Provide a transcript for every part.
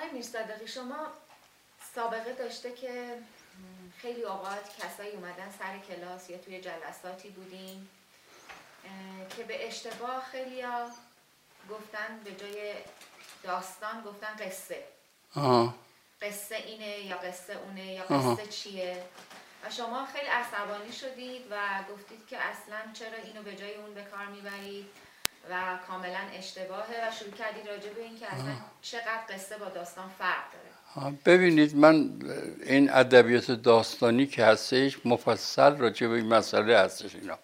امیر صادقی شما سابقه داشته که خیلی اوقات کسایی اومدن سر کلاس یا توی جلساتی بودین که به اشتباه خیلیا گفتن به جای داستان گفتن قصه. قصه اینه یا قصه اونه یا قصه چیه، و شما خیلی عصبانی شدید و گفتید که اصلا چرا اینو به جای اون به کار میبرید و کاملا اشتباهه و شروع کردید راجع به این که اصلا چقدر قصه با داستان فرق داره. ببینید، من این ادبیات داستانی که هستش مفصل راجع به این مسئله هستش. اینا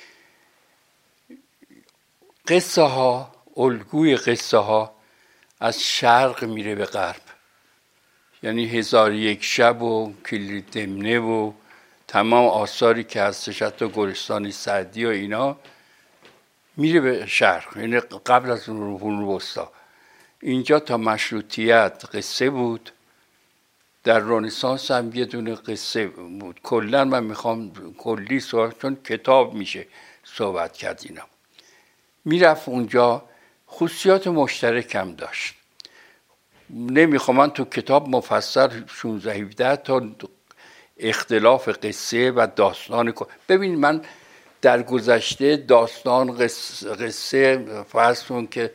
قصه ها، الگوی قصه ها از شرق میره به غرب، یعنی 1001 شب و کلیدمنه و تمام آثاری که هستش، حتی گلستان سعدی و اینا میره به شرق، یعنی قبل از قرون وسطا. اینجا تا مشروطیت قصه بود، در رنسانس هم یه دونه قصه بود. کلا من میخوام کلی صحبت، چون کتاب میشه صحبت کرد. اینا میرفت اونجا، خصوصیات مشترک هم داشت. نمیخوام من تو کتاب مفصل 16-17 تا اختلاف قصه و داستان. ببین، من در گذشته داستان قصه فرض کن که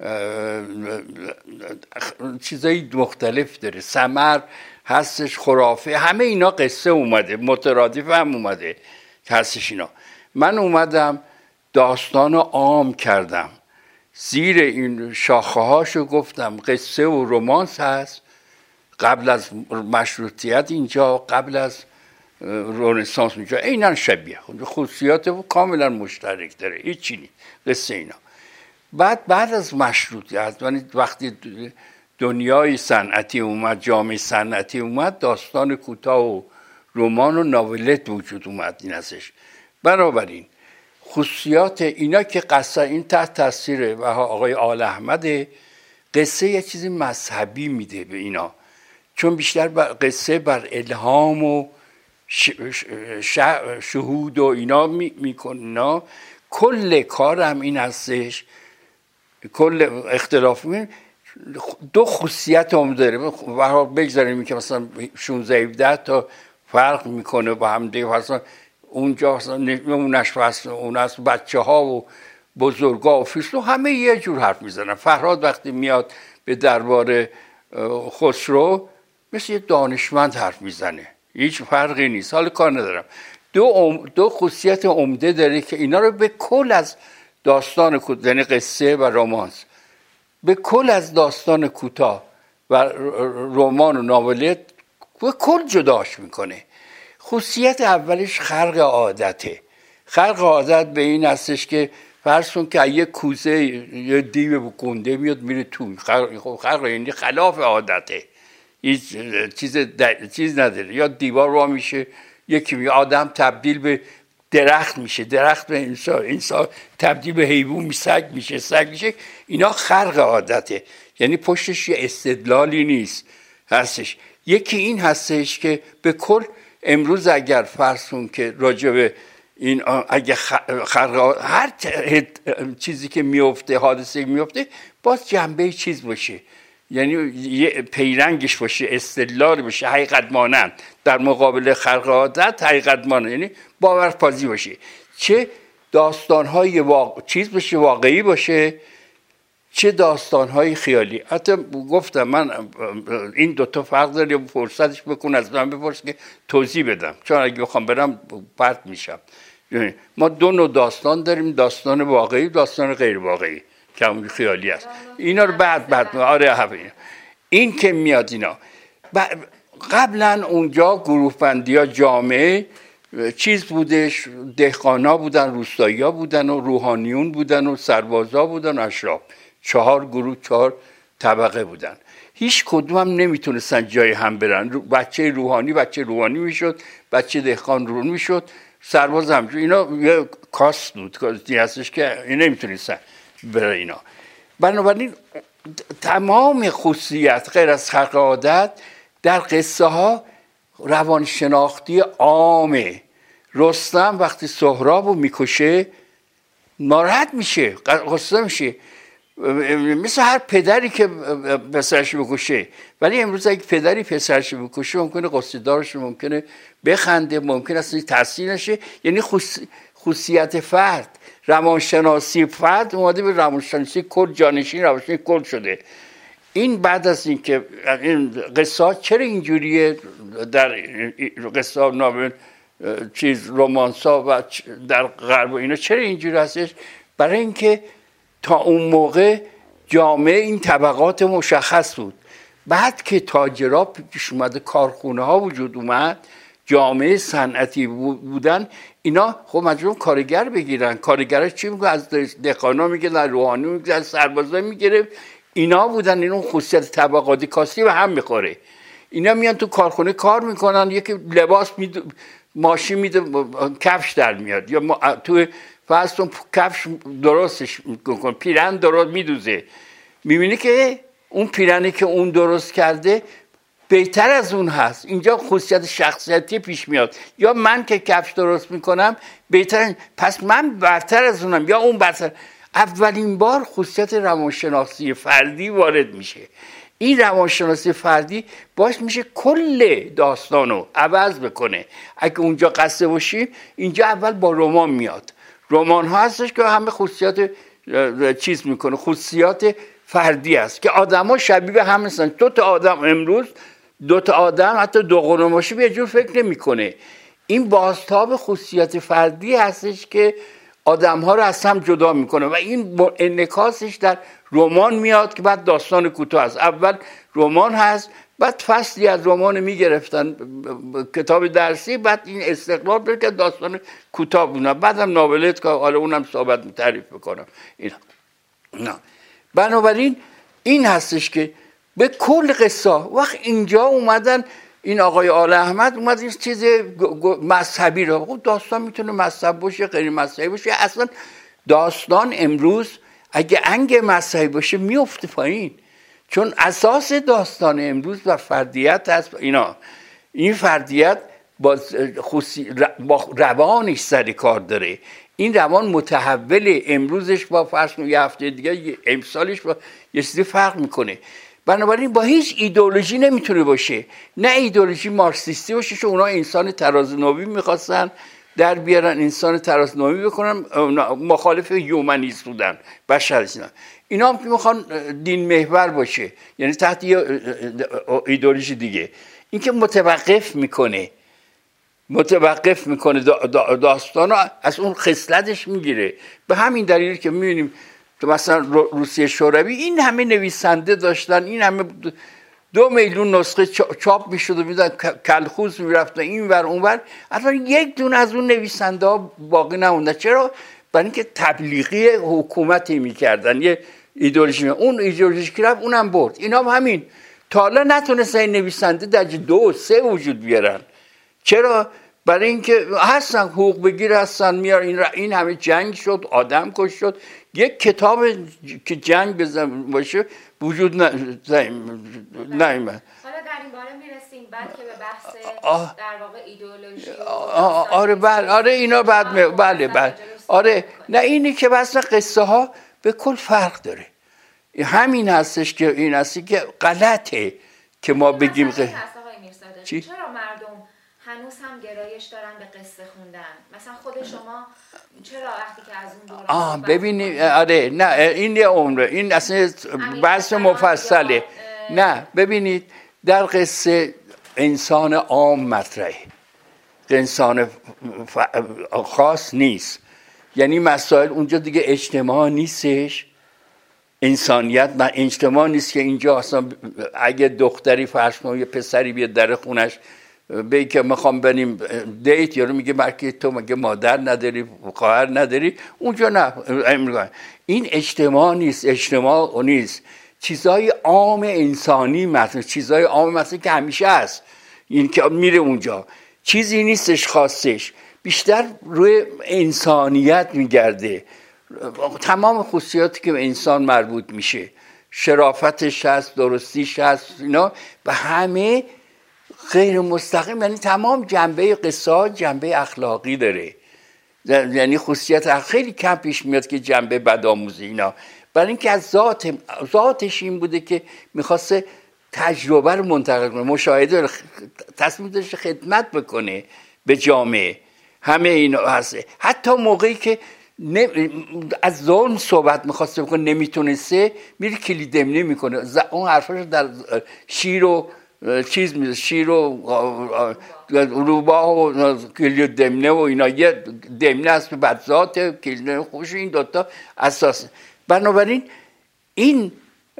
چیزایی مختلف داره، سمر هستش، خرافه، همه اینا قصه اومده، مترادف هم اومده که هستش. اینا من اومدم داستان عام کردم، زیر این شاخه هاشو گفتم قصه و رمانس هست. قبل از مشروطیت اینجا، قبل از رنسانس اینجا عیناً شبیه، خصوصیات کاملا مشترک داره، هیچی نیست قصه اینا. بعد از مشروطیت، یعنی وقتی دنیای صنعتی اومد، جامعه صنعتی اومد، داستان کوتاه و رمان و ناولت وجود اومد. این ازش بنابراین خصوصیات اینا که قصه این تحت تاثیر و آقای آل احمد، قصه یه چیزی مذهبی میده به اینا، چون بیشتر قصه بر الهام و شهود و اینا میکنه. کل کارم این هستش، کل اختلاف دو خصوصیت هم داره. و بگذاریم که مثلا 16-17 تا فرق میکنه با هم دیگه. مثلا اونجا اون از بچه ها و بزرگا و فیلسوف همه یه جور حرف میزنن. فرهاد وقتی میاد به دربار خسرو مثل یه دانشمند حرف میزنه، هیچ فرقی نیست. حالا کار ندارم. دو خصوصیت عمده داره که اینا رو به کل از داستان کوتاه، یعنی قصه و رمانس، به کل از داستان کوتاه و رمان و ناولت به کل جداش میکنه. خصوصیت اولش خلق عادته. خلق عادت به این هستش که فرض کن که یه کوزه یه دیو گنده میاد میره تو. خلق یعنی خلاف عادته، هیچ چیز نداره. یا دیوار را میشه، یکی آدم تبدیل به درخت میشه، درخت به انسان تبدیل به حیوان میشه، سگ میشه. اینا خلق عادته، یعنی پشتش یه استدلالی نیست هستش. یکی این هستش که به کل امروز اگر فرض کن که راجع به این اگه خلق هر چیزی که میفته، حادثه میفته، باز جنبه چیز باشه، یعنی یه پیرنگش باشه، استدلال باشه، حقیقت مانند. در مقابل خلق عادت حقیقت مانند یعنی باورپذیر باشه. چه داستان‌های چیز باشه، واقعی باشه، چه داستان‌های خیالی. حتی گفتم من این دوتا فرق داره، فرصتش بکن از من بپرس که توضیح بدم، چون اگه بخوام برم پرت میشم. ما دو نوع داستان داریم، داستان واقعی، داستان غیر واقعی که اون خیالی است. اینا رو بعد آره این که میاد اینا. قبلا اونجا گروه بندی ها جامعه چیز بودش، دهقانا بودن، روستایی ها بودن و روحانیون بودن و سربازا بودن و اشراف. 4 گروه، 4 طبقه بودن. هیچ کدوم هم نمیتونستن جای هم برن. بچه روحانی میشد، بچه دهقان روحانی میشد، سرباز همجور. اینا یه کاست بود، کاستی هستش که نمیتونستن برای اینا. بنابراین تمام خصوصیت غیر از خلق عادت در قصه ها روانشناختی عامه. رستم وقتی سهراب رو میکشه ناراحت میشه، غصه میشه. مثل هر پدری که پسرش بکشه. ولی امروز اگه پدری پسرش بکشه ممکنه قصه‌دارش ممکنه بخنده، ممکنه اصلا تاثیر نشه. یعنی خصوصیت فرد، روانشناسی فرد اومده به روانشناسی کل، جانشین روانشناسی کل شده. این بعد از این که این قصه چرا اینجوریه در قصه نامه رومانسا و در غرب و اینا چرا اینجوری هستش؟ برای اینکه تا اون موقع جامعه این طبقات مشخص بود. بعد که تاجرها پیش اومده، کارخونه ها وجود اومد، جامعه صنعتی بودن، اینا خب مجبور کارگر بگیرن. کارگرها چی میگه؟ از دهقانا میگه، روحانی میگه، از سربازا میگیره. اینا بودن. این اون خصوصیت طبقاتی کاستی به هم میخوره. اینا میان تو کارخونه کار میکنن، یکی لباس میده، ماشین میده، کفش در میاد، یا تو فرض کفش درستش میکنه، پیرن درست میدوزه. میبینی که اون پیرنی که اون درست کرده بهتر از اون هست. اینجا خصوصیت شخصیتی پیش میاد. یا من که کفش درست میکنم بهتر، پس من برتر از اونم یا اون برتر. اولین بار خصوصیت روانشناسی فردی وارد میشه. این روانشناسی فردی باعث میشه کل داستانو عوض بکنه. اگه اونجا قصه باشیم، اینجا اول با رمان میاد. رمان ها هستش که همه خصوصیات چیز میکنه، خصوصیات فردی است که آدما شبیه به هم هستن. دو تا آدم امروز، دو تا آدم حتی دو قلم باشه به جور فکر نمیکنه. این بازتاب خصوصیات فردی هستش که آدم ها رو از هم جدا میکنه و این انعکاسش در رمان میاد که بعد داستان کوتاه است. اول رمان هست، بعد فصلی از رمان میگرفتن کتاب درسی، بعد این استقلال بود که داستان کوتاه بود، بعدم ناولت که حالا اونم صحبت تعریف بکنم. اینا نه. بنابراین این هستش که به کل قصه وقت اینجا اومدن، این آقای آل احمد اومد این چیز مذهبی رو، خب داستان میتونه مذهب باشه، غیر مذهبی باشه. اصلا داستان امروز اگه انگ مذهبی باشه میفته پایین، چون اساس داستان امروز و فردیت هست. این فردیت با روانش سر کار داره. این روان متحول، امروزش با فرض یه هفته دیگه، امسالش با یه چیزی فرق میکنه. بنابراین با هیچ ایدئولوژی نمیتونه باشه، نه ایدئولوژی مارکسیستی باشه، چون اونا انسان ترازنوی میخواستن در بیارن، انسان ترازنوی بکنن، مخالف هیومانیسم بودن، بشریسم. اینا هم که میخوان دین محور باشه، یعنی تحت یه ایدئولوژی دیگه. این که متوقف میکنه داستانو، از اون خصلتش میگیره. به همین دلیل که میبینیم مثلا روسیه شوروی این همه نویسنده داشتن، این همه 2 میلیون نسخه چاپ میشد و میدن کلخوز میرفتن این ور اون ور، اصلا یک دونه از اون نویسنده ها باقی نمونده. چرا؟ برای اینکه تبلیغی حکومتی میکردن، یه ایدئولوژی، اون ایدئولوژی که رفت اونم برد. اینا هم همین تا حالا نتونستن این نویسنده درجه 2 3 وجود بیارن. چرا؟ برای اینکه هستن حقوق بگیر هستن، میار این همه جنگ شد، آدم کش شد، یک کتاب که جنگ باشه وجود نمیاد. حالا در این باره میرسیم بعد که به بحث در واقع ایدئولوژی آره اینا بعد بله آره نه، اینی که بحث قصه ها به کل فرق داره. همین هستش که این هستی که غلطه که ما بگیم چرا مردم هنوز هم گرایش دارن به قصه خوندن؟ مثلا خود شما چرا وقتی که از اون دوران ببینید آره نه این یه عمره، این اصلا بحث مفصله. نه ببینید در قصه انسان عام مطرحه، انسان خاص نیست. یعنی مسائل اونجا دیگه اجتماع نیستش، انسانیت نه اجتماع نیست که اینجا اصلا اگه دختری فرض کنم یه پسری بیاد در خونش به که میخوام بریم دیت، یارو میگه مرکی تو مگه مادر نداری، خواهر نداری؟ اونجا نه. این اجتماع نیست، چیزای عام انسانی مثلا چیزای عام مثلا که همیشه هست، این که میره اونجا چیزی نیستش خاصش، بیشتر روی انسانیت میگرده. تمام خصوصیاتی که به انسان مربوط میشه، شرافتش هست، درستیش هست، اینا و همه غیر مستقیم، یعنی تمام جنبه قصه جنبه اخلاقی داره. یعنی خصوصیت خیلی کم پیش میاد که جنبه بدآموزی اینا. برای اینکه از ذاتش این بوده که میخواسته تجربه رو منتقل کنه، مشاهده رو، تصمیم داشته خدمت بکنه به جامعه. همه اینا هست. حتی موقعی که از ظلم صحبت میخواسته بکنه نمیتونسته، میره کلید دمنه میکنه. اون حرفاش در شیر و چیز میده، شیر و روباه و کلید دمنه و اینا. یه دمنه هست به بدذات، کلید دمنه خوش، این دوتا اساسه. بنابراین این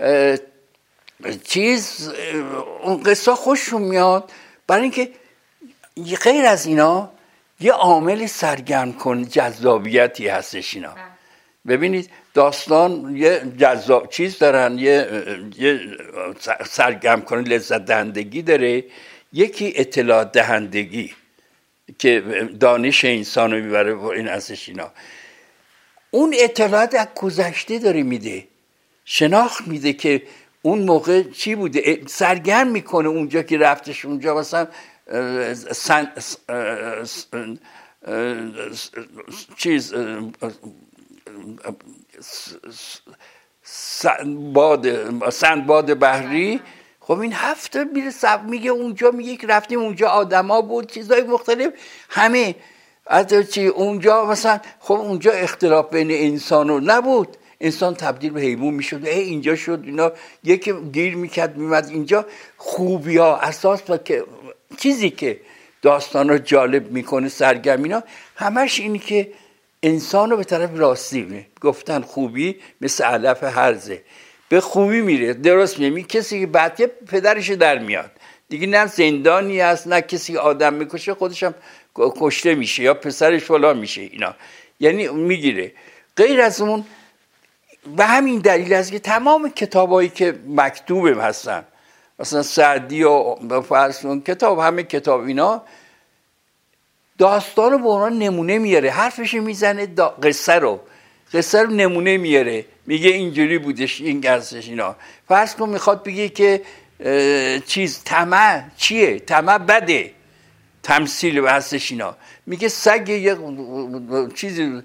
چیز اون قصه خوششون میاد، برای اینکه غیر از اینا یه عامل سرگرم کن جذابیتی هستش اینا. ببینید داستان یه جذاب چیز دارن، یه سرگرم کن لذت دهندگی داره، یکی اطلاع دهندگی که دانش انسان رو میبره و این هستش اینا. اون اطلاعات از گذشته داره میده، شناخت میده که اون موقع چی بوده، سرگرم میکنه اونجا که رفتش. اونجا مثلا چیز سندباد بحری. خب این هفته میره میگه اونجا، میگه که رفتیم اونجا آدما بود، چیزای مختلف، همه از چی اونجا مثلا. خب اونجا اختلاف بین انسان و نبود، انسان تبدیل به حیوان میشد، اینجا شد اینا، یکی گیر میکرد میمد اینجا. خوبی ها اساس و که چیزی که داستان رو جالب میکنه، سرگرمینا، همش اینی که انسان رو به طرف راستی میره. گفتن خوبی مثل علف هرزه، به خوبی میره، درست میره. کسی که بعد پدرش در میاد دیگه، نه زندانی هست نه کسی آدم میکشه، خودش هم کشته میشه یا پسرش فلان میشه اینا، یعنی میگیره. غیر از اون به همین دلیل است که تمام کتابایی که مکتوب هستن، مثلا سعدی و فرسون کتاب، همه کتاب اینا داستان رو به عنوان نمونه میاره، حرفش میزنه، قصه رو نمونه میاره، میگه اینجوری بودش، این گرسش اینا. فرض کن میخواد بگه که چیز طمع چیه، طمع بده، تمثیل هستش اینا. میگه سگ یه چیزی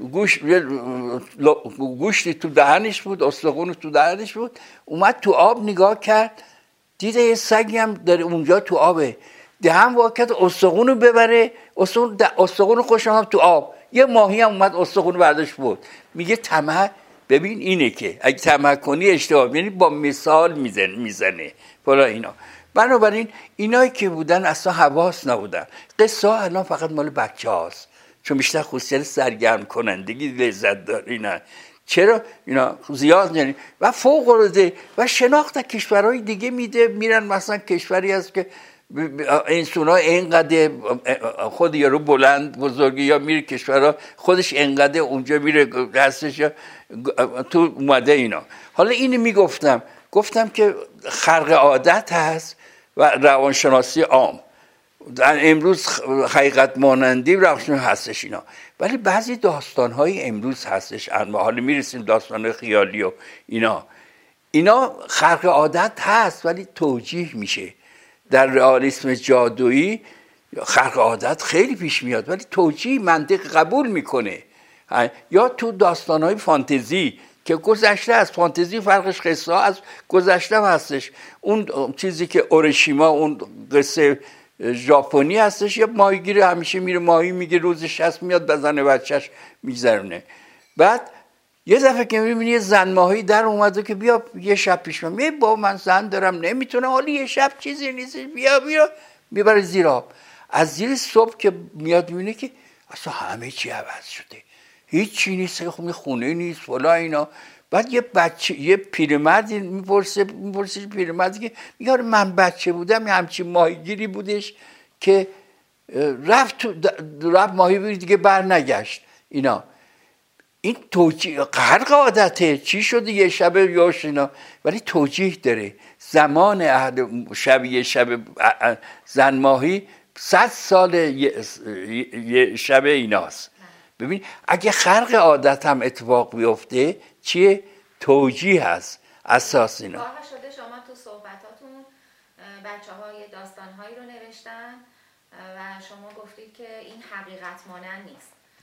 گوشتی تو دهنش بود، استخون تو دهنش بود، اومد تو آب نگاه کرد، دیده یه سگی هم داره اونجا تو آبه، دهن واکت استخون رو ببره، استخون خوش هم تو آب، یه ماهی هم اومد استخون رو برداشت بود. میگه طمع ببین اینه که اگه طمع کنی اشتباه، یعنی با مثال میزنه فلا اینا. بنابراین اینایی که بودن اصلا حواس نبودن. قصه ها الان فقط مال بچه هاست، چون بیشتر خصوصیت سرگرم کنندگی لذت داره. نه چرا اینا زیاد یعنی و فوق العاده و شناخت کشورهای دیگه میده. میرن مثلا کشوری هست که انسان ها اینقدر خود یارو بلند بزرگی، یا میره کشورها خودش اینقدر اونجا میره هستش تو اومده اینا. حالا اینو گفتم که خرق عادت هست و روانشناسی عام در امروز حقیقت مانندی روانشناسی هستش اینا. ولی بعضی داستان‌های امروز هستش، حالا میرسیم داستان‌های خیالی و اینا خرق عادت هست ولی توجیه میشه. در رئالیسم جادویی خرق عادت خیلی پیش میاد ولی توجیه منطق قبول میکنه. یا تو داستان‌های فانتزی که گذشته از فانتزی فرقش قصه از گذشته هستش. اون چیزی که اوریشیما، اون قصه ژاپنی هستش، یه ماهیگیر همیشه میره ماهی میگه، روزش هست میاد بزنه بچهش میگذرونه. بعد یه دفعه که میبینی یه زن ماهی در اومده که بیا یه شب پیش من، با من زن دارم نمیتونم، حالی یه شب چیزی نیست، بیا میبره زیر آب. از زیر صبح که میاد میبینه که اصلا همه چی عوض شده، هیچ چی نیست، خونه نیست فلا اینا. بعد یه پیرمردی میپرسه پیرمردی که میگه من بچه بودم همچین ماهیگیری بودش که رفت ماهی بگیر دیگه بر نگشت اینا. این توجیه خرق عادته، چی شده یه شب یاش اینا، ولی توجیه داره. زمان شب زن ماهی 100 سال یه شب ایناست. ببین اگه خرق عادت هم اتفاق بیفته چیه؟ توجیه هست اساس اینا. واقعا شده شما تو صحبتاتون بچه‌ها یه داستان‌هایی رو نوشتن و شما گفتید که این حقیقت مانند نیست.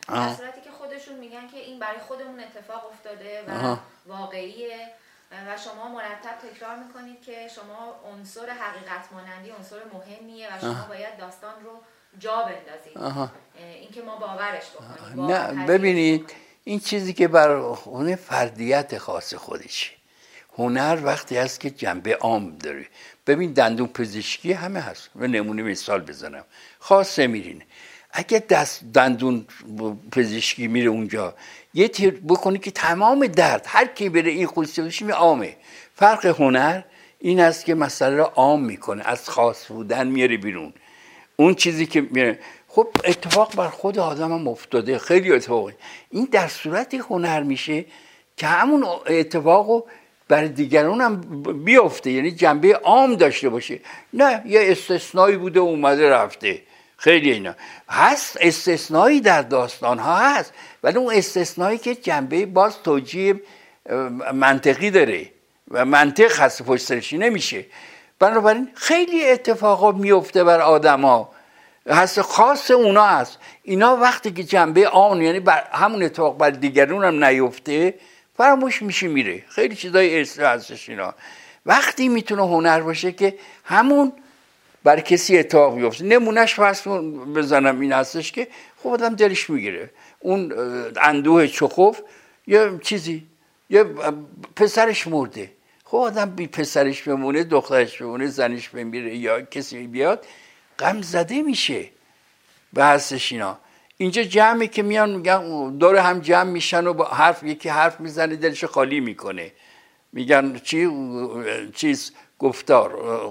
در صورتی که خودشون میگن که این برای خودمون اتفاق افتاده و واقعیه و شما مرتب تکرار میکنید که شما عنصر حقیقت مانندی عنصر مهمیه و شما باید داستان رو جا بندازید. اینکه ما باورش بکنیم. نه ببینید این چیزی که بر اون فردیت خاص خودشه. هنر وقتی هست که جنبه عام داره. ببین دندون پزشکی همه هست. من نمونه مثال بزنم. خاصه میرینه. اگه دندون پزشکی میره اونجا یه تیر بکنی که تمام درد هر کی بره این خصوصیتش عامه. فرق هنر این است که مسئله را عام میکنه، از خاص بودن میاره بیرون. اون چیزی که میره خب اتفاق بر خود آدم هم افتاده، خیلی اتفاقی. این در صورتی هنر میشه که همون اتفاقو برای دیگران هم بیفته، یعنی جنبه عام داشته باشه. نه یه استثنایی بوده اومده رفته. خیلی اینا هست، استثنایی در داستان ها هست، ولی اون استثنایی که جنبه باز توجیه منطقی داره و منطق هست پشت سرش نمیشه. بنابراین خیلی اتفاقات میفته بر آدم ها، هست خاص اونا هست. اینا وقتی که جنبه عام یعنی بر همون اتفاق بر دیگرون هم نیفته فراموش میشه میره. خیلی چیزای اصلاح هستش. اینا وقتی میتونه هنر باشه که همون بر کسی اتفاق بیفته. نمونهش فرض بزنم این هستش که خب آدم دلش میگیره اون اندوه چخوف یه چیزی، یه پسرش مرده، خب آدم بی پسرش بمونه، دخترش بمونه، زنش بمیره یا کسی بیاد غم زده میشه. به هستش اینا اینجا جمعی که میان میگن دور هم جمع میشن و با حرف یکی حرف میزنه دلش خالی میکنه، میگن چیز گفتار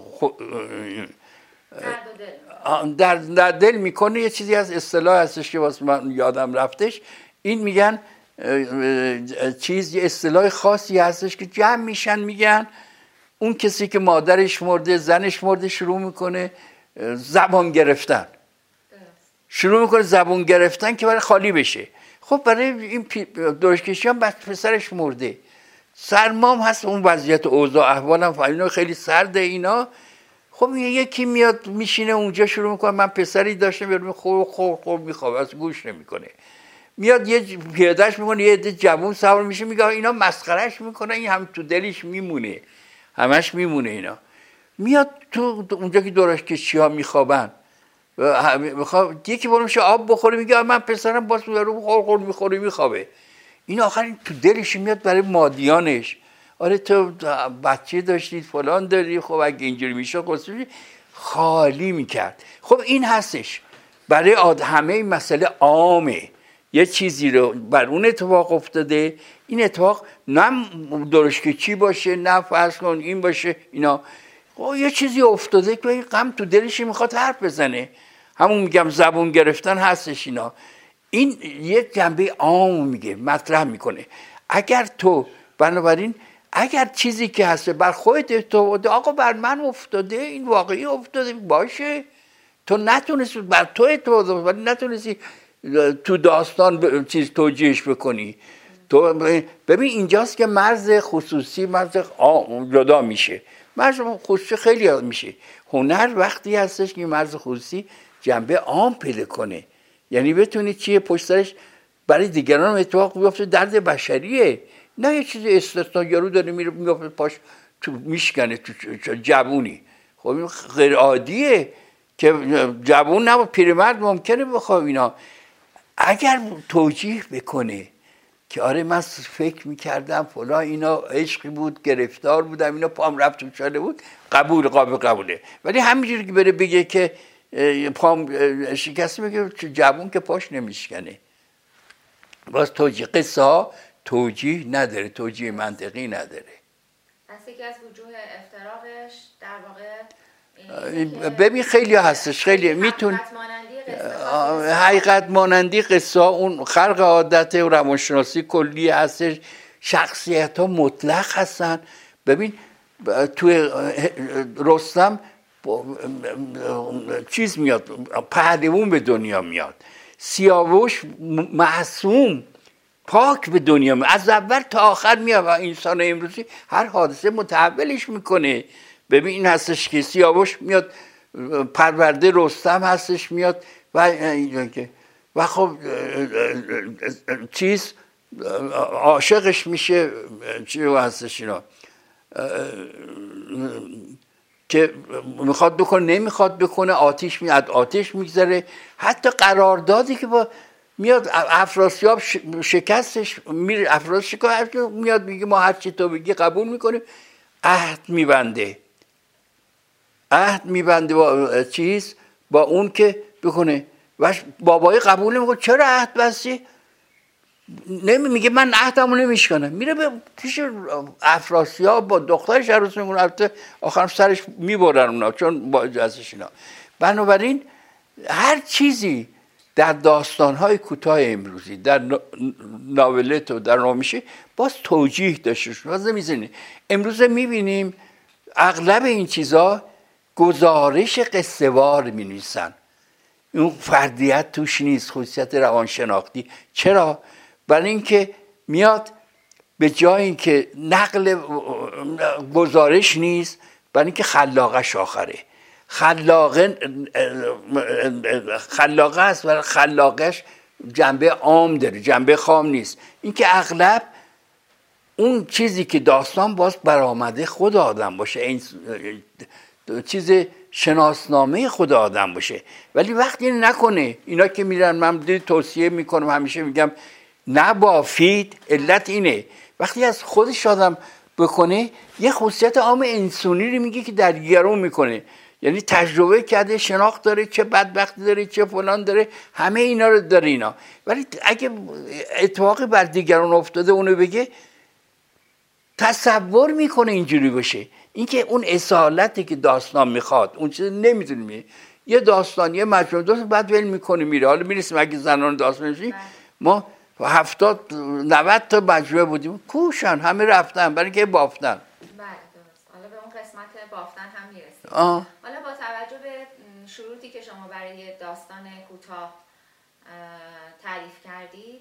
در دل میکنه. یه چیزی از اصطلاح هستش که واسه من یادم رفتش، این میگن چیز یه اصطلاح خاصی هستش که جمع میشن میگن اون کسی که مادرش مرده، زنش مرده، شروع میکنه زبان گرفتن، شروع میکنه زبان گرفتن که برای خالی بشه. خب برای این درشکشی هم بس پسرش مرده، سرمام هست، اون وضعیت اوضاع احوالم اینا خیلی سرده اینا. خب یکی میاد میشینه اونجا شروع میکنه من پسری داشتم میاد خور میخوابه، از گوش نمیکنه. میاد یه پیادهش میکنه، یه عده جوون سوار میشه، میگه اینا مسخرهش میکنه، این هم تو دلش میمونه، همش میمونه. اینا میاد تو اونجا که درشکشی ها میخوابن، یکی برو میشه آب بخوره، میگه من پسرم باز خور میخوابه. این آخر تو دلش میاد برای مادیانش، آره تو بچه داشتید فلان داری، خب اگه اینجوری میشه خالی میکرد. خب این هستش برای همه این مسئله عامه، یه چیزی رو بر اون اتفاق افتاده، این اتفاق نه درشکچی باشه نه فرض کن این باشه، اینا یه چیزی افتاده که این غم تو دلش میخواد حرف بزنه، همون میگم زبون گرفتن هستش. اینا این یه جنبه عام میگه، مطرح میکنه. اگر تو بنابراین اگر چیزی که هست بر خودت افتاده، آقا بر من افتاده، این واقعی افتاده باشه، تو نتونستی بر تو افتاده ولی نتونستی تو داستان چیز توجیهش بکنی. تو ببین اینجاست که مرز خصوصی مرز جدا میشه، مرز خصوصی خیلی یاد میشه. هنر وقتی هستش که مرز خصوصی جنبه عام پیدا کنه، یعنی بتونی چیه پشت سرش برای دیگران اتفاق بیفته، درد بشریه، نه یه چیزی استثنا. یارو داره میره میفته پاش تو میشکنه تو جوونی، خب این غیر عادیه که جوون نه پیرمرد ممکنه بخواد. اینا اگر توجیه بکنه که آره من فکر میکردم فلان اینا عشقی بود، گرفتار بودم، اینا پام رفت تو چاله بود، قبوله. ولی همینجوری که بره بگه که پام شکسته، میگه جوون که پاش نمیشکنه. باز توجیه قصه ها توجیه نداره، توجیه منطقی نداره. پس یکی از وجوه افتراقش در واقع ببین خیلی هستش، خیلی میتون حقیقت مانندی قصه ها، اون خلق عادت و روانشناسی کلی هستش، شخصیت ها مطلق هستن. ببین توی رستم چیز میاد، پهلوان به دنیا میاد، سیاوش معصوم پاک به دنیا میاد، از اول تا آخر میاد و انسان امروزی هر حادثه متحولش میکنه. ببین این هستش که سیاوش میاد پرورده رستم هستش، میاد و و خب چیز عاشقش میشه، چی هستش اینا که میخواد بکنه نمیخواد بکنه، آتیش میاد آتیش میگذره. حتی قراردادی که با میاد افراسیاب شکستش میره، افراس شکست میاد میگه ما هر چی تو بگی قبول میکنیم، عهد میبنده با چیز، با اون که بکنه. و بابای قبول نمیکنه. چرا عهد بستی؟ میگه من عهدمو نمیشکنم. میره به پیش افراسیاب با دخترش عروس میکنه، البته آخرم سرش میبرن اونا چون با اجازهش اینا. بنابراین هر چیزی در داستان‌های کوتاه امروزی، در ناولت و در نامیشه باز توجیه داشته شده. باز نمی‌زنه. امروز می‌بینیم اغلب این چیزا گزارش قصه‌وار می‌نویسن. اون فردیت توش نیست، خصوصیت روانشناختی. چرا؟ برای اینکه میاد به جای اینکه نقل گزارش نیست، برای اینکه خلاقش آخره. خلاقه است و خلاقش جنبه عام داره، جنبه خام نیست. اینکه اغلب اون چیزی که داستان باز برآمده خود آدم باشه، این چیز شناسنامه خود آدم باشه. ولی وقتی نکنه، اینا که میرن، من توصیه میکنم همیشه میگم نبافید. علت اینه وقتی از خودش آدم بکنه یه خصوصیت عام انسانی رو میگه که درگیرون میکنه، یعنی تجربه کرده، شناخت داره، چه بدبختی داره، چه فلان داره، همه اینا رو داره اینا. ولی اگه اتفاقی بر دیگران افتاده اونو بگه، تصور میکنه اینجوری باشه. اینکه اون اصالتی که داستان میخواد اون چیز نمیدونیم. یه داستان، یه مجموعه داستان بعد ول میکنه میره. حالا میرسیم اگه زنان داستان میشیم، ما 70-90 تا مجموعه بودیم، کوشن همه رفتن برای که بافتن. بله درست. حالا به اون قسمت بافتن هم میرسیم. حالا با توجه به شروطی که شما برای داستان کوتاه تعریف کردید،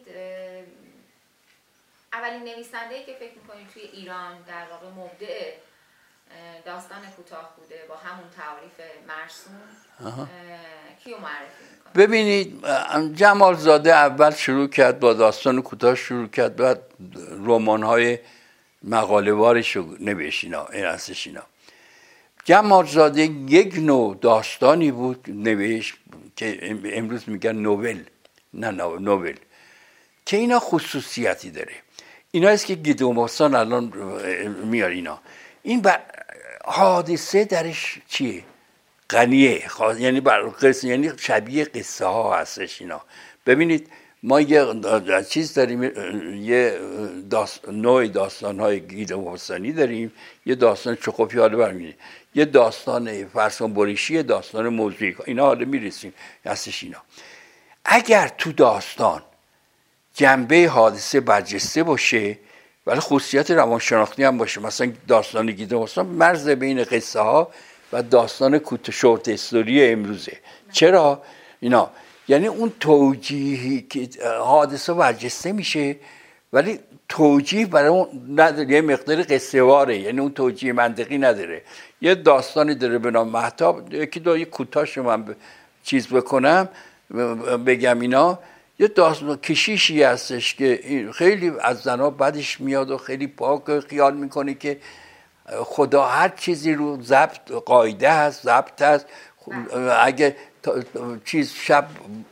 اولین نویسنده‌ای که فکر می‌کنید توی ایران در واقع مبدع داستان کوتاه بوده با همون تعریف مرسوم، کیو معرفی می‌کنید؟ ببینید جمال زاده اول شروع کرد با داستان کوتاه شروع کرد، بعد رمان‌های مقاله‌وارش رو نوشت. این هستش اینا. جمال زاده یک نوع داستانی بود نوشت که امروز میگن نوول، نه نوول، که اینا خصوصیتی داره. اینا است که گیدوموسان الان میار اینا. این حادثه درش چیه؟ غنیه، یعنی یعنی شبیه قصه ها هستش اینا. ببینید ما یه چیز داریم، یه نوع داستان های گیدوموسانی داریم، یه داستان چخوفی حالا برمی‌گیریم، یه داستان فرسان بریشی، داستان موضوعی، اینا حالا میرسیم هستش اینا. اگر تو داستان جنبه حادثه برجسته باشه ولی خصوصیت روانشناختی هم باشه، مثلا داستان گیدوموسان مرز بین قصه ها و داستان کوتاه شورت استوری امروزه. چرا اینا؟ یعنی اون توجیهی که حادثه برجسته میشه ولی توجیه برای اون نداره، یه مقدار قصه واره، یعنی اون توجیه منطقی نداره. یه داستانی داره به نام مهتاب، یکی دو کوتاهش من چیز بکنم بگم اینا. یه داستان کشیشی هستش که خیلی از زنها بدش میاد و خیلی پاک خیال میکنه که خدا هر چیزی رو ضبط قاعده هست، ضبط هست. اگه چیز شب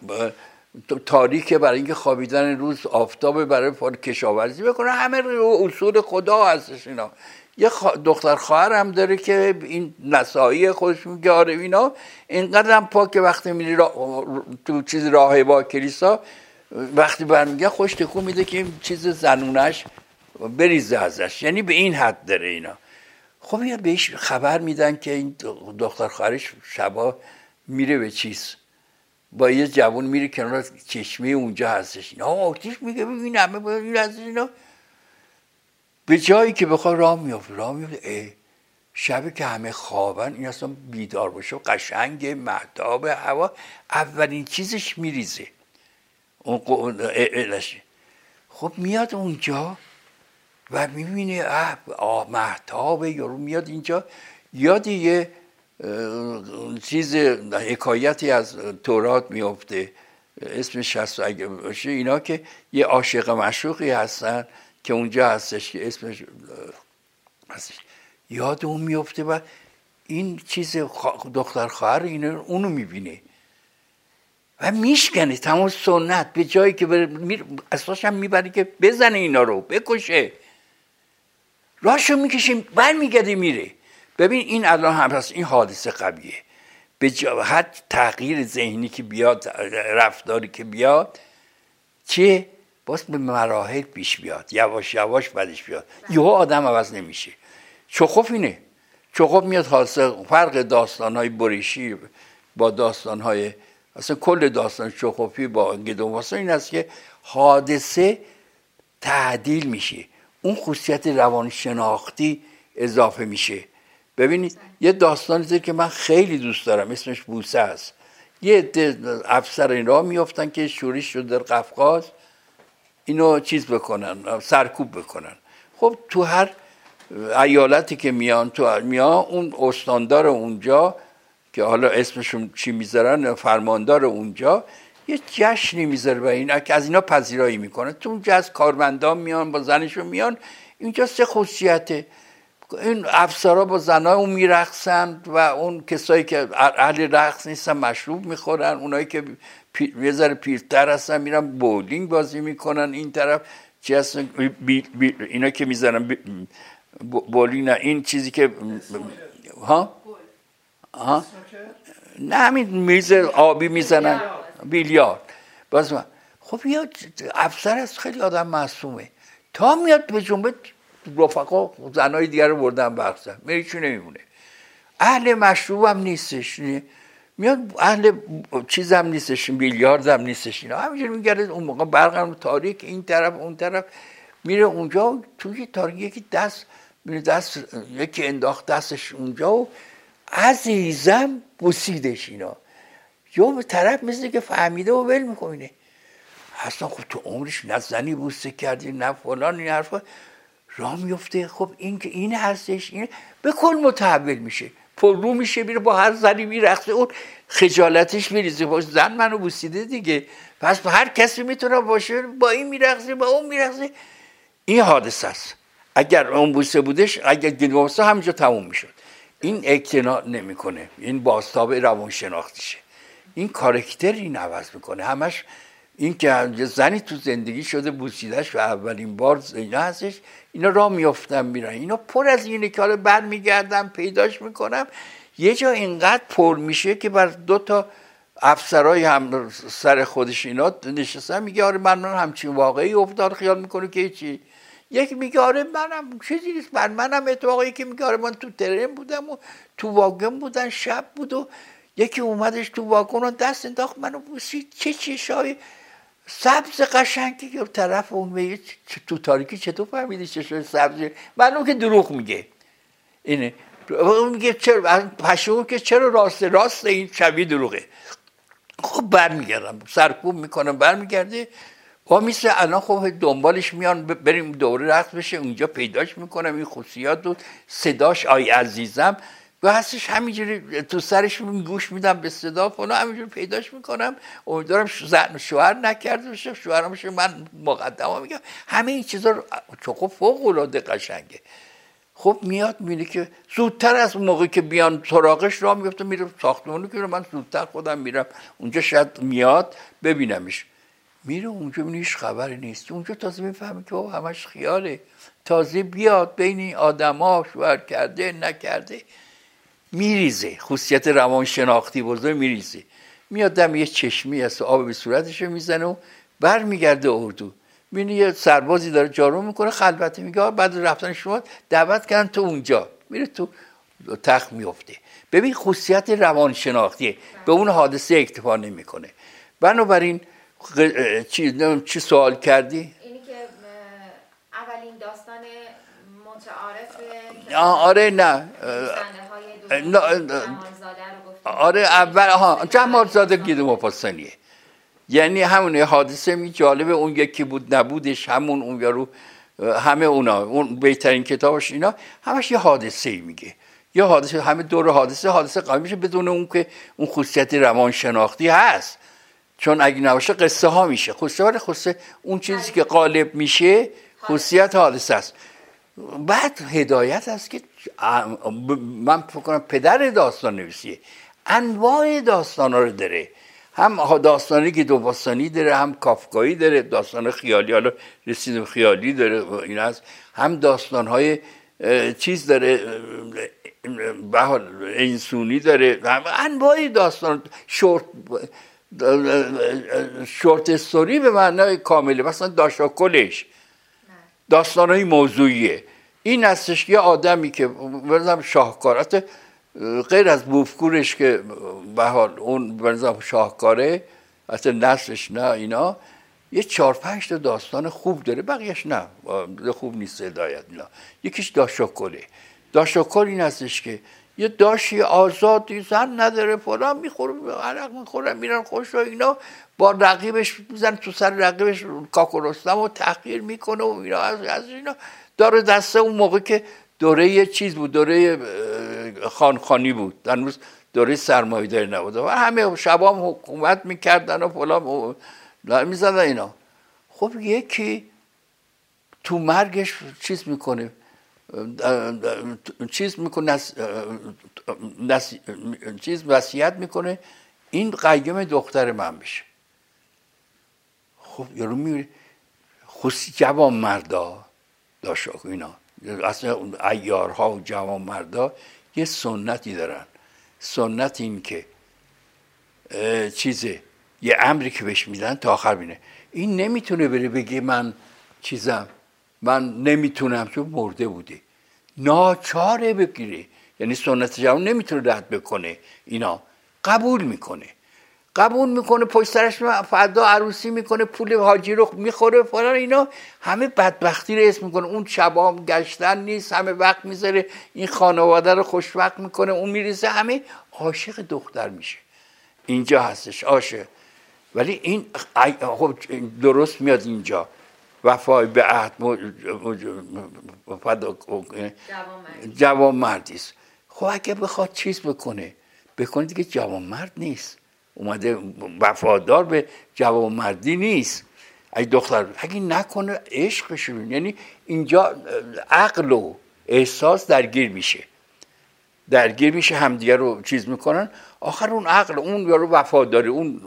تاریکه برای اینکه خوابیدن روز آفتاب برای کشاورزی بکنه، همه اصول خدا هستش اینا. یه دختر خواهر هم داره که این نسایی خودش میگه آره اینا اینقدر هم پاکه وقتی میری تو چیز راهبه با کلیسا وقتی برمیگه خوش تکون میده که این چیز زنونش بریزه ازش، یعنی به این حد داره اینا. خب یا بهش خبر میدن که این دختر خواهرش شبا میره به چیز با یه جوان میره کنار چشمه اونجا هستش اینا، آتیش میگه ببین همه با این هستش اینا. به جایی که بخواه راه میفته شبی که همه خوابن این اصلا بیدار باشه و قشنگ مهتاب هوا اولین چیزش میریزه خب میاد اونجا و میبینه مهتاب یارو میاد اینجا. یاد یه چیز حکایتی از تورات میفته اسمش هست اگه باشه، اینا که یه عاشق معشوقی هستن که اونجا هستش که اسمش هستش، یاد اون میفته و این چیز دختر خواهر اونو میبینه و میشکنه تمام سنت، به جایی که اساسش هم میبره که بزنه اینا رو بکشه، راشو میکشه برمیگرده میره. ببین این الان هم هست، این حادثه قویه، به جهت تغییر ذهنی که بیاد، رفتاری که بیاد، چه باز به مراحل پیش بیاد، یواش یواش بعدش بیاد، یهو آدم عوض نمیشه. چخوف اینه، چخوف میاد حادثه، فرق داستانهای بریشی با داستانهای اصلا کل داستان چخوفی با گدوماسا این است که حادثه تعدیل میشه، اون خصوصیت روانشناختی اضافه میشه. ببینید یه داستانی داره که من خیلی دوست دارم، اسمش بوسه است. یه افسر این راه میافتن که شورش شده در قفقاز، اینو چیز بکنن، سرکوب بکنن. خب تو هر ایالتی که میان اون استاندار اونجا که حالا اسمشون چی میذارن، فرماندار اونجا، یه جشنی میذاره و اینا که از اینا پذیرایی میکنه. تو اونجا از کارمندان میان با زنشون میان، اینجا سه خصوصیته، این افسرها با زنای اون میرقصن و اون کسایی که اهل رقص نیستن مشروب میخورن، اونایی که یه ذره پیرتر هستن میرن بولینگ بازی میکنن. این طرف چی هستن اینا که میزنن بولینگ، نه این چیزی که ها نه همین میز آبی میزنن، بیلیارد. باز خب یا افسر است، خیلی آدم معصومه، تا میاد به جنبه رفقا زنای دیگر رو بردن بخصن، میریچو نمیمونه. اهل مشروب هم نیستش، میاد اهل چیز هم نیستش، بیلیارد هم نیستش. اینا همینجور میگرد. اون موقع برقم تاریک، این طرف اون طرف، میره اونجا توی تاریک یکی یکی انداخت دستش اونجا و عزیزم بوسیدش. اینا یا به طرف مثل که فهمیده و ول میکنه، اصلا خب تو عمرش نه زنی بوسه کردی نه فلان، این حرفا راه میفته. خب این که این هستش، این به کل متحول میشه، پررو میشه، میره با هر زنی میرقصه، اون خجالتش میریزه، باش زن منو بوسیده دیگه، پس هر کسی میتونه باشه، با این میرقصه با اون میرقصه. این حادثه است. اگر اون بوسه بودش، اگر گلوسا همینجا تموم میشد. این اقتناع نمیکنه، این بازتاب روانشناختیشه، این کاراکتر این عوض میکنه. همش این که زنی تو زندگی شده بوسیدش و اولین بار اینا هستش، اینا راه میافتن میرن. اینا پر از اینه که حالا برمیگردم پیداش میکنم. یه جا اینقدر پر میشه که بر 2 افسرای هم سر خودش اینا نشستن، میگه آره من همچین واقعی افتاد، خیال میکنه که چی. یکی میگه آره منم چیزی نیست، منم اتفاقی که میگه آره من تو ترن بودم و تو واگن بودن، شب بود و یکی اومدش تو واگن و دست انداخت منو بوسید، چه چشای سبز قشنگی که طرف اون میگه تو تاریکی چطور فهمیدی چشای سبز؟ معلومه که دروغ میگه. اینه اون میگه چرا پشمون که چرا راست این شبیه دروغه. خب برمیگردم سرکوب میکنم، برمیگرده و مثل الان خب دنبالش میان، بریم دوره رقص بشه، اونجا پیداش میکنم این خصوصیات و صداش آی عزیزم و هستش همینجوری تو سرش گوش میدم به صدا فلان، همینجوری پیداش میکنم. امیدوارم زن شوهر نکرده باشه، شوهرم باشه من مقدمه میگم. همه این چیزا رو چون خب فوق العاده قشنگه. خب میاد میبینه که زودتر از موقعی که بیان سراغش راه میفته، میره ساختمونی که من زودتر خودم میرم اونجا، شاید میاد ببینمش. میره اونجا میبینه هیچ خبری نیست. اونجا تازه میفهمه که همش خیاله. تازه بیاد بین این آدما شوهر کرده نکرده میریزه، خصوصیت روانشناختی بزرگ میریزه. میاد دم یه چشمی از آب به صورتش میزنه و برمیگرده اردو. میبینی یه سربازی داره جارو میکنه، خلوته. میگه بعد رفتن شما دعوت کردن تو اونجا، میره تو تخت میفته. ببین خصوصیت روانشناختیه، به اون حادثه اکتفا نمیکنه. بنابراین چی سوال کردی؟ اینی که اولین داستان متعارف آره نه آره اول جمالزاده گیدو مفصلیه، یعنی همون حادثه می جالبه. اون یکی بود نبودش، همون اون یارو، همه اونا، اون بهترین کتابش اینا همش یه حادثه میگه، یه حادثه، همه دور حادثه قائم میشه بدون اون که اون خصوصیت روانشناختی هست. چون اگه نباشه قصه ها میشه خصوصا اون چیزی که غالب میشه خصوصیت حادثه است. بعد هدایت است که من فکر کنم پدر داستان نویسیه، انواع داستان ها رو داره، هم داستانی که دوباستانی داره، هم کافکایی داره، داستان خیالی، حالا رسید خیالی داره این است، هم داستان های چیز داره، به حال انسونی داره، هم انواع داستان شورت استوری به معنای کامله، مثلا داشاکلش داستان های موضوعیه. این هستش که یه آدمی که برزم شاهکارات غیر از بوفکورش که به حال اون برزم شاهکاره اصلا نسلش نه اینا، یه 4-5 تا داستان خوب داره، بقیهش نه خوب نیست هدایت اینا. یکیش داشاکله. داشاکل این هستش که یه داشی آزادی، زن نداره، فلان، میخوره عرق میخوره، میرن خوش و اینا، با رقیبش میزن تو سر رقیبش کاکو رستم و تحقیر میکنه و اینا، از اینا داره دسته. اون موقع که دوره یه چیز بود، دوره خانخانی بود، هنوز دوره سرمایه‌داری نبود و همه شبام حکومت میکردن و فلان میزدن اینا. خب یکی تو مرگش چیز میکنه، چیز وصیت میکنه این قیم دختر من بشه. خب یارو میبینه خصوصی جوان مردا داشت اینا، اصلا عیارها و جوان مردا یه سنتی دارن. سنت این که چیزه، یه امری که بهش میدن تا آخر بینه، این نمیتونه بره بگه من نمیتونم چون مرده بوده، ناچاره بگیره. یعنی سنت جوان نمیتونه رد بکنه، اینا قبول میکنه پشت سرش فردا عروسی میکنه، پول حاجی رو میخوره فلان، اینا همه بدبختی رو اسم میکنه. اون شبا هم گشتن نیست، همه وقت میذاره این خانواده رو خوشوقت میکنه، اون میریزه، همه عاشق دختر میشه. اینجا هستش عاشق. ولی این خب درست میاد اینجا وفای به عهد جوان مردی است. خب اگه بخواد چیز بکنه دیگه جوان مرد نیست، اومده وفادار به جوان مردی نیست. اگه نکنه عشقش، یعنی اینجا عقل و احساس درگیر میشه همدیگه رو چیز میکنن، آخر اون عقل اون یارو وفاداری، اون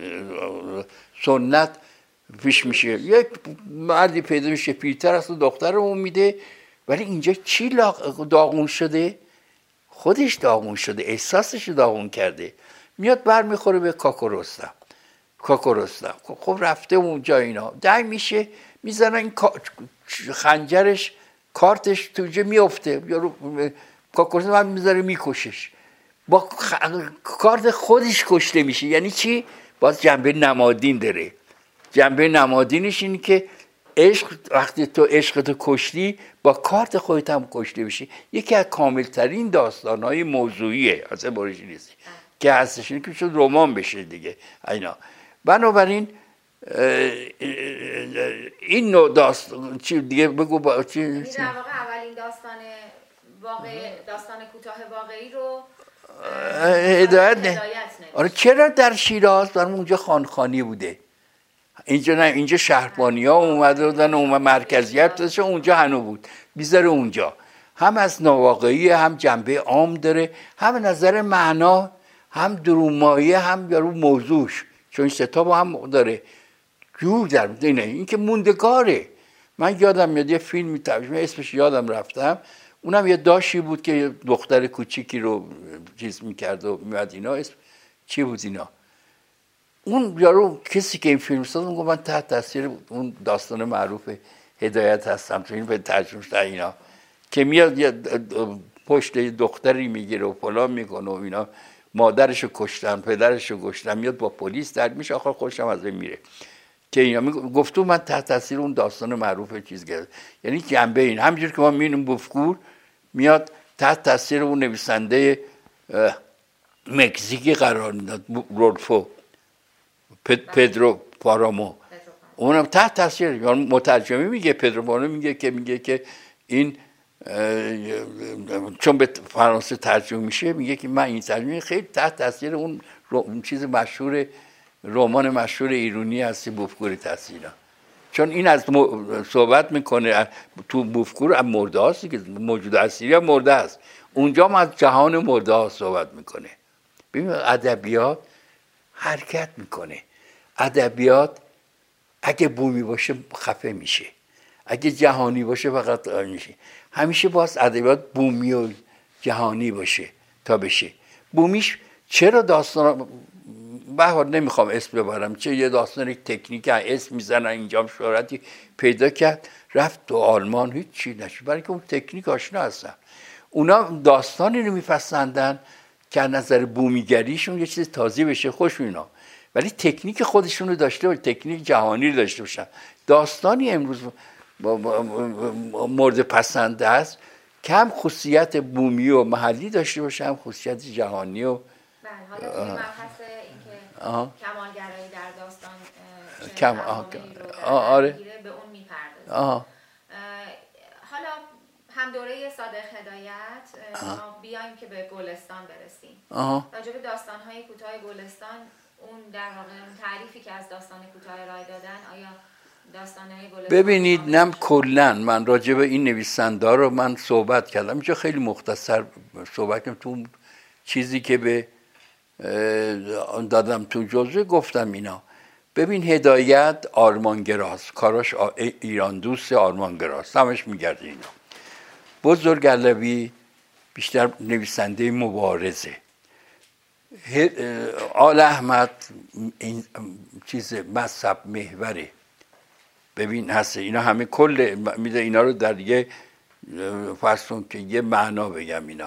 سنت پیش میشه. یک مردی پیدا میشه پیرتر از دختر رو میده، ولی اینجا چی داغون شده؟ خودش داغون شده، احساسش داغون کرده، میاد بر میخوره به کاکو رستم. خب رفته اونجا، اینا دنگ میشه، میزنن این خنجرش کارتش توجه میفته، یارو کاکو رستم هم میذاره میکشش، با کارت خودش کشته میشه. یعنی چی؟ باز جنبه نمادین داره. جنبه نمادینش اینه که عشق، وقتی تو عشقتو کشتی با کارت خودت هم کشته بشی. یکی از کاملترین داستانهای موضوعیه از ابوریجینیسم که هستش، اینه که شد رمان بشه دیگه اینا. بنابراین این نوع داستان چی دیگه بگو چی؟ در واقع اولین داستان کوتاه واقعی رو هدایت آره. چرا در شیراز؟ برای اونجا خانخانی بوده، اینجا نه، اینجا شهربانی‌ها اومده بودن، مرکزیت داشته، اونجا هنو بود، بیزاره اونجا هم از ناواقعی، هم جنبه عام داره، هم نظر معنا، هم درومایه، هم یارو موضوعش، چون این ستا با هم داره جور در اینه. این که موندگاره. من یادم میاد یه فیلمی ترجمه اسمش یادم رفتم، اونم یه داشی بود که یه دختر کوچیکی رو چیز میکرد و میاد اینا، اسم چی بود اینا؟ اون یارو کسی که این فیلم ساز میگه من تحت تاثیر اون داستان معروف هدایت هستم، تو این به ترجمه شده اینا، که میاد یه پشت دختری میگیره و فلان میکنه و اینا، مادرشو کشتن، پدرشو کشتن، میاد با پلیس درد میشه، آخر خودش هم از این میره. که اینا گفتم من تحت تاثیر اون داستان معروف چیز گرفت. یعنی جنبه این همینجور که ما میبینیم بوفکور میاد تحت تاثیر اون نویسنده مکزیکی قرار میداد، رولفو پدرو پارامو، اونم تحت تاثیر، یعنی مترجمی میگه، پدرو پارامو میگه که این چون به فرانسه ترجمه میشه، میگه که من این ترجمه خیلی تحت تاثیر اون چیز مشهور رمان مشهور ایرانی هستی بوفکور تحصیلا، چون این از صحبت میکنه تو بوفکور هم مرده هستی که موجود اسیری هم مرده است، اونجا هم از جهان مرده ها صحبت میکنه. ببین ادبیات حرکت میکنه، ادبیات اگه بومی باشه خفه میشه، اگه جهانی باشه فقط میشه. همیشه باز ادبیات بومی و جهانی باشه تا بشه. بومیش چرا داستان بهار نمیخوام اسم ببرم، چه یه داستان تکنیک اسم میزنن اینجا شهرتی پیدا کرد رفت تو آلمان هیچی نشد، برای که اون تکنیک آشنا هستن. اونا داستانی رو میپسندن که از نظر بومیگریشون یه چیز تازه بشه خوش اینا، ولی تکنیک خودشون رو داشته باشه، تکنیک جهانی رو داشته باشن. داستانی امروز مورد پسنده است کم خصوصیت بومی و محلی داشته باشه، هم خصوصیت جهانی و حالا توی مبحث اینکه کمالگرایی در داستان آره به اون میپردازه. حالا هم دوره صادق هدایت ما بیایم که به گلستان برسیم. راجع به داستان‌های کوتاه گلستان، اون در واقع تعریفی که از داستان کوتاه ارائه دادن، آیا داستان‌های گلستان ببینید نم کلاً من راجع به این نویسنده رو من صحبت کردم اینجا، خیلی مختصر صحبت کردم تو چیزی که به دادم تو جزوه گفتم اینا. ببین هدایت آرمانگراست، کاراش ایران دوست آرمانگراست، همش میگرده اینا. بزرگعلوی بیشتر نویسنده مبارزه. آل احمد این چیز مذهب محوره. ببین هست اینا همه کل میده اینا رو در یه فرسون که یه معنا بگم اینا.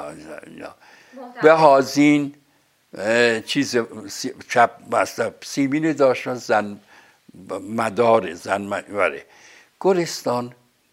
به هازین چیز چپ مذهب سیمین داشتن زن مداره زن مداره. گلستان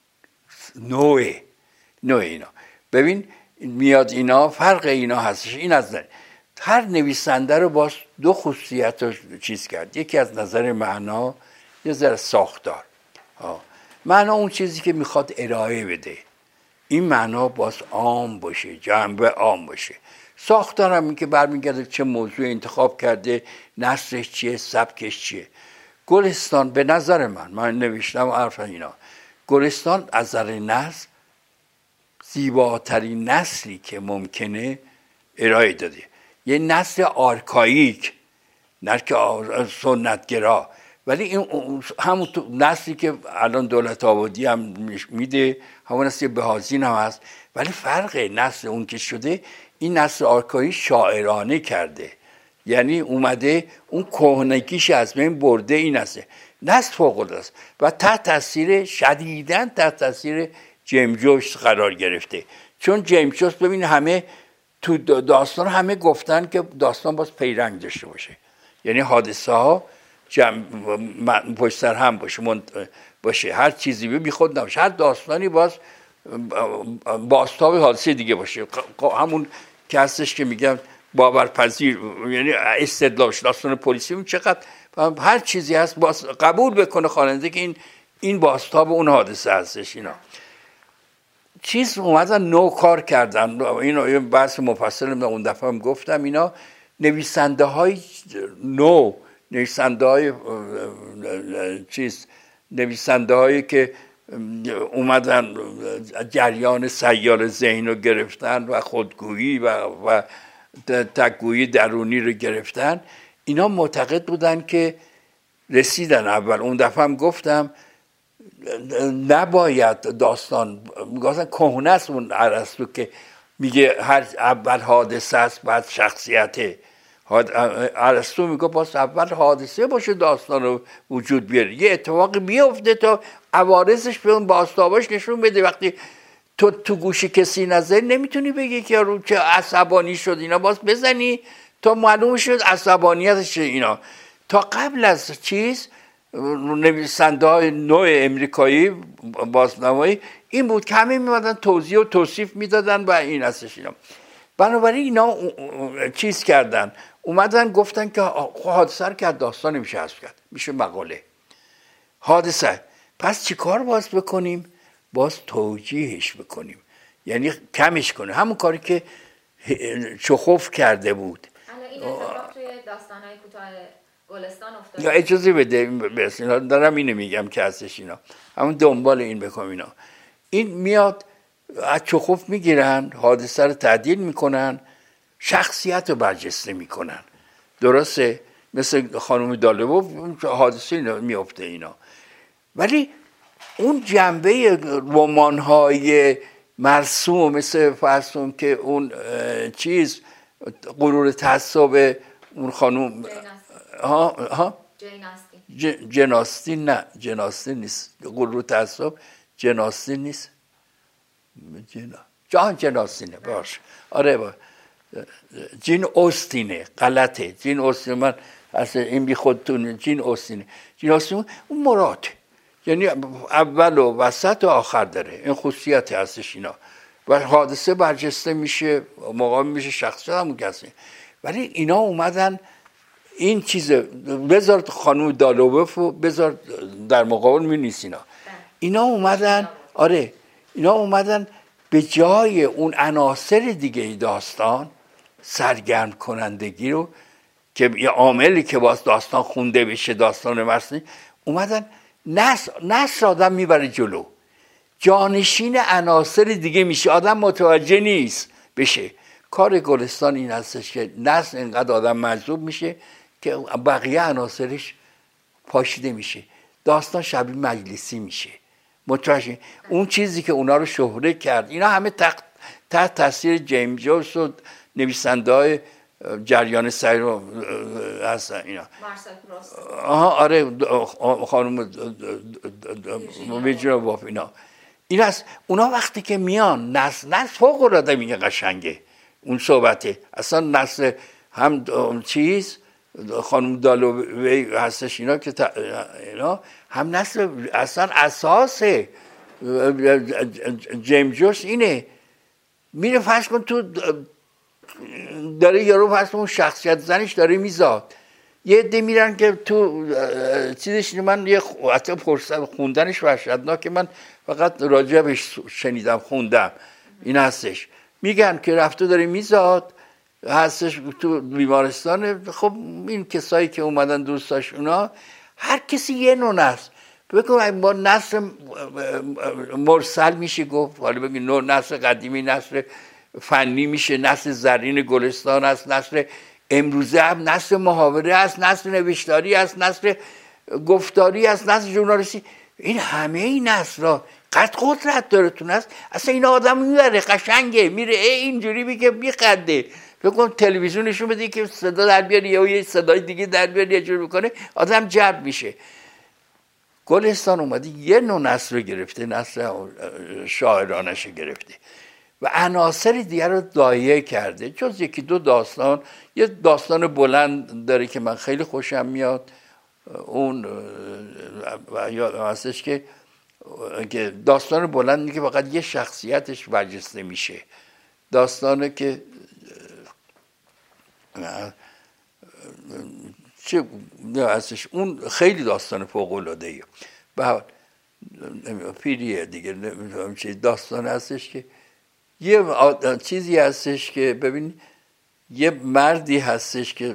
نوع اینا. ببین میاد اینا فرق اینا هستش. این از هر نویسنده رو باز دو خصوصیت رو چیز کرد، یکی از نظر معنا، یه ذره ساختار. معنا اون چیزی که میخواد ارائه بده، این معنا باز عام باشه، جنبه عام باشه. ساختار هم این که برمیگرده چه موضوع انتخاب کرده، نثرش چیه، سبکش چیه. گلستان به نظر من نوشتم حرف اینا، گلستان از نظر نثر زیباترین نثری که ممکنه ارائه داده. یه نثر آرکاییک، نه که سنتگرا، ولی این همون نثری که الان دولت آبادی هم میده، همون نثر بهازین هم هست، ولی فرق نثر اون که شده این نثر آرکایی شاعرانه کرده، یعنی اومده اون کهنگیش از بین برده. این نثر فوق‌العاده است و تحت تاثیر شدیداً تحت تاثیر جیمز جویس قرار گرفته. چون جیمز جویس ببین همه تو داستان همه گفتن که داستان باز پیرنگ داشته باشه، یعنی حادثه ها پشت سر هم باشه، هر چیزی بی خود نباشه، هر داستانی باز بازتاب حادثه دیگه باشه. همون که هستش که میگم باورپذیر، یعنی استدلالش داستان پلیسی چقدر هر چیزی هست باز قبول بکنه خواننده که این بازتاب اون حادثه هستش. اینا چیز اومدن نو کار کردن. اینو یه بحث مفصل اون دفعه هم گفتم، اینا نویسنده های نو، نویسنده های نویسنده هایی که اومدن جریان سیال ذهن رو گرفتن و خودگویی و تکگویی درونی رو گرفتن، اینا معتقد بودن که رسیدن. اول اون دفعه هم گفتم نباید داستان میگفتن کهنه است اون ارسطو که میگه هر اول حادثه است بعد شخصیته. ارسطو میگه باز اول حادثه باشه داستان رو وجود بیاره، یه اتفاقی بیفته تا عوارضش به اون بازتاباش نشون بده. وقتی تو گوش کسی نظر نمیتونی بگی که رو که عصبانی شد اینا باز بزنی تا معلوم شد عصبانیتش. اینا تا قبل از چیز نویسنده های نوع امریکایی بازنمایی این بود که همه میمدن توضیح و توصیف میدادن و این هستش. اینا بنابراین اینا چیز کردن، اومدن گفتن که حادثه رو که داستان نمیشه حذف کرد، میشه مقاله حادثه. پس چی کار باز بکنیم؟ باز توجیهش بکنیم، یعنی کمش کنیم. همون کاری که چخوف کرده بود. این اتفاق توی داستان‌های کوتاه گلستان افتاد. یا اجازه بده برسیم، دارم اینو میگم که هستش اینا همون دنبال این بکنم. این میاد از چخوف میگیرن، حادثه رو تعدیل میکنن، شخصیت رو برجسته میکنن. درسته؟ مثل خانم دالبوف حادثه میفته اینا. ولی اون جنبه رمان‌های مرسوم مثل فرسون که اون چیز غرور تعصب اون خانم جناستین نه جناستین نیست، غرور تعصب جناستین نیست، جناستینه باش. آره با جین اوستینه، غلطه. جین اوستین من اصلا این بی خودتون جین اوستینه. جین اوستین اون مراده، یعنی اول و وسط و آخر داره، این خصوصیت هستش اینا. و حادثه برجسته میشه، مقام میشه شخصیت همون کسی. ولی اینا اومدن این چیزه بذار خانم دالوبفو بذار در مقابل می‌نویس اینا اومدن. آره اینا اومدن به جای اون عناصر دیگه داستان سرگرم کنندگی رو که یه عاملی که باز داستان خونده بشه، داستان مرسوم، اومدن نثر آدم میبره جلو، جانشین عناصر دیگه میشه، آدم متوجه نیست بشه. کار گلستان این هستش که نثر اینقدر آدم مجذوب میشه که بقیه عناصرش پاشیده میشه، داستان شبیه مجلسی میشه. متوجه اون چیزی که اونا رو شهره کرد، اینا همه تحت تاثیر جیمز جویس و نویسنده‌های جریان سیر هستن اینا. آره خانم ویرجینیا وولف این است. اونا وقتی که میان نسل فوق العاده میگه قشنگه اون صحبته. اصلا نسل هم چیز خانم دالووی هستش اینا که اینا هم نسل اصلا اساس جیمز جویس اینه. میره فرض کن تو داره یارو فرض کن شخصیت زنش داره میزاد، یه عده میرن که تو چیزش، من یه حتی خوندنش وحشتناکه، من فقط راجبش شنیدم خوندم، این هستش میگن که رفته داره میزاد هستش تو بیمارستان. خب این کسایی که اومدن دوستاش اونا هر کسی یه نوع نسل بگم با نسل مرسل میشه گفت، حالا بگیم نوع نسل قدیمی، نسل فنی میشه، نسل زرین گلستان است، نسل امروزه هم نسل محاوره است، نسل نوشتاری است، نسل گفتاری است، نسل ژورنالیستی. این همه این نسل‌ها قد قدرت داره تو نسل. اصلا این آدم میبره قشنگه، میره اینجوری میگه میخنده. بگم تلویزیونشون بده که صدا در بیاره یا یه صدای دیگه در بیاره یه جور بکنه، آدم جلب میشه. گلستان اومده یه نوع نسل رو گرفته، نسل شاعرانش گرفته و عناصر دیگر رو دایه کرده. جز یکی دو داستان، یه داستان بلند داره که من خیلی خوشم میاد، اون یاد هستش که داستان بلند میگه که فقط یه شخصیتش برجسته میشه. داستانه که چه هستش، اون خیلی داستان فوق العاده ایه. به پیریه دیگه نمیدونم چه داستان هستش که یه چیزی هستش که ببین یه مردی هستش که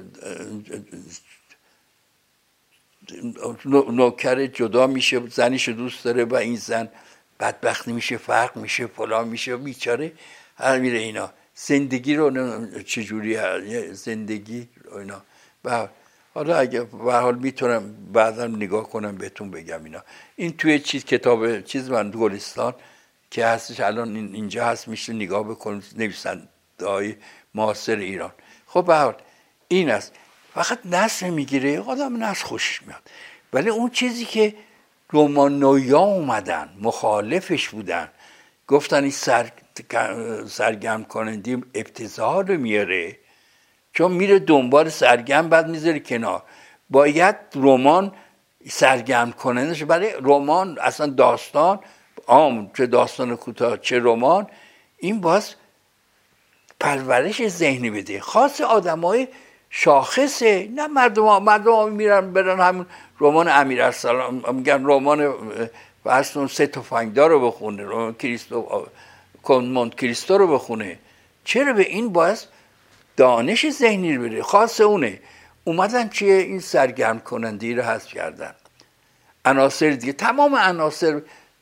نوکر جدا میشه، زنیشو دوست داره و این زن بدبختی میشه، فرق میشه، فلان میشه، بیچاره هر میره اینا زندگی رو چجوری زندگی رو اینا. و حالا اگه به حال میتونم بعدا نگاه کنم بهتون بگم اینا. این توی کتاب چیز من گلستان که هستش الان اینجا هست، میشه نگاه بکنید، نویسنده‌های معاصر ایران. خب به حال این است. فقط نثر میگیره آدم، نثر خوشش میاد، ولی اون چیزی که رمان‌نویس‌ها اومدن مخالفش بودن، گفتن این سرگرم کننده ابتذال رو میاره، چون میره دنبال سرگرم بعد میذاره کنار. باید رمان سرگرم کننده شه. برای رمان اصلا داستان عام، چه داستان کوتاه چه رمان، این باز پرورش ذهنی بده، خاص آدمای شاخصه. نه مردم میرن برن همون رمان امیرارسلان، میگن رمان واسون سه تفنگدار رو بخونه، رمان مونت کریستو رو بخونه. چرا به این باز دانش ذهنی رو بده، خاص اونه. اومدن که این سرگرم کننده رو حذف کردن، عناصر دیگه، تمام عناصر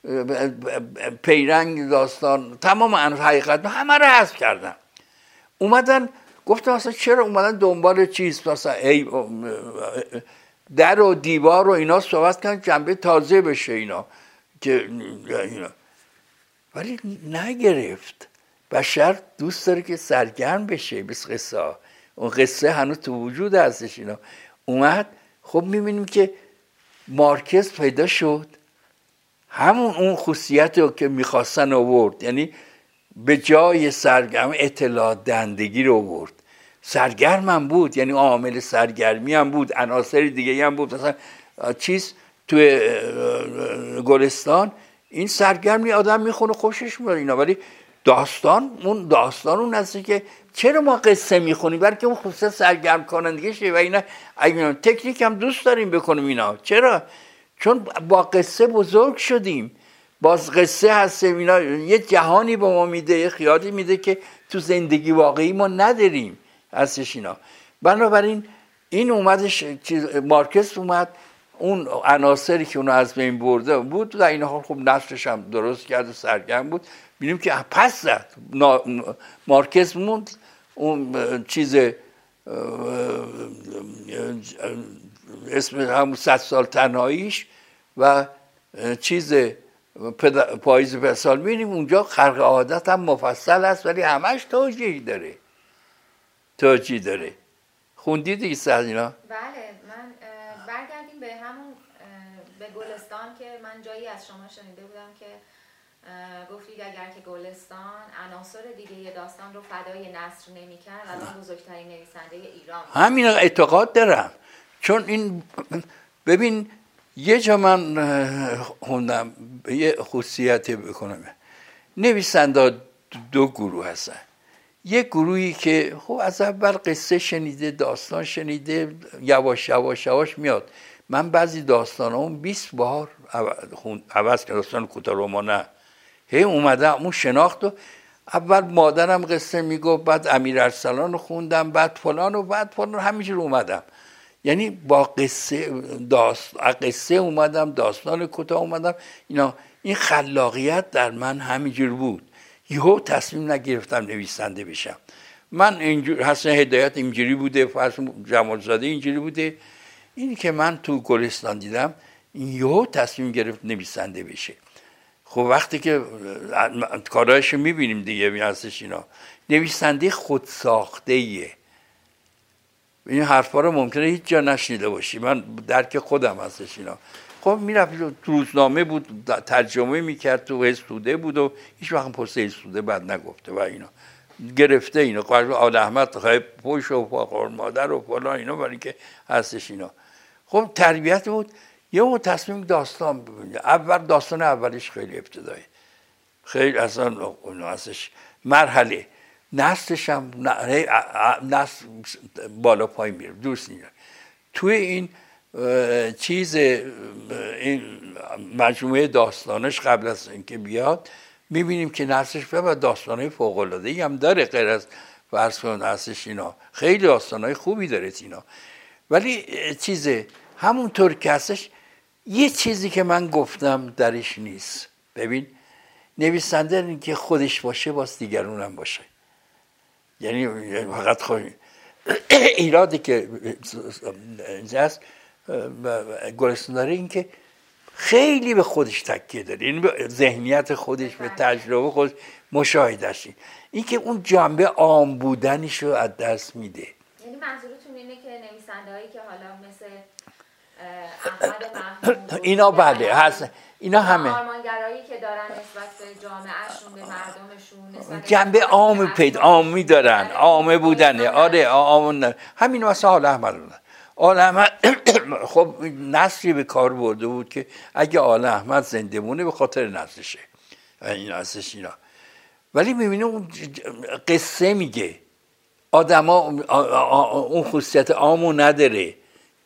پیرنگ داستان، تمام عناصر حقیقت همه رو حذف کردن. اومدن گفتن اصلا چرا اومدن دنبال چیز، مثلا در و دیوار و اینا صحبت کردن جنبه تازه بشه اینا که اینا، ولی نگرفت. بشر دوست داره که سرگرم بشه بس قصه ها. اون قصه هنوز تو وجود هستش اینا. اومد خب میبینیم که مارکس پیدا شد، همون اون خصوصیت رو که میخواستن آورد، یعنی به جای سرگرم اطلاع دهندگی رو آورد. سرگرم هم بود، یعنی عامل سرگرمی هم بود، عناصر دیگه هم بود. مثلا چیز توی گلستان این سرگرمی آدم میخونه خوشش میاد اینا، ولی داستان اون هستی که چرا ما قصه میخونیم؟ برای که اون خصوصا سرگرم کنندگی شه و اینا تکنیک هم دوست داریم بکنیم اینا. چرا؟ چون با قصه بزرگ شدیم، باز قصه هستیم اینا، یه جهانی به ما میده، یه خیالی میده که تو زندگی واقعی ما نداریم هستش اینا. بنابراین این اومدش، مارکس اومد اون عناصری که اونو از بین برده بود در این حال خب نسلش هم درست کرد و سرگرم بود. ببینیم که پس زد مارکس موند اون چیز اسم همون 100 سال تنهاییش و چیز پاییز پسال، می‌بینیم اونجا خرق عادت هم مفصل است ولی همش توجیه داره. خوندید دیگه سر اینا؟ بله، من برگردیم به همون به گلستان که من جایی از شما شنیده بودم که گفتید اگر که گلستان عناصر دیگه داستان رو فدای نثر نمی‌کرد الان بزرگترین نویسنده ایران. همین اعتقاد دارم، چون این ببین یه جا من خوندم یه خصوصیت بکنم، نویسنده دو گروه هستن. یک گروهی که خب از اول قصه شنیده، داستان شنیده، یواش میاد. من بعضی داستانام 20 بار عوض کردم، داستان کوتاه رمانه هی اومدم اون شناخت رو، اول مادرم قصه میگفت، بعد امیر ارسلان رو خوندم، بعد فلان و بعد فلان، همینجور اومدم. یعنی با قصه اومدم، داستان کوتاه اومدم اینا. این خلاقیت در من همینجور بود. یهو تصمیم نگرفتم نویسنده بشم. من اینجور حسن هدایت اینجوری بوده، فرض جمالزاده اینجوری بوده. اینی که من تو گلستان دیدم این یهو تصمیم گرفت نویسنده بشه. خب وقتی که کارهاشو میبینیم دیگه هستش اینا، نویسنده خودساخته‌ایه. این حرفا رو ممکنه هیچ جا نشنیده باشی، من درک خودم هستش اینا. خب میرفت روزنامه بود، ترجمه میکرد، تو حسوده بود و هیچ وقت پست حسوده بعد نگفته و اینا گرفته اینا. قرار آل احمد خواهی پوش و فاقر مادر و فلان اینا، برای که هستش اینا. خب تربیت بود. یه تصمیم داستان ببینید. داستان اولش خیلی ابتدایی، خیلی اصلا هستش مرحله، نسلش هم نسل بالا پای میره، دوست نیست. توی این چیز این مجموعه داستانش قبل از اینکه بیاد میبینیم که نسلش و داستانهای فوق‌العاده‌ای هم داره، غیر از فرض کن هستش اینا، خیلی داستانهای خوبی داره اینا. ولی چیز همونطور که هستش یه چیزی که من گفتم درش نیست. ببین نویسنده این که خودش باشه باز دیگرون هم باشه، یعنی فقط خود ایرادی که هست گلستان داره این که خیلی به خودش تکیه داره، یعنی به ذهنیت خودش، به تجربه خودش، مشاهدهش، این که اون جنبه عام بودنش رو از دست میده. یعنی منظورتون اینه که نویسنده‌هایی که حالا مثل احمد محمود اینا بله هست، اینا همه آرمانگرایی که دارن نسبت به جامعهشون، به مردمشون، جنبه عامی دارن، عامه بودنه. آره همین مثلا آل احمد خب نسلی به کار برده بود که اگه آل احمد زنده مونه به خاطر نسلشه این هستش اینا. ولی میبینه اون قصه میگه، آدما اون خصوصیت عامو نداره،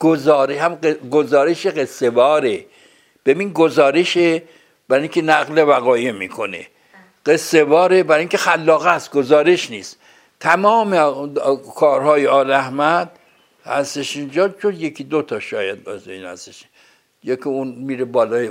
گزارش قصه واره. ببین گزارش برای اینکه نقل وقایع میکنه، قصه واره برای اینکه خلاقه است، گزارش نیست. تمام کارهای آل احمد هستش اینجا، چون یکی دو تا شاید از این هستش. یکی اون میره بالای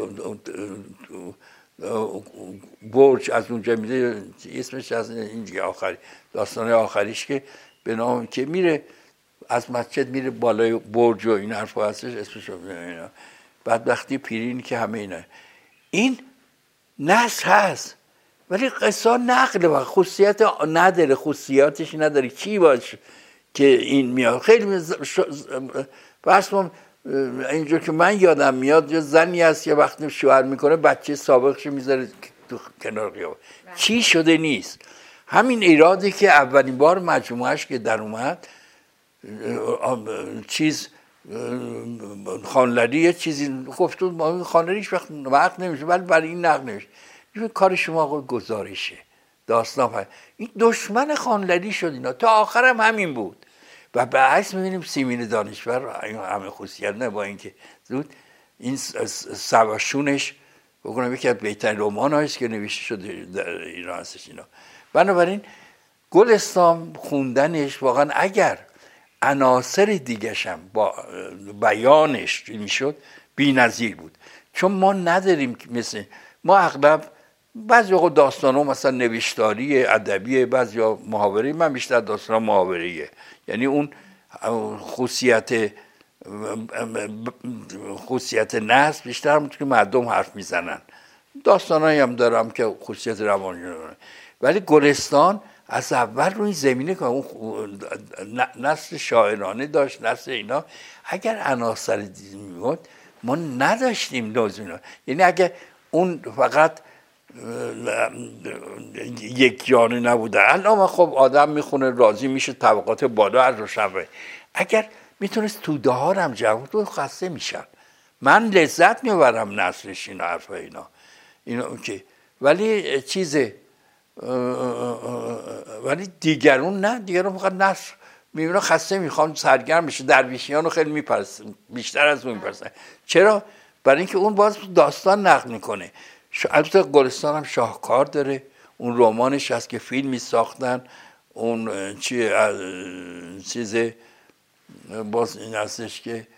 برج، از اونجا میره، اسمش از اینجا آخری داستان آخریش که به نام که میره از مسجد میره بالای برج و این حرفا هستش، اسمش اینا. بعد وقتی پیرین که همه اینا، این نص هست ولی قصه نقل و خصوصیت نداره، خصوصیاتش نداره. چی باشه که این میاد؟ خیلی بس اینجور که من یادم میاد یه زنی هست یه وقتی شوهر میکنه بچه سابقش میذاره تو کنار خیابون، چی شده نیست. همین ایرادی که اولین بار مجموعهش که در اومد چیز خانلری یه چیزی گفت ما خانلریش وقت نمیشه، ولی برای این نقل نمیشه. کار شما گزارشه داستان. این دشمن خانلری شد اینا، تا آخرم همین بود. و به عکس میبینیم سیمین دانشور همه خصوصیت نه، با اینکه زود این سواشونش بکنم یکی از بهترین رمان هاییست که نوشته شده در ایران هستش اینا. بنابراین گلستان خوندنش واقعا اگر عناصر دیگه‌شم با بیانش میشد بی‌نظیر بود، چون ما نداریم مثل ما اغلب بعضی وقت داستانا مثلا نوشتاری ادبی، بعضی محاوره. من بیشتر داستانا محاوره‌ایه، یعنی اون خصوصیت نصب بیشتر همون که مردم حرف میزنن. داستانایی هم دارم که خصوصیت روانی دارن، ولی گلستان از اول روی زمینه که اون نسل شاعرانه داشت، نسل اینا. اگر عناصر میگفت ما نداشتیم لازم، یعنی اگر اون فقط یک جانه نبوده. الان خب آدم میخونه راضی میشه، طبقات بالا از روشنه. اگر میتونست توده ها هم جمع تو خسته میشن. من لذت میبرم نسلش اینا حرفا اینا که، ولی چیزه ولی دیگرون نه، دیگرون فقط نصر میبینن خسته میخوان سرگرم بشه. درویشیان رو خیلی میپرستن، بیشتر از اون میپرستن. چرا؟ برای اینکه اون باز داستان نقل میکنه. البته گلستان هم شاهکار داره، اون رمانش هست که فیلمی ساختن. اون چیز باز این هستش که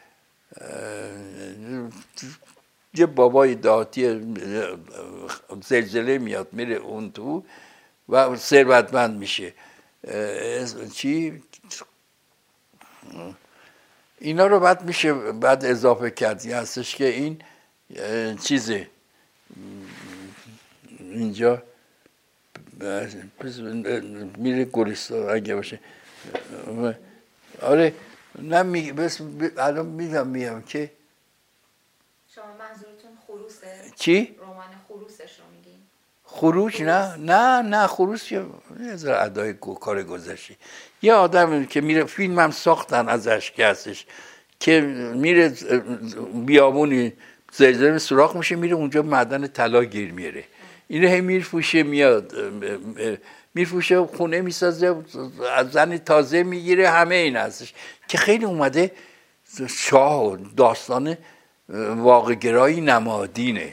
یه بابای دهاتی زلزله میاد میره اون تو و ثروتمند میشه. چی اینا رو بعد میشه بعد اضافه کردی هستش که این چیزه اینجا میره گلستان اگه باشه. آره نه بس الان میگم که شما منظورتون خروسه؟ چی؟ رمان خروسش رو میگین؟ خروج نه خروس یه ادای کار گذشته. یه آدم که میره، فیلم هم ساختن ازش که هستش که میره بیابونی زلزله سوراخ میشه، میره اونجا معدن طلا گیر میاره. اینو هی میفروشه، میاد میفروشه، خونه میسازه، از زن تازه میگیره. همه این هستش که خیلی اومده شاه و داستان واقع گرایی نمادینه.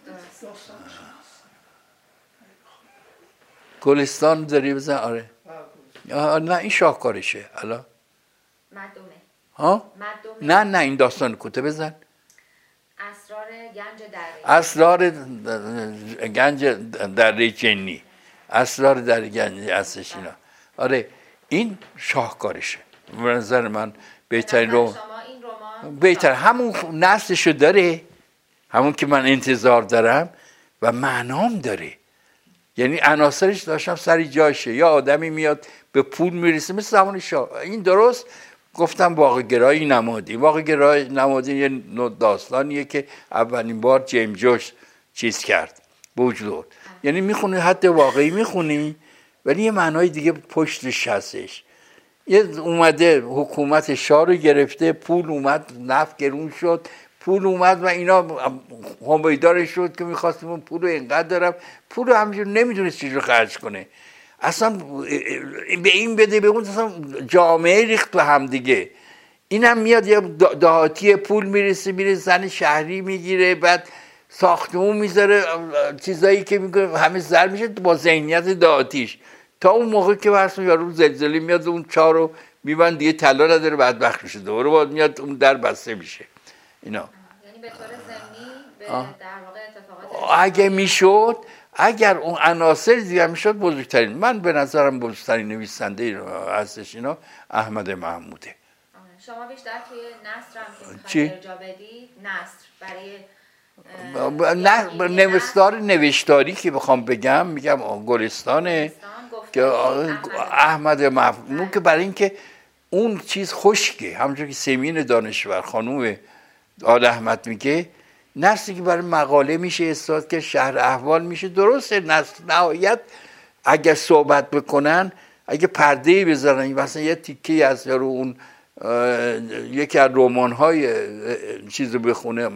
گلستان داری بزن؟ آره نه این شاهکارشه. حالا مردمه ها؟ نه این داستان کوته بزن. اسرار گنج دره. اسرار گنج دره جنی، اسرار دره گنج هستش اینا. آره این شاهکارشه به نظر من. بهترین رو بهتر همون نسلشو داره، همون که من انتظار دارم و معنام داره. یعنی عناصرش داشتم سری جاشه. یا آدمی میاد به پول میرسه مثل زمان شاه. این درست گفتم واقع گرایی نمادی. واقع گرایی نمادی یه نوع داستانیه که اولین بار جیمز جویس چیز کرد بوجود. یعنی میخونی حتی واقعی میخونی ولی یه معنای دیگه پشتش هستش. یه اومده حکومت شاه رو گرفته، پول اومد، نفت گرون شد، پول اومد و اینا همیدار شد که میخواستیم پول رو اینقدر دارم، پول رو همینجور نمیدونست چیز رو خرج کنه. اصلا به این بده به اون، اصلا جامعه ریخت به هم دیگه. این هم میاد یه دهاتی پول میرسه، میره زن شهری میگیره، بعد ساختمون میذاره، چیزایی که میگه همه زر میشه با ذهنیت دهاتیش. تا اون موقع که واسه یارو زلزله میاد اون چا رو میبند دیگه طلا نداره، بدبخت میشه، دوباره باید میاد اون در بسته میشه. اینا یعنی به طور ضمنی به در واقع اتفاقات اگه میشد، اگر اون عناصر دیگه میشد، بزرگترین، من به نظرم بزرگترین نویسنده هستش اینا احمد محموده. شما بیشتر توی نثر هم که چی؟ میخواید ارجاع بدید، نثر برای نوشتاری که بخوام بگم، میگم گلستانه که احمد محمود، که برای اینکه اون چیز خشکه، همونجور که سیمین دانشور خانوم آل احمد میگه، نثری که برای مقاله میشه استفاده که شهر احوال میشه. درسته نثر نهایت اگر صحبت بکنن، اگه پرده‌ای بذارن مثلا یه تیکه از رو اون یکی از رمان‌های چیزو بخونه،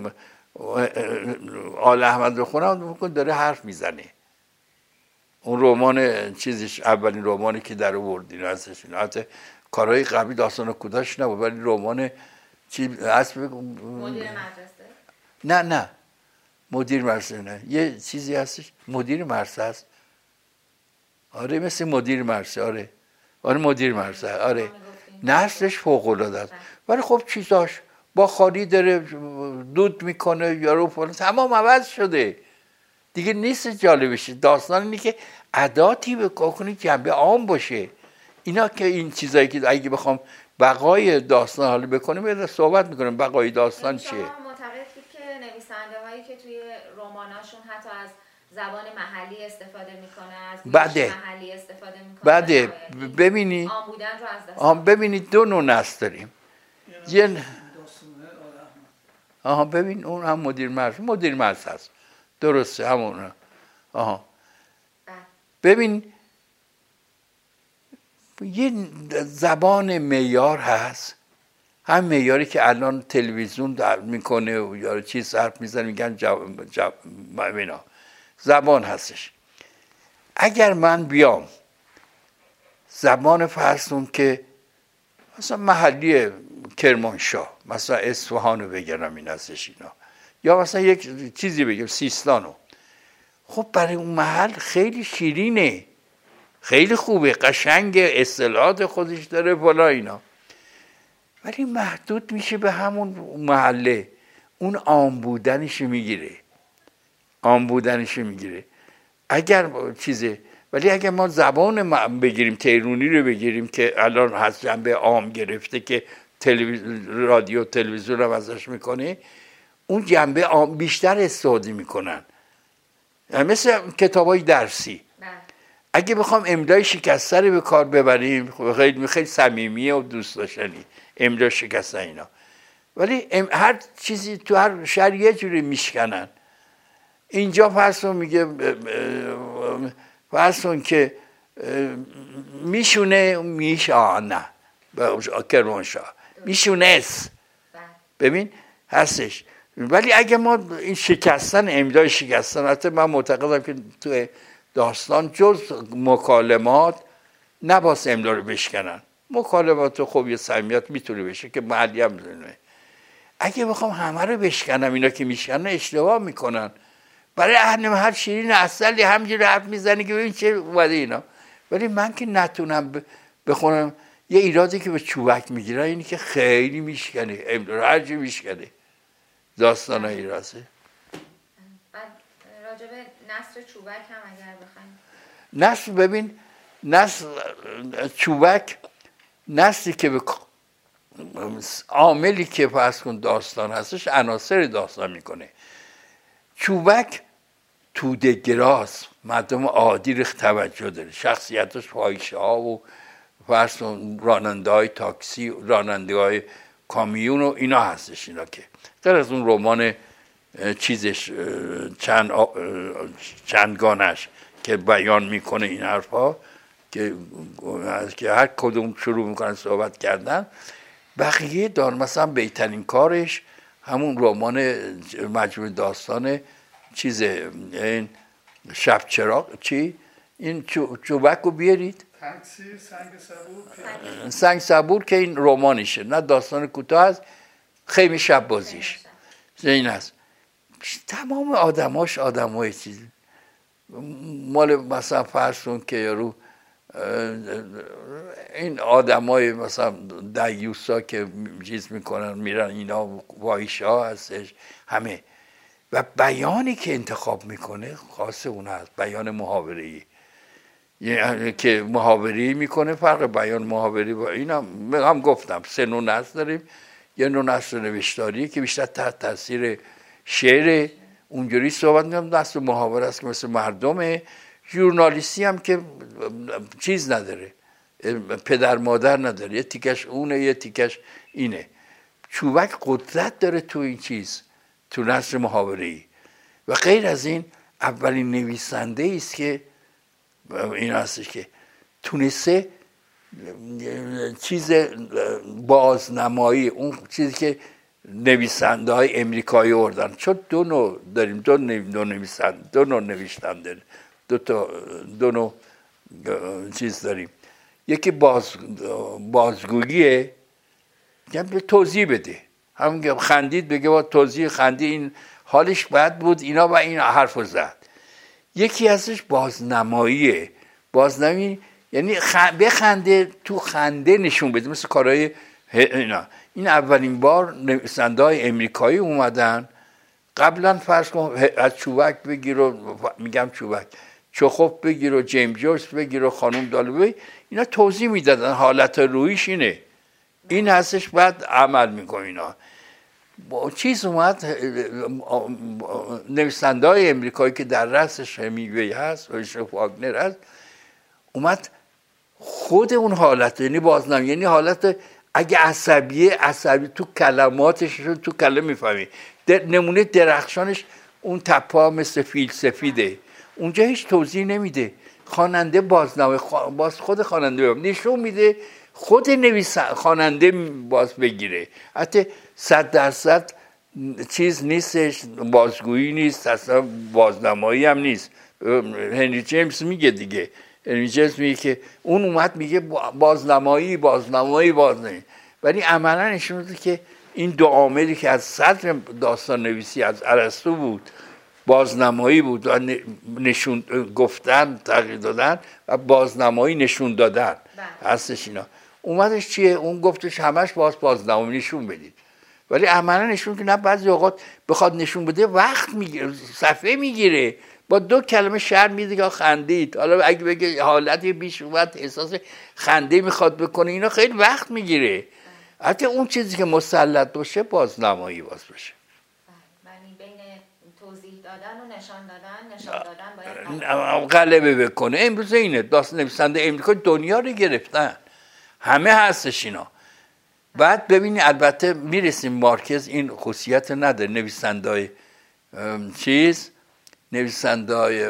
آل احمد بخونه، داره حرف میزنه. اون رمان چیزش اولین رمانی که در آوردین هستش، البته کارهای قبلی داستان کوداش نبود، ولی رمان چی اسم مدیر مدرسه؟ نه مدیر مدرسه نه، یه چیزی هستش مدیر مدرسه است. آره مثل مدیر مدرسه. آره مدیر مدرسه. آره نثرش فوق العاده است، ولی خب چیزاش با خالی داره دود میکنه یارو فلان، تمام عوض شده دیگه، نیست جالبش. داستان اینه که اداتی بکنید جنبه عام باشه. اینا که این چیزایی که اگه بخوام بقای داستان حالا بکنیم، صحبت میکنیم بقای داستان چیه. شما معتقدید که نویسنده هایی که توی رماناشون حتی از زبان محلی استفاده میکنه، از گویش محلی استفاده میکنه، ببینید عام بودن رو از دست ببینید دو نوع نثر داریم. ببین اون هم مدیر مرز هست، درسته همون. ببین یه زبان معیار هست، هم معیاری که الان تلویزیون در میکنه و یا چیز حرف میزنه میگن زبان هستش. اگر من بیام زبان فرسون که مثلا محلی کرمانشاه، مثلا اصفهان رو بگرم این هستش اینا، یا مثلا یک چیزی بگم سیستانو، خب برای اون محل خیلی شیرینه، خیلی خوبه، قشنگ، اصطلاحات خودش داره فلا اینا، ولی محدود میشه به همون محله، اون عام بودنشو میگیره. اگر چیزه، ولی اگر ما زبان بگیریم، تهرونی رو بگیریم که الان هست جنبه عام گرفته که رادیو تلویزیون هم ازش میکنه، اون جنبه عام بیشتر استفاده میکنن، مثل کتابای درسی. اگه بخوام املای شکسته رو به کار ببریم، خیلی صمیمیه و دوست داشتنی املا شکسته اینا، ولی هر چیزی تو هر شهر یه جوری میشکنن. اینجا فرسون میگه فرسون که میشونه میشانه کرمانشاه میشونست، ببین هستش. ولی اگه ما این شکستن، املای شکستن، حتی من معتقدم که تو داستان جز مکالمات نباید املا رو بشکنن. مکالمات خب یه صمیمیت میتونه بشه که محلی هم میدونه. اگه بخوام همه رو بشکنم، اینا که میشکنن اشتباه میکنن. برای اهل محل شیرین اصلی همجوری حرف میزنه که ببین چه اومده اینا. ولی من که نتونم بخونم، یه ایرادی که به چوبک میگیره اینی که خیلی میشکنه، املا رو هرچی میشکنه. داستان های راسته. راجب نثر چوبک هم اگر بخوایم، نثر ببین، نثر چوبک نثری که به عاملی که فرض کن داستان هستش عناصر داستان میکنه. چوبک توده‌گراست، مردم عادی رو توجه داره، شخصیتش فاحشه ها و فرض کن راننده های تاکسی، راننده های کامیون و اینا هستش. اینا که در از اون رمان چیزش چندگانش که بیان میکنه این حرفا که هر کدوم شروع میکنن صحبت کردن، بقیه دار مثلا بهترین کارش همون رمان مجموعه داستان چیزه، این شب چراغ چی؟ این چوبک رو بیارید، تکثیر سنگ صبور که این رمانشه، نه داستان کوتاه هست، خیمه شب بازیش این هست. تمام آدماش آدمای چیز مال مثلا فرسون که یارو این آدمای مثلا دیوسا که چیز میکنن میرن اینا وایشا هستش همه. و بیانی که انتخاب میکنه خاص اون هست، بیان محاوره‌ای، یعنی که محاوره‌ای میکنه. فرق بیان محاوره‌ای با اینا هم گفتم 3 نوع نثر داریم. یه نوع نثر نوشتاری که بیشتر تحت تاثیر شعر اونجوری صحبت میکنم، نثر محاوره است که مثل مردمه. ژورنالیستی هم که چیز نداره، پدر مادر نداره، یه تیکش اونه یه تیکش اینه. چوبک قدرت داره تو این چیز، تو نثر محاوره‌ای. و غیر از این اولین نویسنده است که این هستش که تونسته چیز بازنمایی، اون چیزی که نویسنده های امریکایی آوردن، چون 2 نوع داریم، 2 نوع نویسنده، دو نوع چیز داریم. یکی بازگوییه، یعنی توضیح بده، همون که خندید بگه با توضیح خندید این حالش بد بود اینا و این حرفو زد. یکی ازش بازنماییه. بازنمایی یعنی بخنده، تو خنده نشون بده، مثل کارهای اینا. این اولین بار نویسنده های امریکایی اومدن. قبلا فرض کن از چوبک بگیر و میگم چوبک، چخوف بگیر و جیمز جویس بگیر و خانم دالوی، اینا توضیح میدادن حالت روحیش اینه، این هستش، بعد عمل میکنه. اینا چیز اومد نویسنده های امریکایی که در رأسش همیگوی هست و واگنر هست، اومد خود اون حالت، یعنی بازنم، یعنی حالت اگه عصبی تو کلماتش، تو کلمه میفهمی. نمونه درخشانش اون تپا مثل فیل سفیده، اونجا هیچ توضیح نمیده. خواننده بازنامه باز خود خواننده نشون میده، خود خواننده باز بگیره. حتی 100% چیز نیستش، بازگویی نیست، اصلا بازنمایی هم نیست. هنری جیمز میگه دیگه، هنری جیمز میگه که اون اومد میگه بازنمایی، ولی عملا نشون میده که این 2 عاملی که از صدر داستان نویسی از ارسطو بود، بازنمایی بود و نشون گفتن، تغییر دادن و بازنمایی نشون دادن هستش. اینا اومدش چیه؟ اون گفتش همش بازنمایی نشون بدید، ولی عملا نشون که نه، بعضی اوقات بخواد نشون بده وقت میگیره، صفحه میگیره، با 2 کلمه شعر میده که خندید. حالا اگه بگه حالتی بیش اومد احساس خنده میخواد بکنه، اینا خیلی وقت میگیره. حتی اون چیزی که مسلط باشه بازنمایی باشه. یعنی بین توضیح دادن و نشان دادن باید غلبه بکنه. امروز اینه داستان نویسنده امریکا دنیا رو گرفتن، همه هستش اینا. بعد ببینی البته میرسیم مارکز این خصوصیت نداره، نویسنده‌های چیز، نویسنده‌های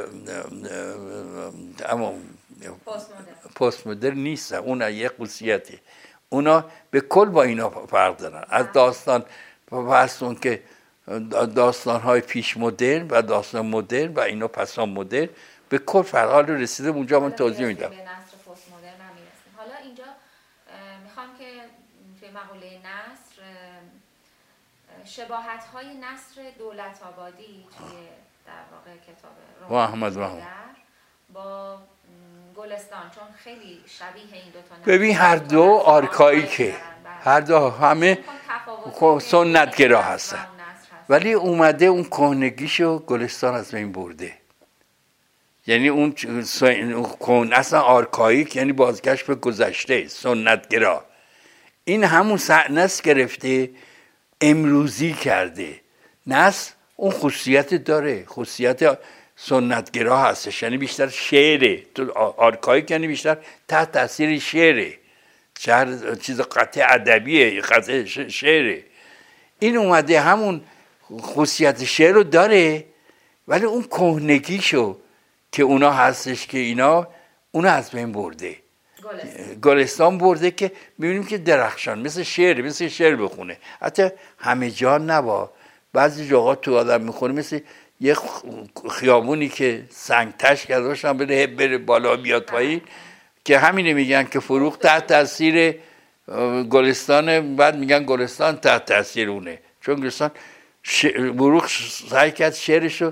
پست مدرن نیستن، اون یه خصوصیتی، اونا به کل با اینا فرق دارن. از داستان پسون که داستان‌های پیش مدرن و داستان مدرن و اینا پسان مدرن به کل فرق. حال رسیده اونجا من توضیح میدم. حالا اینجا میخوام که توی مقوله نثر شباهت‌های نثر دولت آبادی توی در واقع کتاب محمد با گلستان، چون خیلی شبیه این 2 تا. ببین هر دو آرکاییکه، هر دو همه سنتگرا هستن، ولی اومده اون کهنگیشو گلستان از بین برده. یعنی اون اصلا آرکاییک یعنی بازگشت به گذشته، سنتگرا. این همون نثر گرفته امروزی کرده. نثر اون خصوصیت داره، خصوصیت سنتگرا هستش، یعنی بیشتر شعره. تو آرکاییک یعنی بیشتر تحت تاثیر شعره، چیز قطع ادبیه، قطع شعره. این اومده همون خصوصیت شعر رو داره، ولی اون کهنگیشو که اونا هستش که اینا اونو از بین برده. گلستان برده که میبینیم که درخشان مثل شعر بخونه. حتی همه جا نبا، بعضی جاها تو آدم میخونه مثل یه خیابونی که سنگ تش کرده باشن بره بالا بیاد پایین، که همینه میگن که فروغ تحت تاثیر گلستان، بعد میگن گلستان تحت تاثیر اونه، چون گلستان فروغ سعی کرد شعرشو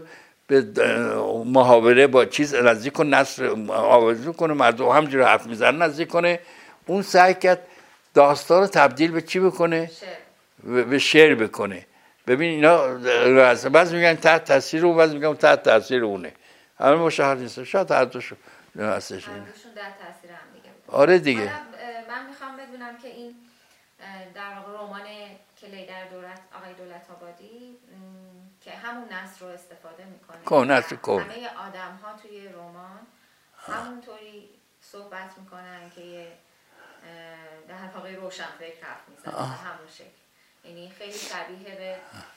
به محاوره با چیز نزدیک کنه، نثر آوازی کنه، مردم همجوری حرف میزنن نزدیک کنه. اون سعی کرد داستان رو تبدیل به چی بکنه؟ به شعر بکنه. ببین اینا بعضی میگن تحت تاثیر اون، بعضی میگن تحت تاثیر اونه. همه مشخص نیست، شاید هر دوشون هستش. هر دوشون در تاثیر هم دیگه بود. آره دیگه. من میخوام بدونم که این در واقع رمان کلی در دولت آقای دولت آبادی که همون نثر رو استفاده میکنه، همه آدم ها توی رمان همونطوری صحبت میکنن که در واقع روشن فکر حرف میزنن همون شکل. یعنی خیلی شبیه به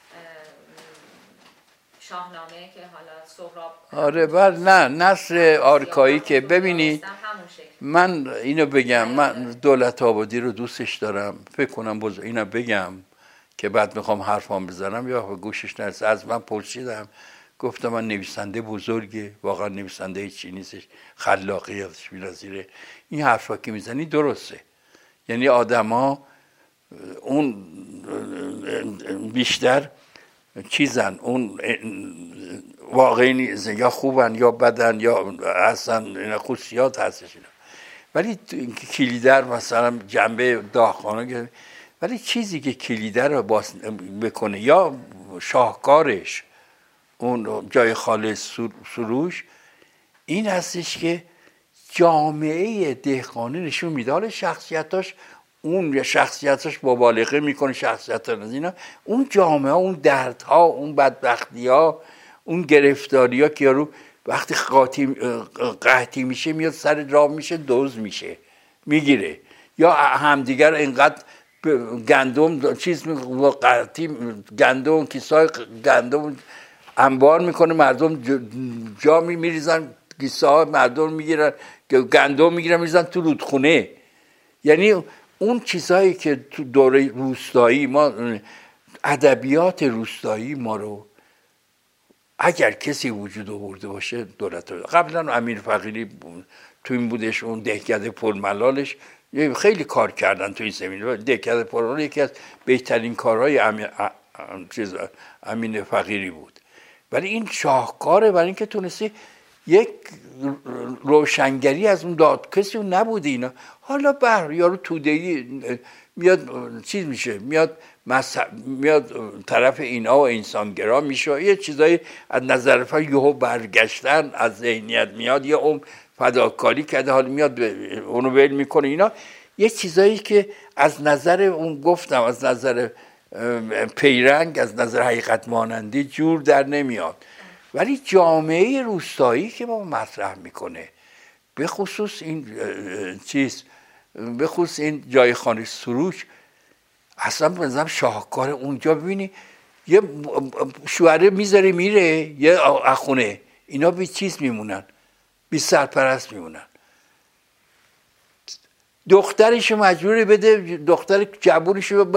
شاهنامه که حالا سهراب. آره بله، نه نثر آرکایی که ببینید من اینو بگم، من دولت آبادی رو دوستش دارم، فکر کنم اینو بگم که بعد میخوام حرفام بزنم یا گوشش نرسه. از من پرسیدم، گفتم من نویسنده بزرگه، واقعا نویسنده چی نیستش، خلاقیتش بی‌نظیره. این حرفا که میزنی درسته، یعنی آدما اون بیشتر چیزن، اون واقعی یا خوبن یا بدن یا اصلا خصوصیات هستش اینا. ولی کلیدر مثلا جنبه داغخانه، ولی چیزی که کلیدر رو باز بکنه یا شاهکارش اون جای خالص سروش این هستش که جامعه دهقانی نشون میده. حالا شخصیتاش، اون شخصیتش مبالغه میکنه، شخصیت از اینا، اون جامعه، اون دردها، اون بدبختی‌ها، اون گرفتاری‌ها که یارو وقتی قحطی میشه میاد سر راه میشه دزد میشه میگیره، یا همدیگر اینقدر گندم چیز قحطی گندم کیسای گندم انبار میکنه، مردم جا میریزن کیسه ها، مردم میگیرن گندم میگیرن میریزن تو رودخونه. یعنی اون چیزهایی که تو دوره روستایی ما، ادبیات روستایی ما رو اگر کسی وجود آورده باشه دولت قبلا امیر فقیری تو این بودش، اون دهکده پرملالش خیلی کار کردن تو این زمینه. دهکده پرملال یکی از بهترین کارهای امیر فقیری بود، ولی این شاهکاره برای اینکه تونستی یک روشنگری از اون داد. کسی اون نبوده اینا. حالا یارو توده‌ای میاد چیز میشه، میاد طرف اینا و انسانگرا میشه، یه چیزایی از نظر فر یهو برگشتن از ذهنیت میاد، یه اون فداکاری کرده حالا میاد اونو ول میکنه. اینا یه چیزایی که از نظر اون گفتم، از نظر پیرنگ، از نظر حقیقت مانندی جور در نمیاد. ولی جامعه روستایی که ما مطرح میکنه، به خصوص این این جای خانه سروش، اصلا بنظرم شاهکار. اونجا ببینی یه شوهره میذاره میره یه اخونه، اینا بی چیز میمونن، بی سرپرست میمونن. دخترش مجبوره بده، دختر جبونش رو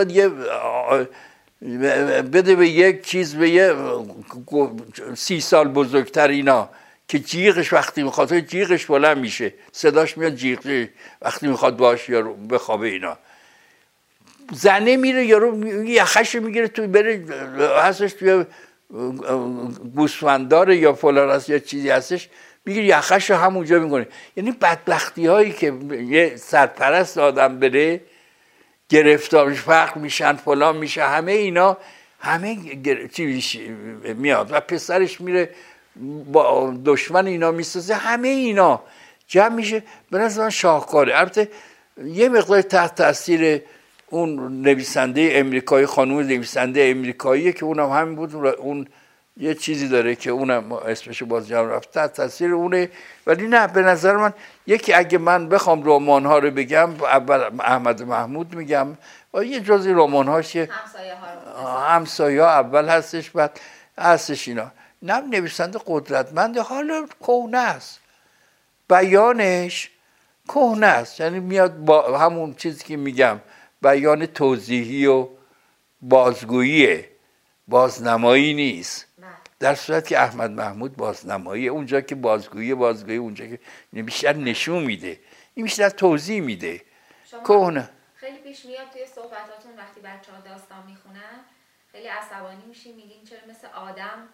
بده به یک چیز، به یه 30 سال بزرگتر اینا که جیغش وقتی میخواد جیغش بلند میشه، صداش میاد جیغ وقتی میخواد باش یا بخوابه. اینا زنه میره یارو یخش میگیره تو بره هستش توی گوسفندار یا فلان هست یا چیزی هستش، میگیره یخش رو همونجا میکنه. یعنی بدبختی هایی که یه سرپرست آدم بره گرفتارش فقر میشن فلان میشه، همه اینا همه چی میاد و پسرش میره با دشمن اینا میسازه، همه اینا جمع میشه. به نظر شاهکاره. البته یه مقدار تحت تاثیر اون نویسنده امریکایی، خانوم نویسنده امریکاییه که اونم همین بود. اون یه چیزی داره که اونم اسمش باز جمع رفت، تحت تاثیر اونه. ولی نه، به نظر من یکی اگه من بخوام رمان ها رو بگم، اول احمد محمود میگم و یه جزی رمان هاش که همسایه ها اول هستش، بعد هستش اینا. نه نویسنده قدرتمنده، حالا کهنه است، بیانش کهنه است، یعنی میاد با همون چیزی که میگم بیان توضیحی و بازگوییه، بازنمایی نیست. در صورت که احمد محمود بازنمایی، اونجا که بازگویی اونجا که بیشتر نشون میده، این بیشتر توضیح میده. کهنه خیلی پیش میاد توی صحبتاتون وقتی بچه‌ها داستان میخونن خیلی عصبانی میشین، میگین چرا مثل آدم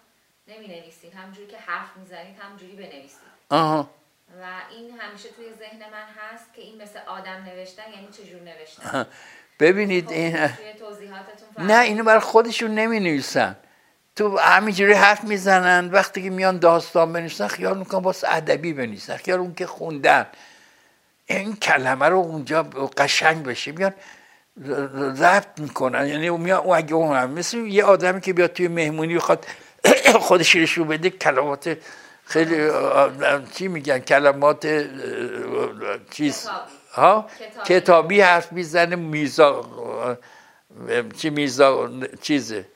نمی نویسید، همونجوری که حرف میزنید همونجوری بنویسید. آها. و این همیشه توی ذهن من هست که این مثل آدم نوشتن یعنی چجور نوشتن. ببینید خب این توی توضیحاتتون نه اینو برای خودشون نمی نویسن، تو همینجوری حرف میزنن. وقتی که میان داستان بنویسن خیال میکنن واسه ادبی بنویسن، خیال اون که خوندن این کلمه رو اونجا قشنگ بشه میان ضبط میکنن. یعنی میان اگه اون هم مثل یه آدمی که بیاد توی مهمونی بخواد خودش رو بده، کلمات خیلی چی میگن، کلمات چیز ها کتابی حرف میزنه، میزا چیزه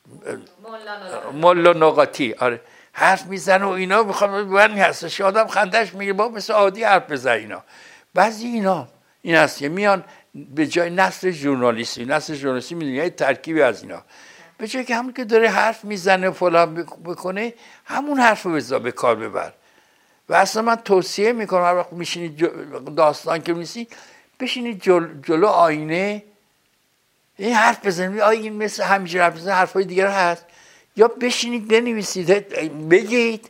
ملا نقاطی، آره حرف میزنه و اینا. میخوام من هستش آدم خندش میگه با مثل عادی حرف بزن اینا. بعضی اینا این هست که میان به جای نثر ژورنالیستی میدونی یه ترکیبی از اینا، به جای که همون که داره حرف میزنه فلان بکنه همون حرف رو به کار ببر. و اصلا من توصیه میکنم هر وقت میشینید داستان که می‌نویسید بشینید جلو آینه این حرف بزنید، این مثل همیشه حرف بزنید، حرفای دیگر هست، یا بشینید بنویسید، بگید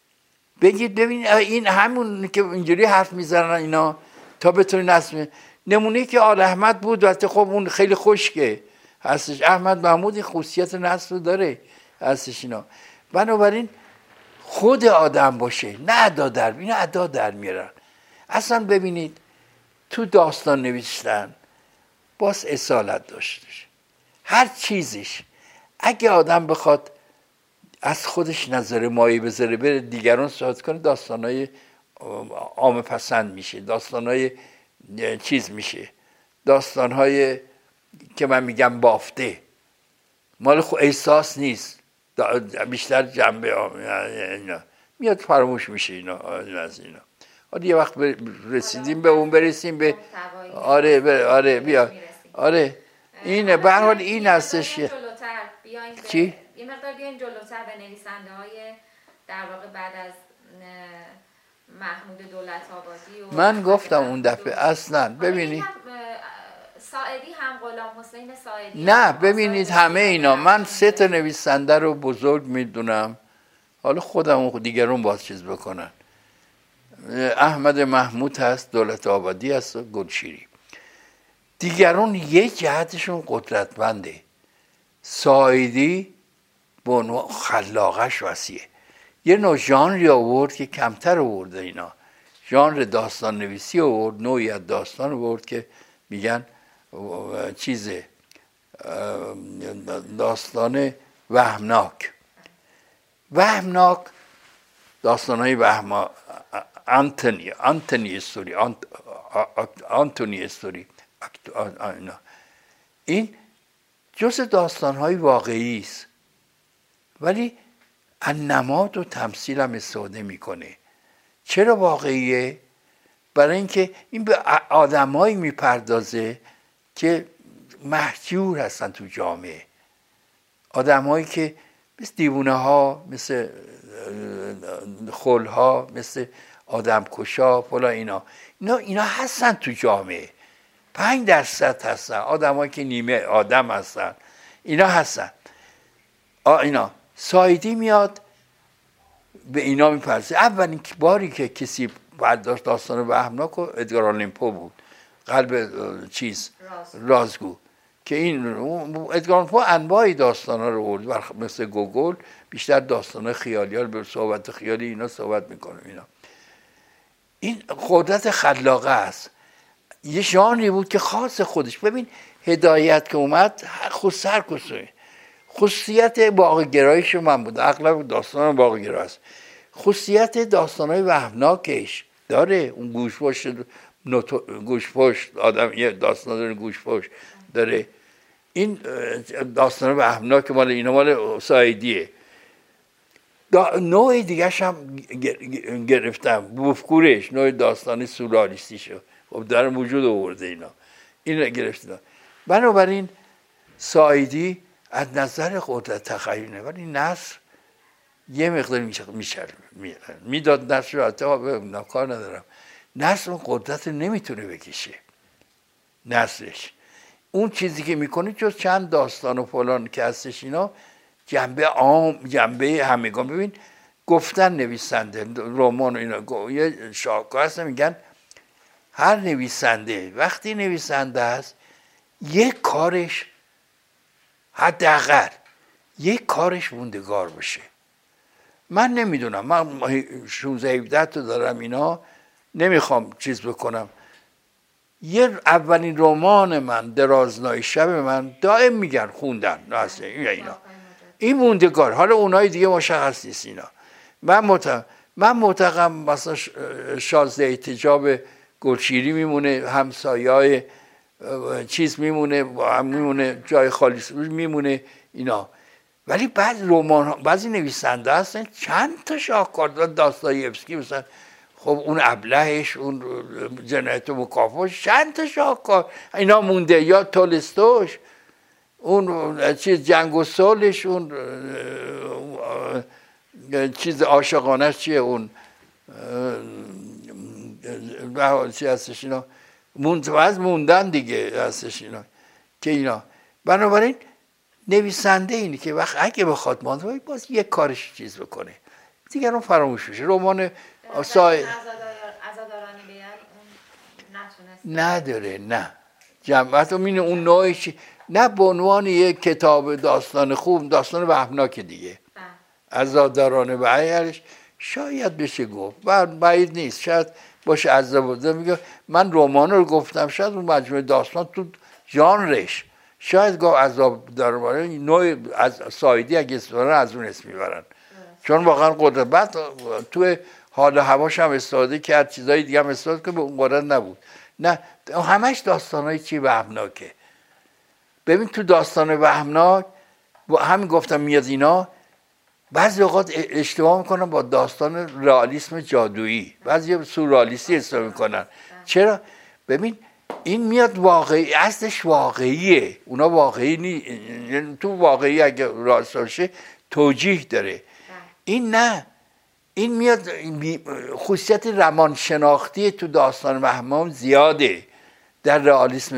ببین این همون که اینجوری حرف میزنن اینا تا بتونید نظم. نمونه که آل احمد بود البته خب اون خیلی خشکه هستش، احمد محمود این خصوصیت نثر داره هستش اینا. بنابراین خود آدم باشه، نه ادا در اینا ادا در میارن. اصلا ببینید تو داستان نوشتن باز اصالت داشته باشه، هر چیزش اگه آدم بخواد از خودش نظر مایه بذاره بره دیگران صحبت کنه، داستانای عام پسند میشه، داستانای چیز میشه، داستانهای که من میگم بافته، مال خود احساس نیست، بیشتر جنبه اینا میاد فراموش میشه اینا از اینا. آره یه وقت رسیدیم به اون برسیم به آره بیا آره اینه به هر حال این هستش. چی؟ یه مقدار بیایم جلوتر به نویسنده های در واقع بعد از محمود دولت آبادی و من گفتم اون دفعه اصلا ببینید ساعدی هم غلام حسین ساعدی نه ببینید همه اینا من 3 نویسنده رو بزرگ میدونم، حالا خودم و دیگرون باز چیز بکنن. احمد محمود هست، دولت آبادی هست و گلشیری. دیگرون یک جهتشون قدرتمنده، ساعدی با نوع خلاقش وسیعه، یه نوع ژانری آورد که کمتر آورده اینا، ژانر داستان نویسی آورد، نوعی از داستان آورد که میگن چیزه داستان وهمناک داستانهای آنتونی استوری این جز داستانهای واقعی است، ولی نماد و تمثیل هم استفاده میکنه. چرا واقعیه؟ برای اینکه این به آدمایی میپردازه که محجور هستن تو جامعه، آدمایی که مثل دیوونه ها، مثل خل ها، مثل آدم کشا فلا اینا هستن تو جامعه. 5% هستن آدمایی که نیمه آدم هستن، اینا هستن. اینا سایدی میاد به اینا میپرسه. اولین باری که کسی برداشت داستان وهمناک و ادگار آلن پو بود، قلب چیز رازگو، که این ادگار آلن پو انواعی داستانا رو آورد، مثل گوگل بیشتر داستان خیالی ها، به صحبت خیالی اینا صحبت میکنه. این قدرت خلاقه است، یه ژانری بود که خاص خودش. ببین هدایت که اومد خصوصیت واقع‌گراییش من بود، اغلب داستان واقع‌گرا است. خصوصیت داستان‌های وهمناکش داره، اون گوشپشت آدم یه داستان داره، گوشپشت داره. این داستان وهمناک مال اینا مال سایدیه. نوع دیگه‌ش هم گرفتم، بوفکورش نوع داستانی سورئالیستیشو خب در وجود آورده اینا گرفتم. بنابراین سایدی از نظر قدرت تخیل، ولی نثر یه مقدار میداد نثر رو، حتی کار ندارم، نثر اون قدرت نمیتونه بکشه. نثرش اون چیزی که میکنه جز چند داستان و فلان که هستش اینا جنبه عام، جنبه همگان. ببین گفتن نویسنده رمان اینا یه شاهکار هستن میگن هر نویسنده وقتی نویسنده است یک کارش حداقل یک کارش موندگار بشه. من نمیدونم، من 16-17 تا دارم اینا، نمیخوام چیز بکنم. یه اولین رمان من درازنای شب من دائم میگن خوندن اینا این موندگار. حالا اونای دیگه مشخص نیست اینا. من معتقدم مثلا 16 احتجاب گلشیری میمونه، همسایه‌های چیز میمونه جای خالی میمونه اینا. ولی بعضی نویسنده هستن چند تا شاهکار دارن. داستایوفسکی مثلا، خب اون ابلهش، اون جنایت و مکافات، چند تا شاهکار اینا مونده. یا تولستوش اون چیز جنگ و صلحش، اون چیز عاشقانش چیه، اون چی هستش اینا موندن دیگه هستش اینا که اینا. بنابراین نویسنده اینه که وقت اگه بخواد مانده باز یک کارش چیز بکنه دیگه اون فراموش میشه. رمان عزاداران بیان نداره، نه جمعیت مینه اون نوعش، نه به عنوان یک کتاب داستان خوب، داستان وحمناک دیگه. عزاداران بیانش شاید بشه گفت، بعید نیست، شاید باشه. عزاداران میگه من رمان رو گفتم، شاید اون مجموعه داستان تو ژانرش شاید گفت عزاداران نوع از سایدی اگه استفاده از اون اسم میبرن، چون واقعا قدرت. بعد تو حال هواش هم استفاده کرد، چیزای دیگه هم استفاده که به اون قدرت نبود. نه همش داستانای چی وهمناکه. ببین تو داستان وهمناک همین گفتم میاد اینا، بعضی اوقات اشتباه میکنن با داستان رئالیسم جادویی، بعضی سورئالیستی استفاده میکنن. چرا؟ ببین این میاد واقعی، اصلش واقعیه، اونا واقعی یعنی تو واقعی اگه راست باشه توجیه داره. این نه، این میاد خصوصیت روانشناختی تو داستان وهمان زیاده. در رئالیسم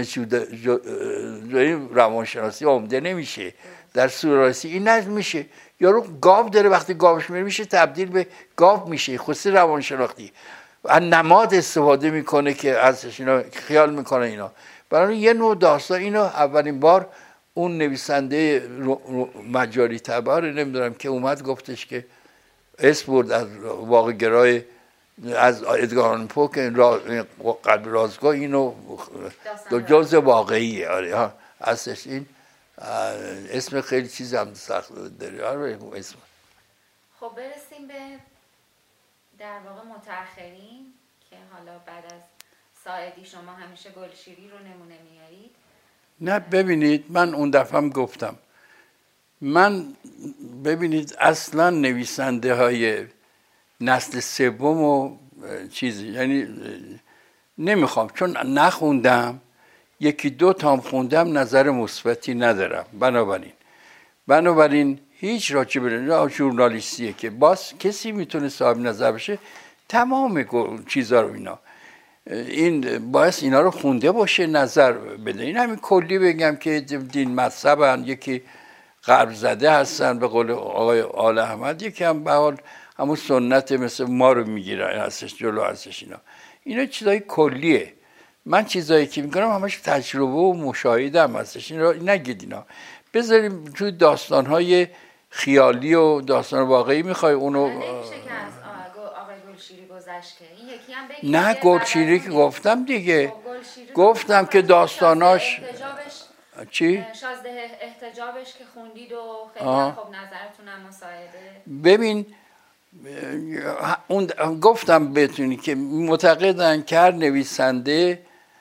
روانشناسی عمده نمیشه، در سورئالیسم این نظم میشه. یارو گاو داره، وقتی گاوش میشه تبدیل به گاو میشه، خصوصی روانشناختی. و نماد استفاده میکنه که ازش اینا خیال میکنه اینا. برای یه نوع داستان اینو اولین بار اون نویسنده مجاری تبار نمیدونم که اومد گفتش که اسم برد از واقع گرای از ادگار آلن پو که قلب رازگاه اینو جز واقعیه. آره ها هستش. این اسم خیلی چیز هم سخت داره. آره اسم. خب برسیم به در واقع متأخرین که حالا بعد از ساعدی شما همیشه گلشیری رو نمونه میارید. نه ببینید من اون دفعه هم گفتم، من ببینید اصلا نویسنده های نسل سوم و چیزی یعنی نمیخوام، چون نخوندم، یکی دو تام خوندم، نظر مثبتی ندارم. بنابراین هیچ راجع به ژورنالیستیه که باز کسی میتونه صاحب نظر بشه تمام چیزا رو اینا این باعث اینا رو خونده باشه نظر بده. این همین کلی بگم که دین مذهبن، یکی غرب زده هستن به قول آقای آل احمد، یکی هم به حال همون سنت مثل ما رو میگیرن هستش جلو هستش. اینا چیزای کلیه. من چیزایی که میکنم همش تجربه و مشاهده هم هستش. این رو نگید اینا بذاریم توی داستانهای خیالی و داستان واقعی. میخوای اونو نمیشه که از آقای گلشیری گذشت که این یکی هم بگید. نه گلشیری که گفتم دیگه، گفتم که داستاناش چی؟ شازده احتجابش که خوندید و خیلی خوب نظرتون هم مساعده. ببین اون گفتم بهتونی که معتقدن که هر نویسنده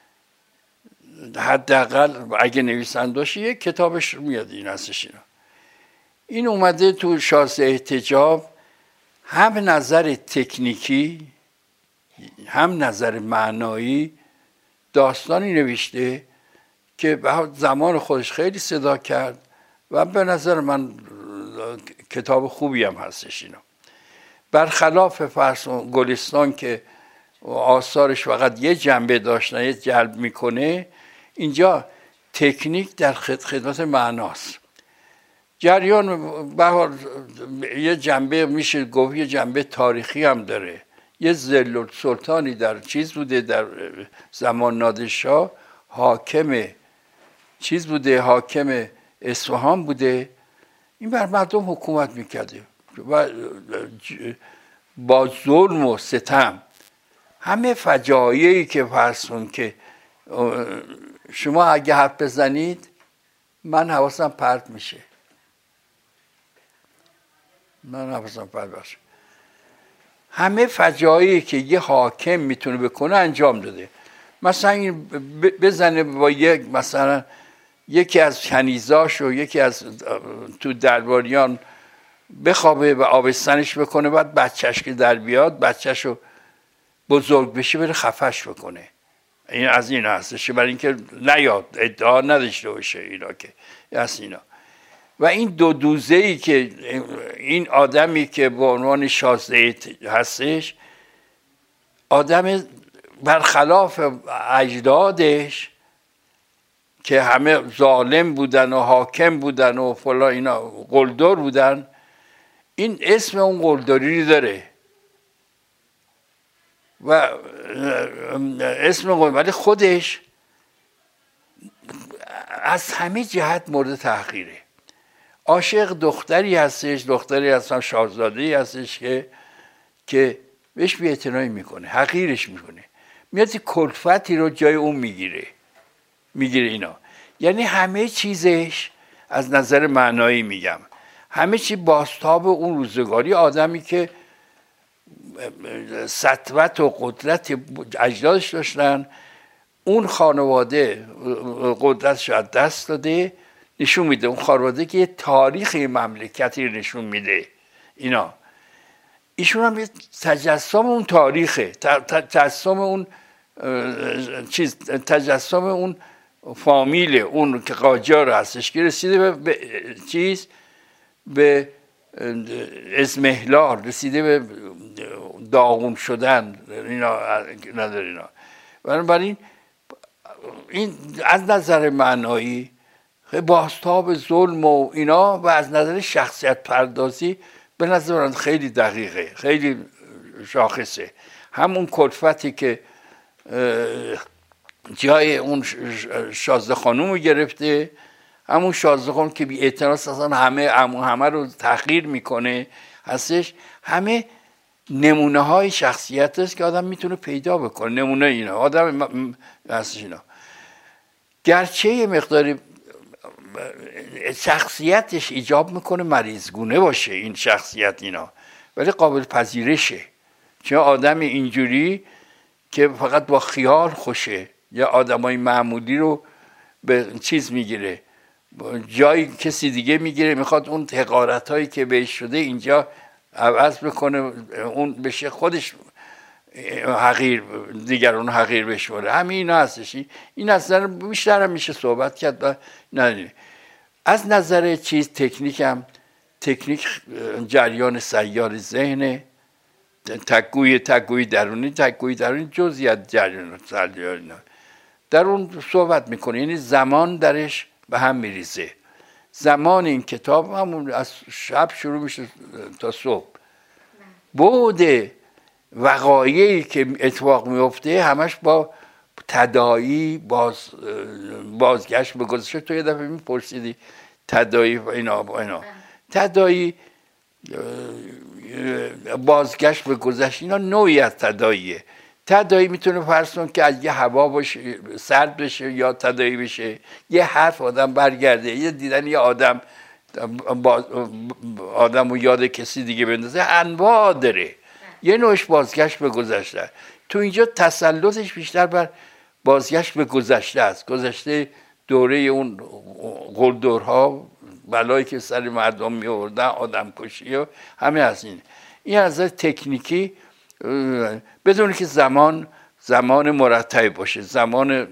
حداقل اگه نویسنده باشه یک کتابش میاد این هستش. این اومده تو شازده احتجاب، هم نظر تکنیکی هم نظر معنایی داستانی نوشته که به زمان خودش خیلی صدا کرد و به نظر من کتاب خوبی هم هستش. اینا برخلاف فرض گلستان که آثارش فقط یه جنبه داشتن، یه جلب میکنه، اینجا تکنیک در خدمت معناست. جریان بهار یه جنبه میشه گفت یه جنبه تاریخی هم داره. یه ذل سلطانی در چیز بوده، در زمان نادرشاه حاکم چیز بوده، حاکم اصفهان بوده، این بر مردم حکومت میکرده و با ظلم و ستم همه فجایعی که فرض کن که شما اگه حرف بزنید من حواسم پرت میشه، همه فجایعی که یه حاکم میتونه بکنه انجام داده. مثلا این بزنه با مثلا یکی از کنیزاشو، یکی از تو درباریان بخوابه و آبستنش بکنه، بعد بچهش که در بیاد بچهشو بزرگ بشه بره خفش بکنه. این از این هستش، برای اینکه نیاد ادعا نداشته باشه اینا که از اینا. و این دو دوزه‌ای که این آدمی که به عنوان شازده هستش، آدم برخلاف اجدادش که همه ظالم بودن و حاکم بودن و فلان اینا قلدر بودن، این اسم اون قلدری داره و اسم ولی خودش از همه جهت مورد تحقیره. عاشق دختری هستش، دختری هستم شاهزاده‌ای هستش که بهش بی‌اعتنایی میکنه، حقیرش میکنه، میاد کلفتی رو جای اون میگیره اینا. یعنی همه چیزش از نظر معنایی میگم، همه چی بازتاب اون روزگاری، آدمی که سطوت و قدرت اجدادش داشتن، اون خانواده قدرتش از دست داده، نشون میده اون خانواده که یه تاریخ مملکتی نشون میده اینا. ایشون هم یه تجسم اون تاریخه، تجسم اون چیز، تجسم اون فامیل اون که قاجار هستش که رسیده به چیز، به ازمهلال، رسیده به داغون شدن اینا نداره اینا. بنابراین این از نظر معنایی بازتاب ظلم و اینا و از نظر شخصیت پردازی به نظر من خیلی دقیقه، خیلی شاخصه. همون کلفتی که جای اون شازده خانوم رو گرفته، همون شازده خانوم که بی اعتراض اصلا همه رو تحقیر میکنه هستش، همه نمونه های شخصیت است که آدم میتونه پیدا بکنه. نمونه اینا آدم هستش اینا، گرچه یه مقداری شخصیتش ایجاب میکنه مریضگونه باشه این شخصیت اینا، ولی قابل پذیرشه. چون آدم اینجوری که فقط با خیال خوشه یا آدمای معمولی رو به چیز میگیره، جای کسی دیگه میگیره، میخواد اون حقارت هایی که بهش شده اینجا عوض بکنه، اون بشه خودش حقیر، دیگران حقیر بشوره. همین اینا هستش. این از نظر بیشتر هم میشه صحبت کرد. نه از نظر چیز تکنیک جریان سیال ذهن، تکوی درونی جزئیات جریان سیال در اون صحبت میکنه. یعنی زمان درش به هم میریزه. زمان این کتاب همون از شب شروع میشه تا صبح. بعد وقایعی که اتفاق میفته همش با تداعی بازگشت به گذشته. تو یه دفعه میپرسیدی تداعی اینا تداعی بازگشت به گذشته، اینا نوعی از تداعیه. تداعی میتونه فرض کن که اگه هوا باشه سرد بشه یا تداعی بشه، یه حرف آدم برگرده، یه دیدن یه آدم رو یاد کسی دیگه بندازه، انواع داره. یه نوعش بازگشت به گذشته. تو اینجا تسلطش بیشتر بر بازگشت به گذشته است. گذشته دوره اون قلدرها، بلایی که سر مردم می آوردن، آدم کشی و همه از این از تکنیکی، بدون که زمان مرتب باشه، زمان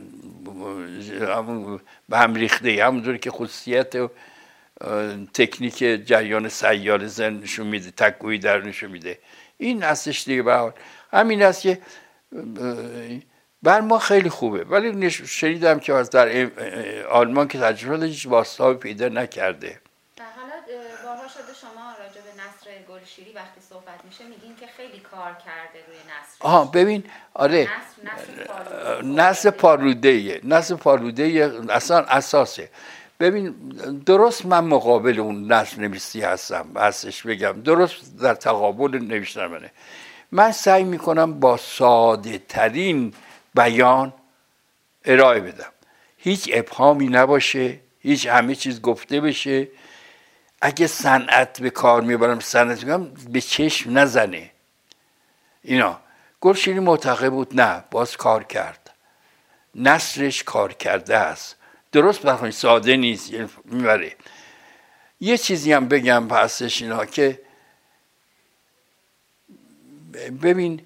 به هم ریخته، همونطوری که خصوصیت تکنیک جریان سیال ذهن نشون میده، تکوی در نشون میده. این اصلش دیگه به همین است که بر ما خیلی خوبه. ولی شنیدم که در آلمان که تجربه هیچ واسطه‌ای پیدا نکرده. حالا شده شما راجع به نثر گلشیری وقتی صحبت میشه میگین که خیلی کار کرده روی نثر. ببین آره، نثر پالوده اصلا اساسه. ببین درست من مقابل اون نثر نویسی هستش بگم، درست در تقابل نوشتن منه. من سعی میکنم با ساده ترین بیان ارائه بدم، هیچ ابهامی نباشه، هیچ همه چیز گفته بشه. اگه صنعت به کار میبرم، صنعت میگم به چشم نزنه. اینا گلشیری معتقد بود نه، باز کار کرد، نثرش کار کرده است. درست بخونید ساده نیست، میبره. یه چیزی هم بگم پسش اینا که ببین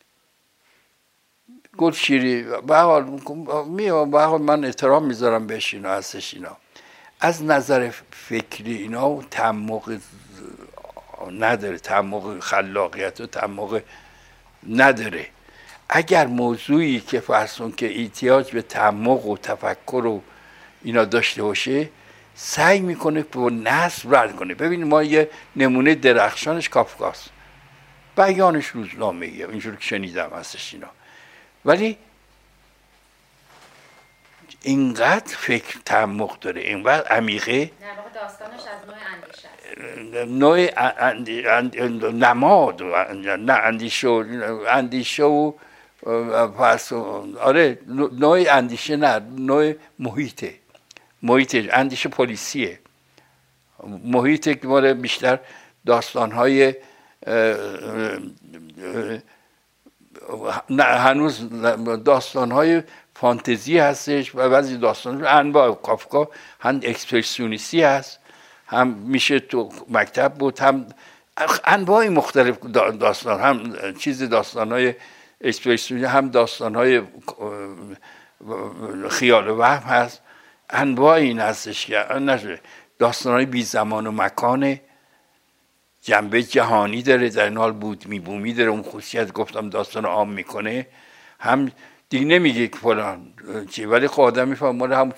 گلشیری به حال من احترام میذارم بهش، اینا هستش، اینا از نظر فکری اینا تعمق نداره، تعمق خلاقیت و تعمق نداره. اگر موضوعی که فرضون که احتیاج به تعمق و تفکر و اینا داشته باشه، سعی میکنه با نثر رد کنه. ببین ما یه نمونه درخشانش کافکاست، بیانش روزنامه‌ایه، اینجور که شنیدم هستش اینا، ولی اینقدر فکر تعمق داره، اینقدر عمیقه. در واقع داستانش از نوع اندیشه است، نوع نماد، نه اندیشه و پس آره نوع اندیشه، نه نوع محیط اندیشه پلیسیه، محیط که ما بیشتر داستان‌های هنوز داستان‌های فانتزی هستش و بعضی داستان انواع. کافکا هم اکسپرسیونیستی هست، هم میشه تو مکتب بود، هم انواع مختلف داستان، هم داستان‌های اکسپرسیونیستی، هم داستان‌های خیال وهم هست. انواع این هستش که داستان‌های بی زمان و مکانه، جنبه جهانی داره، در این حال بومی داره، اون خصوصیت گفتم داستان عام میکنه. هم دیگه نمیگه که فلان چی، ولی خب آدم میفهم مال هم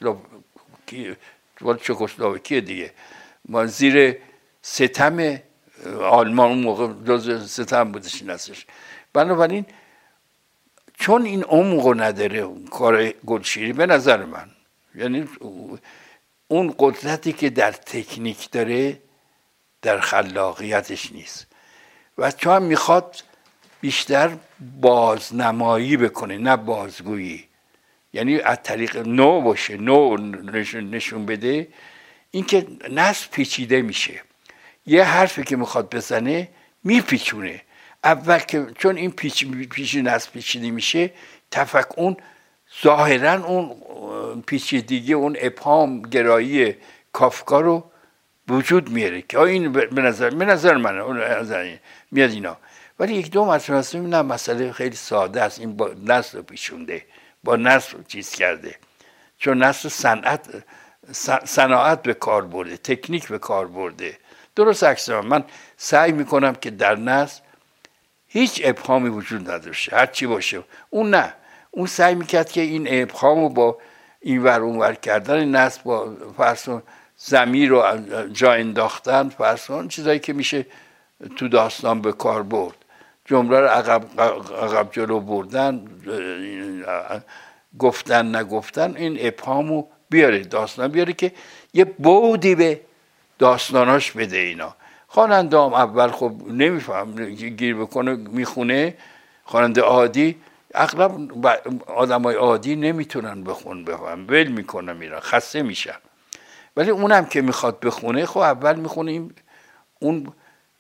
چکسلواکی دیگه، ما زیر ستم آلمان اون موقع جز ستم بودش این هستش. بنابراین چون این عمقو نداره کار گلشیری به نظر من، یعنی اون قدرتی که در تکنیک داره در خلاقیتش نیست، و چون میخواد بیشتر بازنمایی بکنه نه بازگویی، یعنی از طریق نو باشه، نو نشون بده. این که نثر پیچیده میشه، یه حرفی که میخواد بزنه میپیچونه اول، که چون این نثر پیچیده میشه، اون ظاهرا اون پیچیدگی، اون ابهام گرایی کافکا رو وجود میاره که این به نظر من میاد اینا. ولی یک دو مسئله نه، مسئله خیلی ساده است، این با نثر رو پیچونده، با نثر چیز کرده، چون نثر صناعت به کار برده، تکنیک به کار برده. درست عکس من سعی میکنم که در نثر هیچ ابهامی وجود نداشته، هر چی باشه. اون نه، اون سعی میکرد که این ابهامو با این ور اون ور کردن نثر، با فرض ضمیر رو جا انداختن، فرض چیزایی که میشه تو داستان به کار برد، جمله رو عقب جلو بردن، گفتن نگفتن، این ابهامو بیاره، داستان بیاره که یه بودی به داستاناش بده. اینا خواننده هم اول خب نمیفهم، گیر بکنه میخونه، خواننده عادی، اغلب آدمای عادی نمیتونن بفهم، ول میکنن، میرن خسته میشن. ولی اونم که میخواد بخونه، خب اول میخونه اون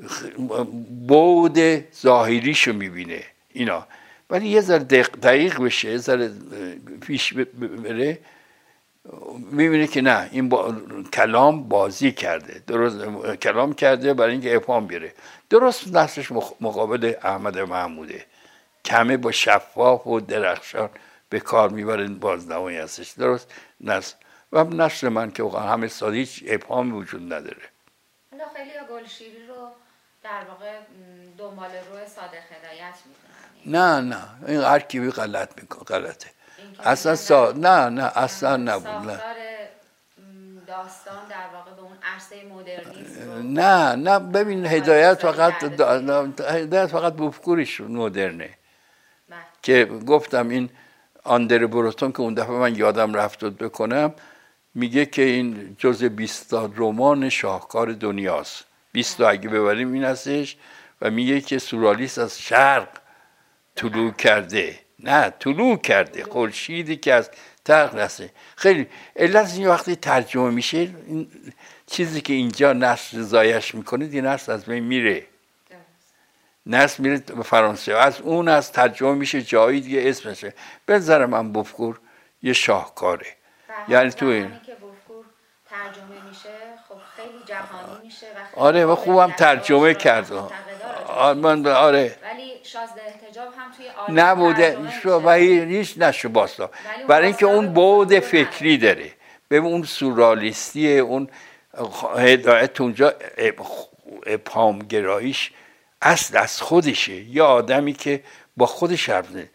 بعد ظاهریشو میبینه اینا، ولی یه ذره دقیق بشه، یه ذره پیش بره، میبینه که نه، این کلام بازی کرده، درست کلام کرده برای اینکه ابهام بیاره. درست نثرش مقابل احمد محموده، کمه با شفاف و درخشان به کار میبره، بازنمایی هستش. درست نثر من که همه ساده هیچ ابهامی وجود نداره. حالا خیلی گلشیری رو در واقع دنبال روی صادق هدایت میدونن. نه این هر کی غلطه اصلا نه اصلا نبود. ساختار داستان در واقع به اون عرصه مدرنیسم نه ببین هدایت فقط بوفکوریش مدرنه که گفتم. این آندر بروتون که اون دفعه من یادم رفت بکنم، میگه که این جز 20 رمان شاهکار دنیاست. 20 اگه ببریم این هستش، و میگه که سورالیست از شرق طلوع کرده، نه طلوع کرده، خورشیدی که از ترق رسه. خیلی علت این وقتی ترجمه میشه، این چیزی که اینجا نصر زایش میکنه دی نصر از بین میره، نصر میره به فرانسه، از اون از ترجمه میشه جایی دیگه اسمشه. بنظر من بوفکور یه شاهکاره. یعنی تو این که بوفکور ترجمه میشه خب خیلی جهانی میشه و آره و خوبم ترجمه کرد. آره ولی شازده احتجاب هم توی آلمان نبوده و هیچ نشو باستا، برای اینکه اون بعد فکری داره. ببین اون سورالیستی، اون هدایت اونجا ابهامگراییش اصل از خودشه. یا آدمی که با خودش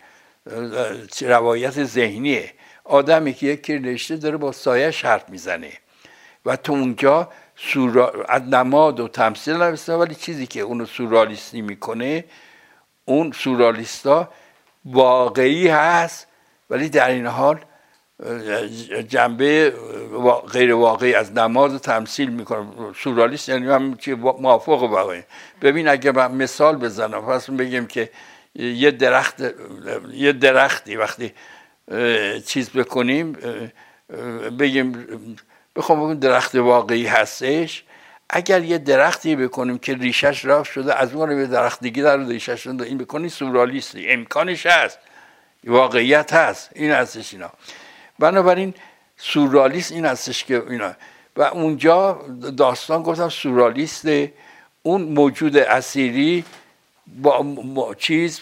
روایت ذهنیه، آدمی که یک رشته داره با سایه حرف میزنه و تو اونجا از نماد و تمثیل نوشته، ولی چیزی که اونو سورالیستی میکنه، اون سورالیستا واقعی هست ولی در این حال جنبه غیر واقعی از نماد تمثیل میکنه. سورالیست یعنی هم که موافق واقعی. ببین اگه من مثال بزنم، پس بگیم که یه درختی وقتی چیز بکنیم، بگیم بخوام بگم درخت واقعی هستش، اگر یه درختی بکنیم که ریشش رفت شده، از اون یه درخت دیگه در ریشش شده، این بکنی سورالیستی. امکانش هست، واقعیت هست، این هستش اینا. بنابراین سورالیست این هستش که اینا. و اونجا داستان گفتم سورالیسته، اون موجود اصیلی با چیز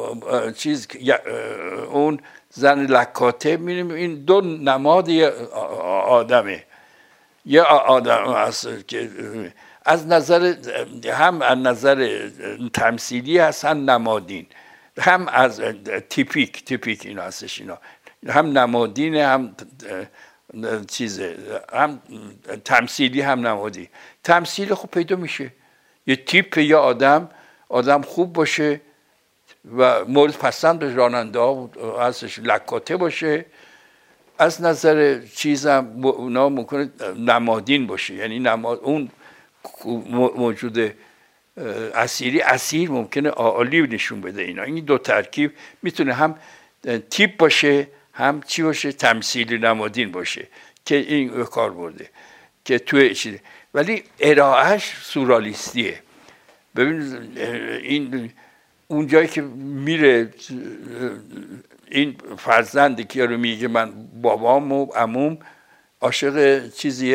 اون زن لکاته، می‌بینیم این دو نماد آدمه. یه آدم هست که از نظر هم از نظر تمثیلی هست، هم نمادین، هم از تیپیک اینا هستش. اینا هم نمادینه، هم چیزه، هم تمثیلی، هم نمادی. تمثیل خوب پیدا میشه، یه تیپ یا آدم خوب باشه و مورد پسند راننده ها هستش، لکاته باشه. از نظر چیزم اونا ممکنه نمادین باشه، یعنی اون موجود اصیل ممکنه عالی نشون بده. این دو ترکیب میتونه هم تیپ باشه، هم چی باشه، تمثیلی نمادین باشه که این کار برده که توی چیزه. ولی ارائهش سورالیستیه. ببین این اون جایی که میره این فرزندی که رو میگه من بابام و عموم عاشق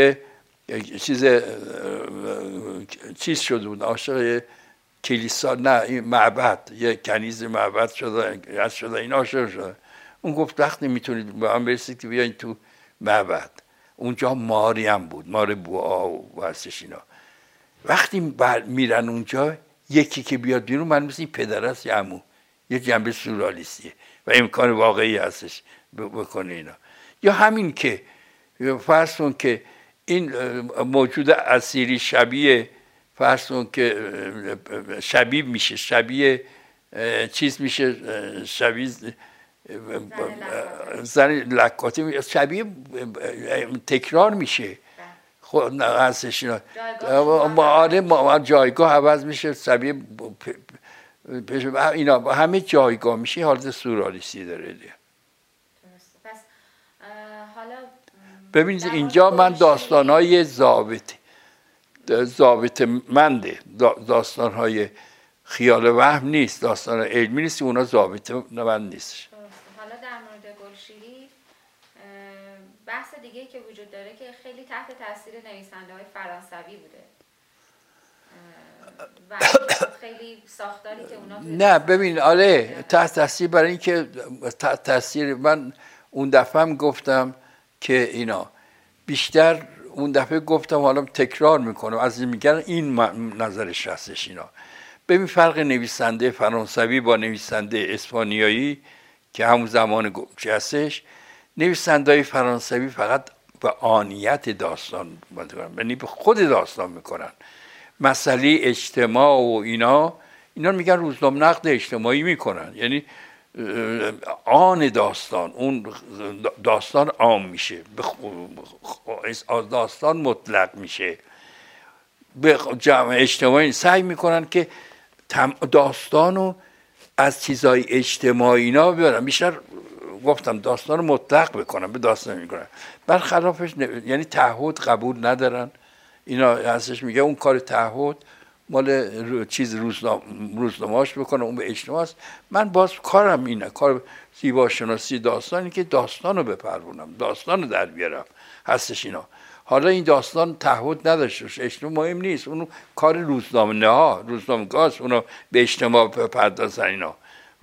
چیز شده بود، عاشق کلیسا، نه این معبد، یه کنیز معبد شده این عاشق شده. اون گفت وقتی میتونید با هم برسید که بیاین تو معبد. اونجا ماری هم بود، مار بوآ و هستش اینا. وقتی میرن اونجا، یکی که بیاد بیرون من مثل این پدر است یا عمو، یه جنبه سورالیستیه و امکان واقعی هستش بکنه اینا. یا همین که فرض کن که این موجود اصیلی شبیه، فرض کن که شبیه میشه، شبیه چیز میشه، شبیه زن لکاتی میشه، شبیه تکرار میشه. خب هستش اینا جایگاه عوض میشه، شبیه اینا همه جایگاه میشه، حالت سورالیستی داره دیگه. پس حالا ببینید اینجا من داستان‌های ضابط منده، داستان‌های خیال وهم نیست، داستان علمی نیست، اونا ضابط مند نیست. حالا در مورد گلشیری بحث دیگه که وجود داره که خیلی تحت تاثیر نویسنده‌های فرانسوی بوده و خیلی ساختاری که اونا نه ببین آره تحت تاثیر، برای اینکه تحت تاثیر من اون دفعه هم گفتم که اینا بیشتر، اون دفعه گفتم حالا تکرار میکنم، از میگن این نظرش هستش. اینا ببین فرق نویسنده فرانسوی با نویسنده اسپانیایی که همون زمان هستش، نویسنده‌های فرانسوی فقط به آنیت داستان یعنی به خود داستان میکنن. مسئله اجتماع و اینا میگن روزنامه نقد اجتماعی میکنن، یعنی آن داستان، اون داستان عام میشه، داستان مطلق میشه، به جمع اجتماعی سعی میکنن که داستانو از چیزای اجتماعی اینا بیارن، بیشتر گفتم داستان مطلق بکنن، به داستان میکنن. برخلافش یعنی تعهد قبول ندارن. اینا هستش میگه اون کار تعهد مال چیز روزنامه‌اش بکنه، اون به اجتماع است. من باز کارم اینه، کار زیباشناسی داستانی که داستانو بپرونم، داستانو در بیارم هستش اینا. حالا این داستان تعهد نداشته، اجتماع مهم نیست، اونو کار روزنامه‌گاست، اونو به اجتماع بپردازن اینا.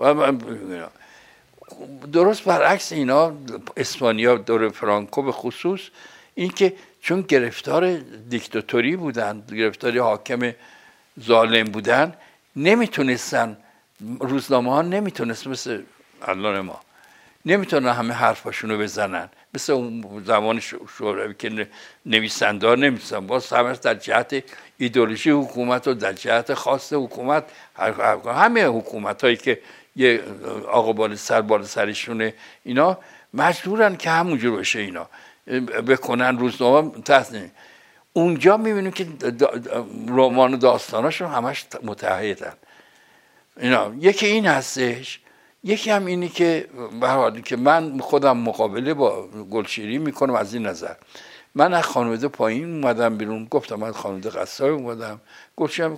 درست برعکس اینا اسپانیا دور فرانکو به خصوص، این که چون گرفتار دیکتاتوری بودن، گرفتاری حاکم ظالم بودن، نمیتونستن، روزنامه ها نمیتونست مثل الان ما نمیتونن همه حرفاشونو بزنن، مثل اون زمان شوروی که نویسنده ها نمیتونن، باز همه در جهت ایدئولوژی حکومت و در جهت خاص حکومت، همه حکومت هایی که یه آقا بالا سرشونه اینا مجبورن که همونجور باشه اینا بکنن، روزنامه تصنیم. اونجا میبینیم که رمان و داستاناشون همش متحدن اینا. یکی این هستش، یکی هم اینی که به که من خودم مقابله با گلشیری میکنم از این نظر. من از خانواده پایین اومدم بیرون، گفتم من خانواده قصاب اومدم، گلشیری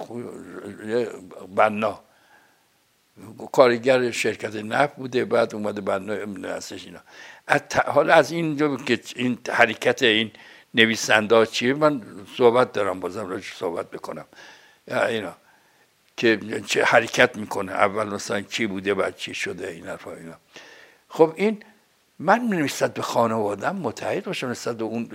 بنا کارگر شرکت نفت بوده، بعد اومده بنا هستش اینا. حالا از این که این حرکت این نویسنده ها چیه، من صحبت دارم، بازم راجع صحبت بکنم اینا که چه حرکت میکنه، اول مثلا چی بوده بعد چی شده این حرفا اینا. خب این من نسبت به خانواده‌ام متحد باشم نسبت به اون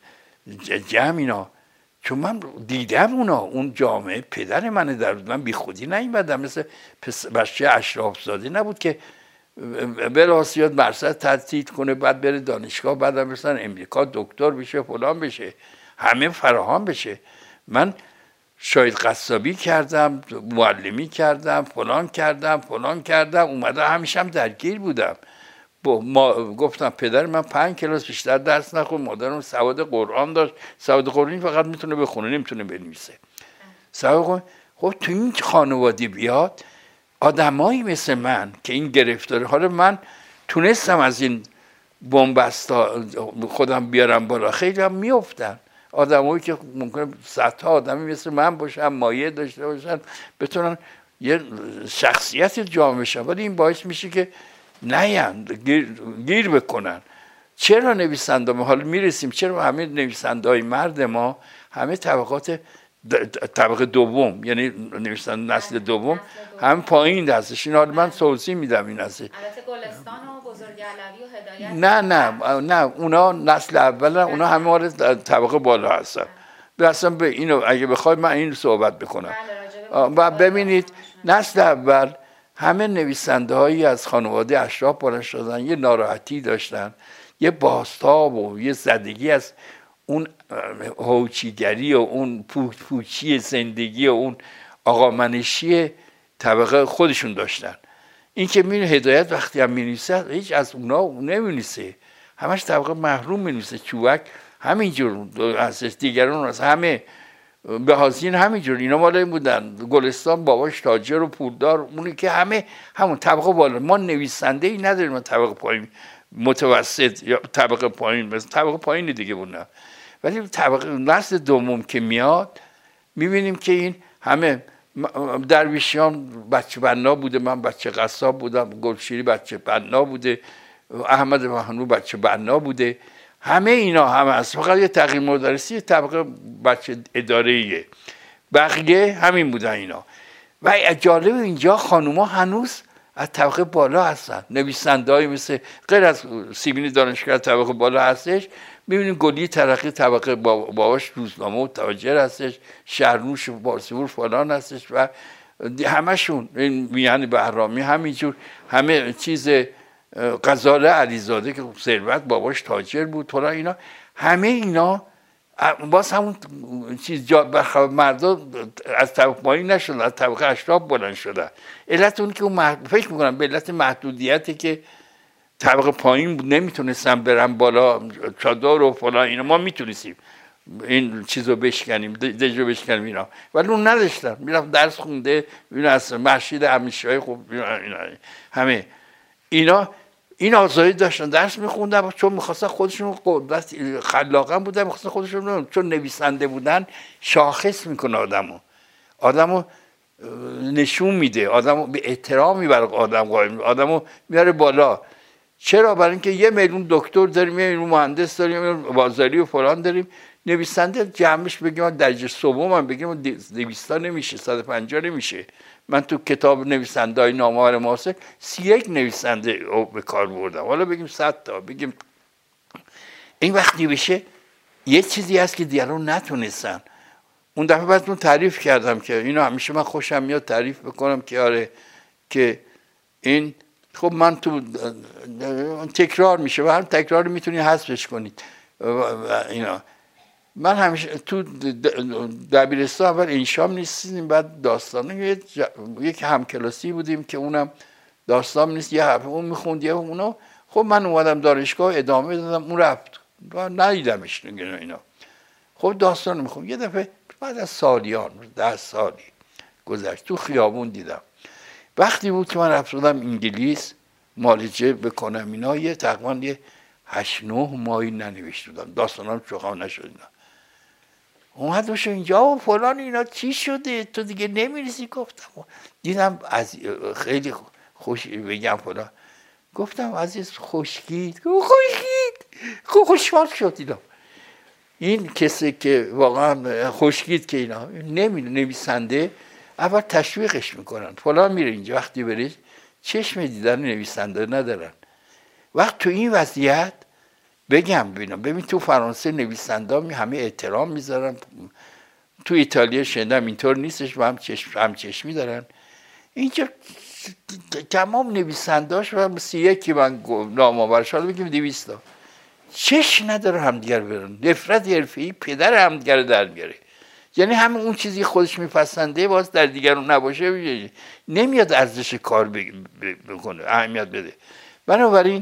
جمع اینا، چون من دیدم اون جامعه پدر من من بی خودی نیومدم، مثل بچه اشراف زاده نبود که بره آسیاد مرصد تحصیل کنه، بعد بره دانشگاه، بعد مثلا امریکا دکتر بشه، فلان بشه، همه فراهم بشه. من شاید قصابی کردم، معلمی کردم، فلان کردم، اومده همیشه هم درگیر بودم. گفتم پدر من 5 کلاس بیشتر درس نخون، مادرم سواد قرآن داشت، سواد قرآن فقط میتونه بخونه نمیتونه بنویسه. سواد. خب تو این خانواده بیاد آدمایی مثل من که این گرفتاری، حالا من تونستم از این بنبستا خودم بیارم بالا، خیلی هم میافتن آدمایی که ممکنه صدها آدمی مثل من باشن، مایه داشته باشن، بتونن یه شخصیت جامعه بشن، ولی این باعث میشه که نیان گیر بکنن. چرا نویسنده ما حالا میرسیم، چرا همه نویسنده های مرد ما همه طبقه دوم، یعنی نویسنده نسل دوم هم پایین دستش، این حال من توضیح میدم این هستی. البته گلستان و بزرگ علوی و هدایت نه اونا نسل اول، اونا همه مال طبقه بالا هستن. اصلا به اینو اگه بخوای من این صحبت بکنم. و ببینید نسل اول همه نویسنده هایی از خانواده اشراف بالا شدن، یه ناراحتی داشتن، یه بازتاب و یه زدگی از اون هوچیگری و اون پوچی زندگی و اون آقامنشی طبقه خودشون داشتن. این که هدایت وقتی هم می‌نویسه هیچ از اونا نمی‌نویسه، همش طبقه محروم می‌نویسه. چوبک همینجور از دیگران از همه به حاضرین همینجور، اینا مال این بودن. گلستان باباش تاجر و پولدار، اونی که همون طبقه بالا. ما نویسنده ای نداریم، ما طبقه پایین متوسط یا طبقه پایین، مثلا طبقه پایین دیگه بودن. ولی طبقه نسل دوم که میاد میبینیم که این همه درویشیان بچه بنا بوده، من بچه قصاب بودم، گلشیری بچه بنا بوده، احمد محنو بچه بنا بوده، همه اینا همه هست. فقط یه تغییر مدرسی طبقه بچه اداره‌ایه، بقیه همین بودن اینا. و جالب اینجا خانوما هنوز از طبقه بالا هستن، نویسنده‌ای مثل غیر از سیبینی دانشگاه طبقه بالا هستش. می‌بینیم گلی ترقی طبقه باباش روزنامه و تاجر هستش، شهرنوش بارسیور فلان هستش و همشون این میهن بهرامی همینجور، همه چیز غزاله علیزاده که ثروت باباش تاجر بود، فلان اینا همه اینا باز همون چیز مردا از طبقه پایین نشدن، از طبقه اشراف بلند شدن. علت اون که اون فکر میکنم به علت محدودیتی که طبقه پایین بود نمیتونستن برن بالا، چادر و فلان اینا، ما میتونستیم این چیزو بشکنیم، دژو بشکنیم اینا، ولی اون نداشتن. میرفت درس خونده، اینا از مسجد همیشه‌ای خوب همه اینا این آزادی داشتن، درس میخوندن چون میخواستن خودشون قدرت خلاقن بودن، میخواستن خودشون، چون نویسنده بودن شاخص میکنه آدمو نشون میده، آدمو به احترامی برای آدم قائل، آدمو میاره بالا. چرا؟ برای اینکه 1 میلیون دکتر داریم، 1 میلیون مهندس داریم، 1 میلیون بازاری و فلان داریم، نویسنده جمعش بگیم درجه سوم هم بگیم 200 نمیشه، 150 نمیشه. من تو کتاب نویسنده های نامآور معاصر 31 نویسنده به کار بردم، حالا بگیم 100 تا بگیم. این وقتی بشه یه چیزی هست که دیگران نتونستن. اون دفعه بعدتون تعریف کردم که اینو همیشه من خوشم میاد تعریف بکنم که آره که این خب من تو تکرار میشه و هر تکرار میتونی حذفش کنید اینا. من همیشه تو دبیرستان اول انشام نیستیم، بعد داستانه یک همکلاسی بودیم که اونم داستان نیست، یه هفته اون میخوند یه اونو. خب من اومدم دانشگاه ادامه دادم، اون رفت و ندیدمش اینا. خب داستان میخوام. یه دفعه بعد از سالیان 10 سالی گذشت تو خیابون دیدم، وقتی بود که من رفتم انگلیس معالجه بکنم اینا، یه تقریبا یه 8-9 ماهی ننوشته بودم، داستانم چوخام نشد اینا. اومد بشه اینجا و فلان اینا چی شده تو دیگه نمیریسی؟ گفتم دیدم از خیلی خوش بگم فلان، گفتم عزیز خوشگید خوشحال شد اینا. این کسی که واقعا خوشگید که اینا نویسنده اول تشویقش میکنن فلان میره اینجا، وقتی بری چشم دیدن نویسنده ندارن. وقت تو این وضعیت بگم ببین تو فرانسه نویسنده همه احترام میذارن، تو ایتالیا شنیدم اینطور نیستش و هم چشمی دارن. اینجا تمام نویسندهاش و 31 من نامآورش حالا بگیم 200 تا چشم نداره همدیگر برن، نفرت حرفه‌ای پدر همدیگر در بیاره. یعنی همه اون چیزی خودش میپسنده باز در دیگرون نباشه نمیاد ارزش کار بکنه، اهمیت بده. بنابراین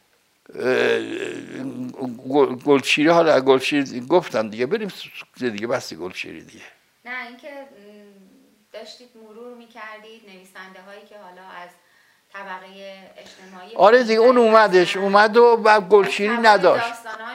گلشیری، حالا گلشیری گفتم دیگه، بریم دیگه بس گلشیری دیگه. نه اینکه داشتید مرور میکردید نویسنده هایی که حالا از طبقه اجتماعی آره دیگه اون اومد و گلشیری نداشت.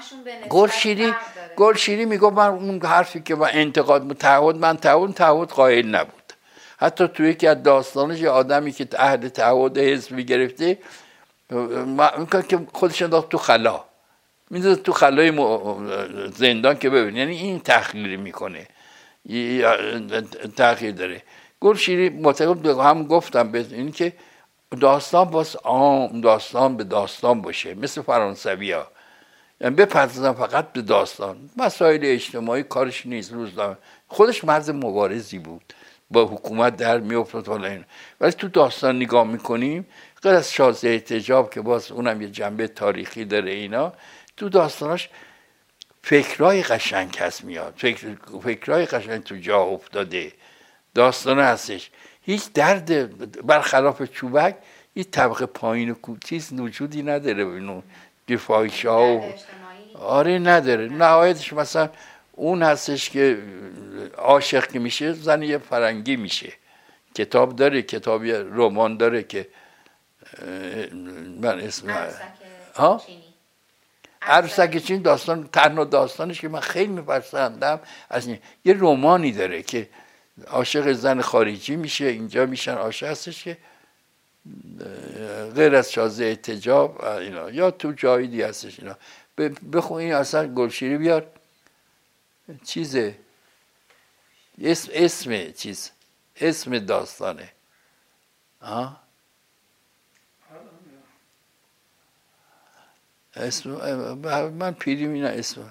گلشیری میگفت من اون حرفی که من انتقاد من تعهد قائل نبود. حتی توی یکی از داستانش یه آدمی که عهد تعهد حزبی گرفته که خودش انداخت تو خلا، میذاره تو خلای زندان که ببین، یعنی این تحقیر میکنه، تحقیر داره. گلشیری معتقد هم گفتم به این که داستان باز عام داستان به داستان باشه، مثل فرانسوی ها، یعنی بپردازن فقط به داستان، مسائل اجتماعی کارش نیست. روزنامه خودش مرد مبارزی بود، با حکومت در میافتاد ولی تو داستان نگاه میکنیم غیر از شازده احتجاب که باز اونم یه جنبه تاریخی داره اینا، تو داستاناش فکرای قشنگ هست میاد، فکرای قشنگ تو جا افتاده داستان هستش. هیچ درد برخلاف چوبک هیچ طبقه پایین و چیز وجودی نداره، اینو دفاعیش ها و آره نداره. نهایتش مثلا اون هستش که عاشق که میشه زن یه فرنگی میشه، کتاب داره، کتابی رمان داره که من اسم عروسک چین داستان تنها داستانش که من خیلی میپسندم از این، یه رمانی داره که عاشق زن خارجی میشه، اینجا میشن عاشق هستش که غیر از شازده احتجاب اینا، یا تو جایی دی هستش اینا. بخون این اصلا گلشیری بیار چیزه اسم داستانه اسم من پیری مینا اسم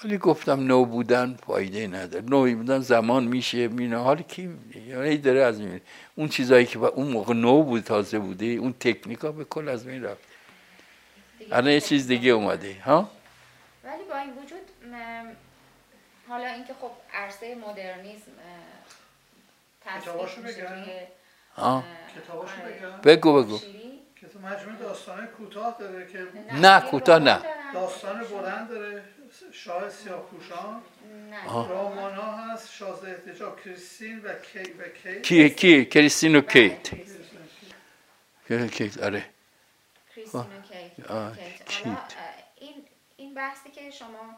ولی گفتم نو بودن فایده نداره، نو بودن زمان میشه مینه، حالا کی یعنی داره از این اون چیزایی که اون موقع نو بود تازه بوده، اون تکنیکا به کل از بین رفت، الان یه چیز دیگه اومده ها. ولی با این وجود حالا اینکه خب عرصه مدرنیسم کتاباشو بگم؟ کتاباشو بگم؟ بگو. که تو مجموعه داستانه کوتاه داره که نه کوتاه نه، داستان بلند داره، شاه سیاه‌پوشان، رمان ها هست، شازده احتجاب، کریستین و کیت. کی کریستین و کیت. کیت آره. کریستین و کیت. حالا این بحثی که شما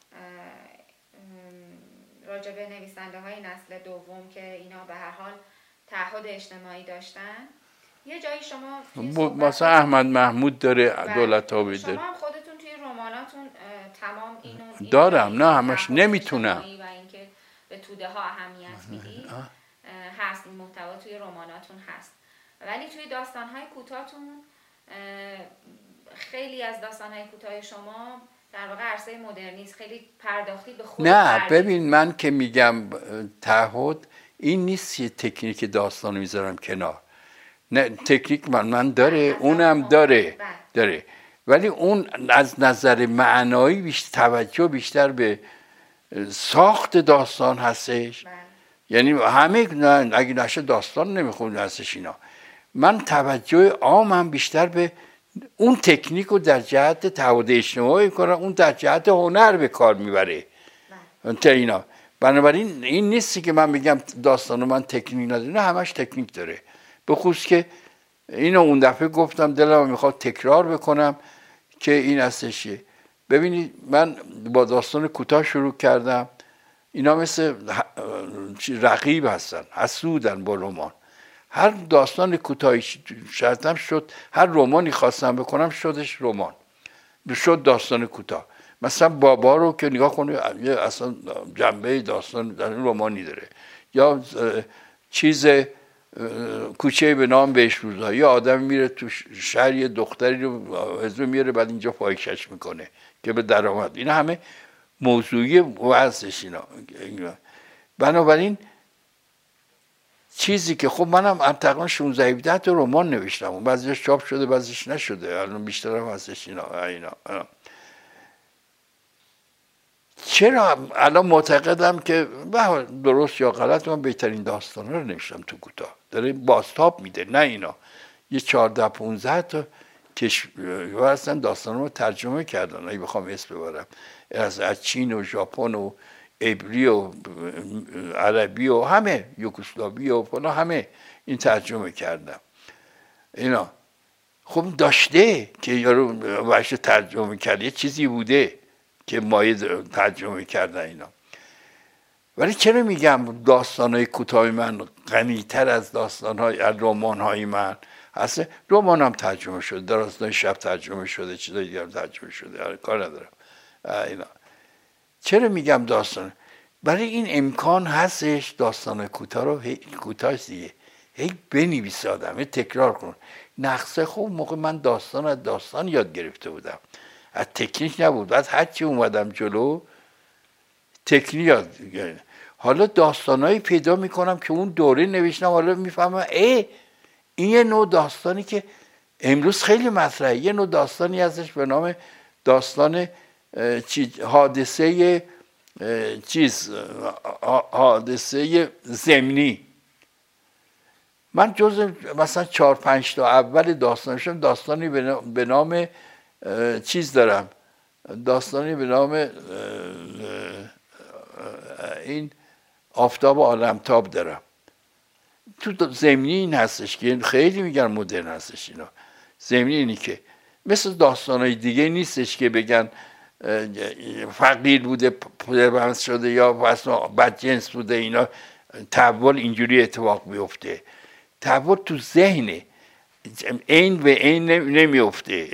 راجع به نویسنده های نسل دوم که اینا به هر حال تعهد اجتماعی داشتن، یه جایی شما مثلا احمد محمود داره، دولت‌آبی داره، شما خودتون توی رماناتون تمام اینو دارم، نه همش نمیتونم و اینکه به توده ها اهمیت میدید هست، این محتوا توی رماناتون هست، ولی توی داستان‌های کوتاهتون خیلی از داستان‌های کوتاه شما در واقع عرصه مدرنیسم خیلی پرداختی به خود. نه ببین من که میگم تعهد این نیست که تکنیک داستانو میذارم کنار، نه تکنیک من داره، اونم داره ولی اون از نظر معنایی توجه بیشتر به ساخت داستان هستش. یعنی همه نه اگه نشه داستان نمیخوند هستش اینا. من توجه عامم بیشتر به اون تکنیک رو در جهت تعهد اجتماعی کنم، اون در جهت هنر به کار میبره تا اینا. بنابراین این نیستی که من بگم داستانو من تکنیک نداره، نه همش تکنیک داره. به خصوص که اینو اون دفعه گفتم دلم میخواد تکرار بکنم که این هستشه. ببینید من با داستان کوتاه شروع کردم، اینا مثل رقیب هستن، حسودن با رمان. هر داستان کوتاهی شدم شد، هر رمانی خواستم بکنم شدش رمان، شد داستان کوتاه. مثلا بابا رو که نگاه کنید اصلا جنبه داستان در رمانی داره، یا چیز کوچه به نام بهشروزها، یا آدم میره تو شهر یه دختری رو ازو میاره بعد اینجا فاحشه‌اش میکنه که به درآمد. اینا همه موضوعی وضعش اینا. بنابراین چیزی که خب منم تقریبا 16 تا رمان نوشتم، بعضیش چاپ شده بعضیش نشده، الان بیشترم هستش اینا. چرا الان معتقدم که درست یا غلط من بهترین داستانا رو نوشتم تو کوتاه، داره بازتاب میده، نه اینا یه 14-15 تا کشور هستن داستانا رو ترجمه کردن، اگه بخوام اسم ببرم، از چین و ژاپن و عبری و عربی و همه یوگسلاوی و فلان همه این ترجمه کردم. اینا خب داشته که یارو وحش ترجمه کرد، یه چیزی بوده که مایه ترجمه کردن اینا. ولی چرا میگم داستانهای کوتاه من غنی‌تر از داستانهای رمان‌های من هست؟ رمان هم ترجمه شده، داستان شب ترجمه شده، چیزای دیگه هم ترجمه شده، کار ندارم اینا. چرا میگم داستان؟ برای این امکان هستش داستان کوتاه رو کوتاه دیگه هی بنویسه آدم، هی تکرار کن. نقصه خوب موقع من داستان یاد گرفته بودم، از تکنیک نبود، بعد هرچی اومدم جلو تکنیک یاد گرفتم. حالا داستانایی پیدا میکنم که اون دوره نوشتم، حالا میفهمم این یه نوع داستانی که امروز خیلی مطرحه، یه نوع داستانی هستش به نام داستان حادثه ضمنی. من جز مثلا 4-5 تا اول داستانشم داستانی به نام چیز دارم، داستانی به نام این آفتاب و عالمتاب دارم. تو ضمنی این هستش که خیلی میگن مدرن هستش اینا. ضمنی اینی که مثل داستانهای دیگه نیستش که بگن فقیر بوده پدربند شده یا بدجنس بوده، اینا تحول اینجوری اتفاق میفته. تحول تو ذهنه، عین به عین نمیفته،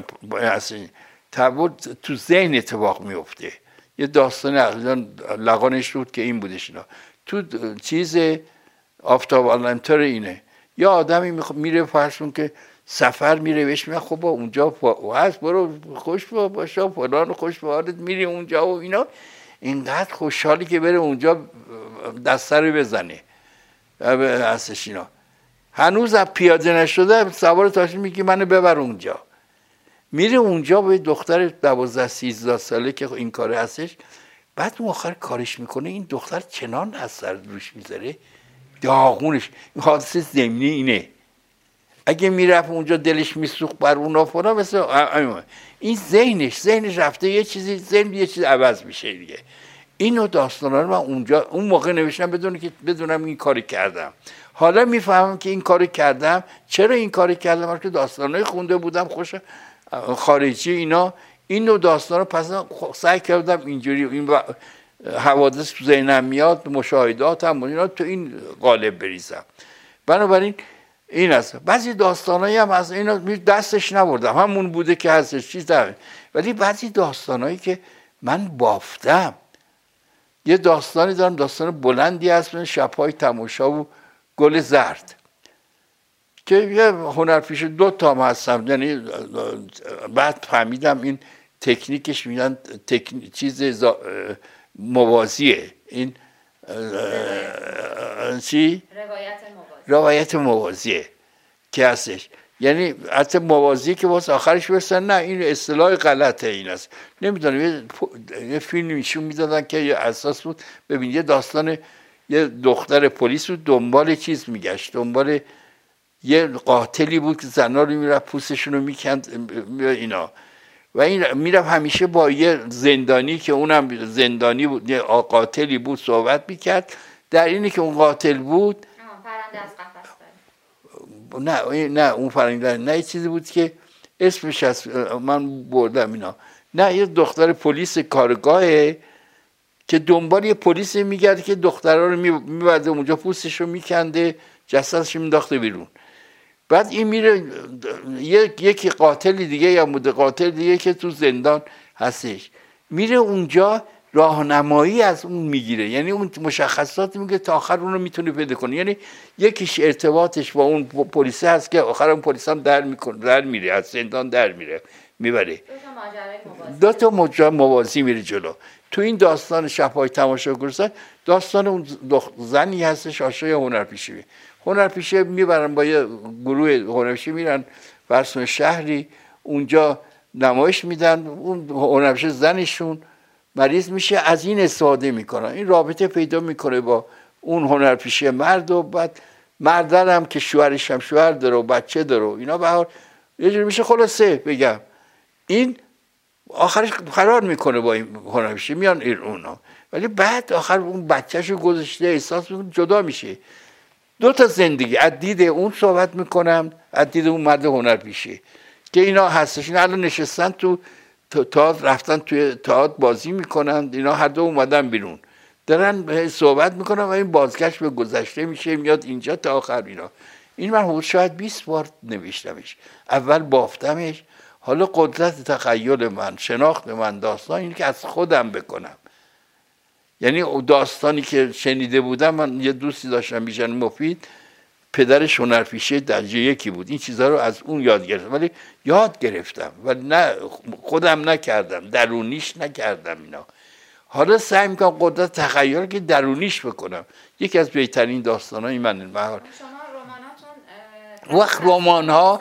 تحول تو ذهن اتفاق میفته. یه داستان لقانش بود که این بودش اینا. تو چیز آفتاب عالمتر اینه، یا آدمی میره فرض کن که سفر میره بهش میگن خب اونجا هست، برو خوش باشه فلان، خوش به حالت، میری اونجا و اینا. اینقدر خوشحالی که بره اونجا دسته رو بزنه هستش. اینا هنوز پیاده نشده سوار تاکسی میگه منو ببر اونجا. میره اونجا با دختر 12-13 ساله که این کار هستش. بعد اون آخر کارش میکنه، این دختر چنان از سر روش میذاره داغونش. این حادثه ضمنی اینه، اگه میرفت اونجا دلش میسوخت بر اونا فلان، مثل این ذهنش رفته یه چیزی، ذهن یه چیز عوض میشه دیگه. اینو داستانا رو من اونجا اون موقع نوشتم بدونم این کاری کردم. حالا میفهمم که این کاری کردم. چرا این کاری کردم؟ من که داستانای خونده بودم خوش خارجی اینا، این نوع داستان رو پس سعی کردم اینجوری این حوادث تو ذهنم میاد، مشاهدات هم اینا تو این قالب بریزم. بنابراین این است. بعضی داستانایی هم از اینا دستش نبردم، همون بوده که هستش چیز داره. ولی بعضی داستانایی که من بافتم، یه داستانی دارم، داستان بلندی هست من شب‌های تماشا و گل زرد، که یه هنرپیشه 2 تا هم هستم. یعنی بعد فهمیدم این تکنیکش میگن چیز موازیه. این چی؟ روایت موازیه که هستش. یعنی حتی موازی که واسه آخرش برسن، نه این اصطلاح غلطه این است. نمیدونم یه فیلم ایشون میدادن که یه اساس بود. ببین یه داستان یه دختر پلیس بود دنبال چیز میگشت، دنبال یه قاتلی بود که زنا رو میرفت پوستشون رو میکند اینا، و این میرفت همیشه با یه زندانی که اونم زندانی بود، یه قاتلی بود، صحبت میکرد. در اینی که اون قاتل بود پرنده از قفس نه اون پرنده نه، یه چیزی بود که اسمش هست من بردم اینا. نه یه دختر پلیس کارگاهه که دنبال یه پلیس میگرده که دخترها رو میبرده اونجا، پوستش رو میکنده، جسدش رو مینداخته بیرون. بعد این میره یکی قاتل دیگه یا قاتل دیگه که تو زندان هستش، میره اونجا راهنمایی از اون میگیره. یعنی اون مشخصات میگه تا آخر اون رو میتونه پیدا کنه. یعنی یکیش ارتباطش با اون پلیس هست که آخر اون پلیس هم در میره، از زندان در میره میبره. 2 تا ماجرای موازی میره جلو. تو این داستان شب‌های تماشا گرسن داستان اون زنی هستش آشای هنرپیشه میبرن با یه گروه هنرپیشه میرن فرسون شهری، اونجا نمایش میدن. اون هنرپیشه زنشون مریض میشه، از این استفاده میکنن. این رابطه پیدا میکنه با اون هنرپیشه مرد، و بعد مردن هم که شوهرش هم شوهر داره و بچه داره اینا، به هر یه جوری میشه. خلاصه بگم این آخرش قرار میکنه با این هنرپیشه میان اونا، ولی بعد آخر اون بچه‌شو گذاشته احساس جدا میشه. 2 تا زندگی از دید اون صحبت میکنم، از دید اون مرد هنرپیشه که اینا هستش. اینا الان نشستن تو تئاتر، رفتن توی تئاتر بازی میکنن، اینا هر دو اومدن بیرون دارن صحبت میکنن و این بازگشت به گذشته میشه، میاد اینجا تا آخر اینا. این من شاید 20 بار نوشتمش، اول بافتمش، حالا قدرت تخیل من، شناخت من داستان اینه که از خودم بکنم. یعنی داستانی که شنیده بودم، من یه دوستی داشتم بیژن مفید، پدرش هنرپیشه درجه 1 بود، این چیزها رو از اون یاد گرفتم. ولی یاد گرفتم ولی نه خودم نکردم، درونیش نکردم اینا. حالا سعی میکنم قدرت تخیل که درونیش بکنم. یکی از بهترین داستانای منه. شما رماناتون وقت رمان ها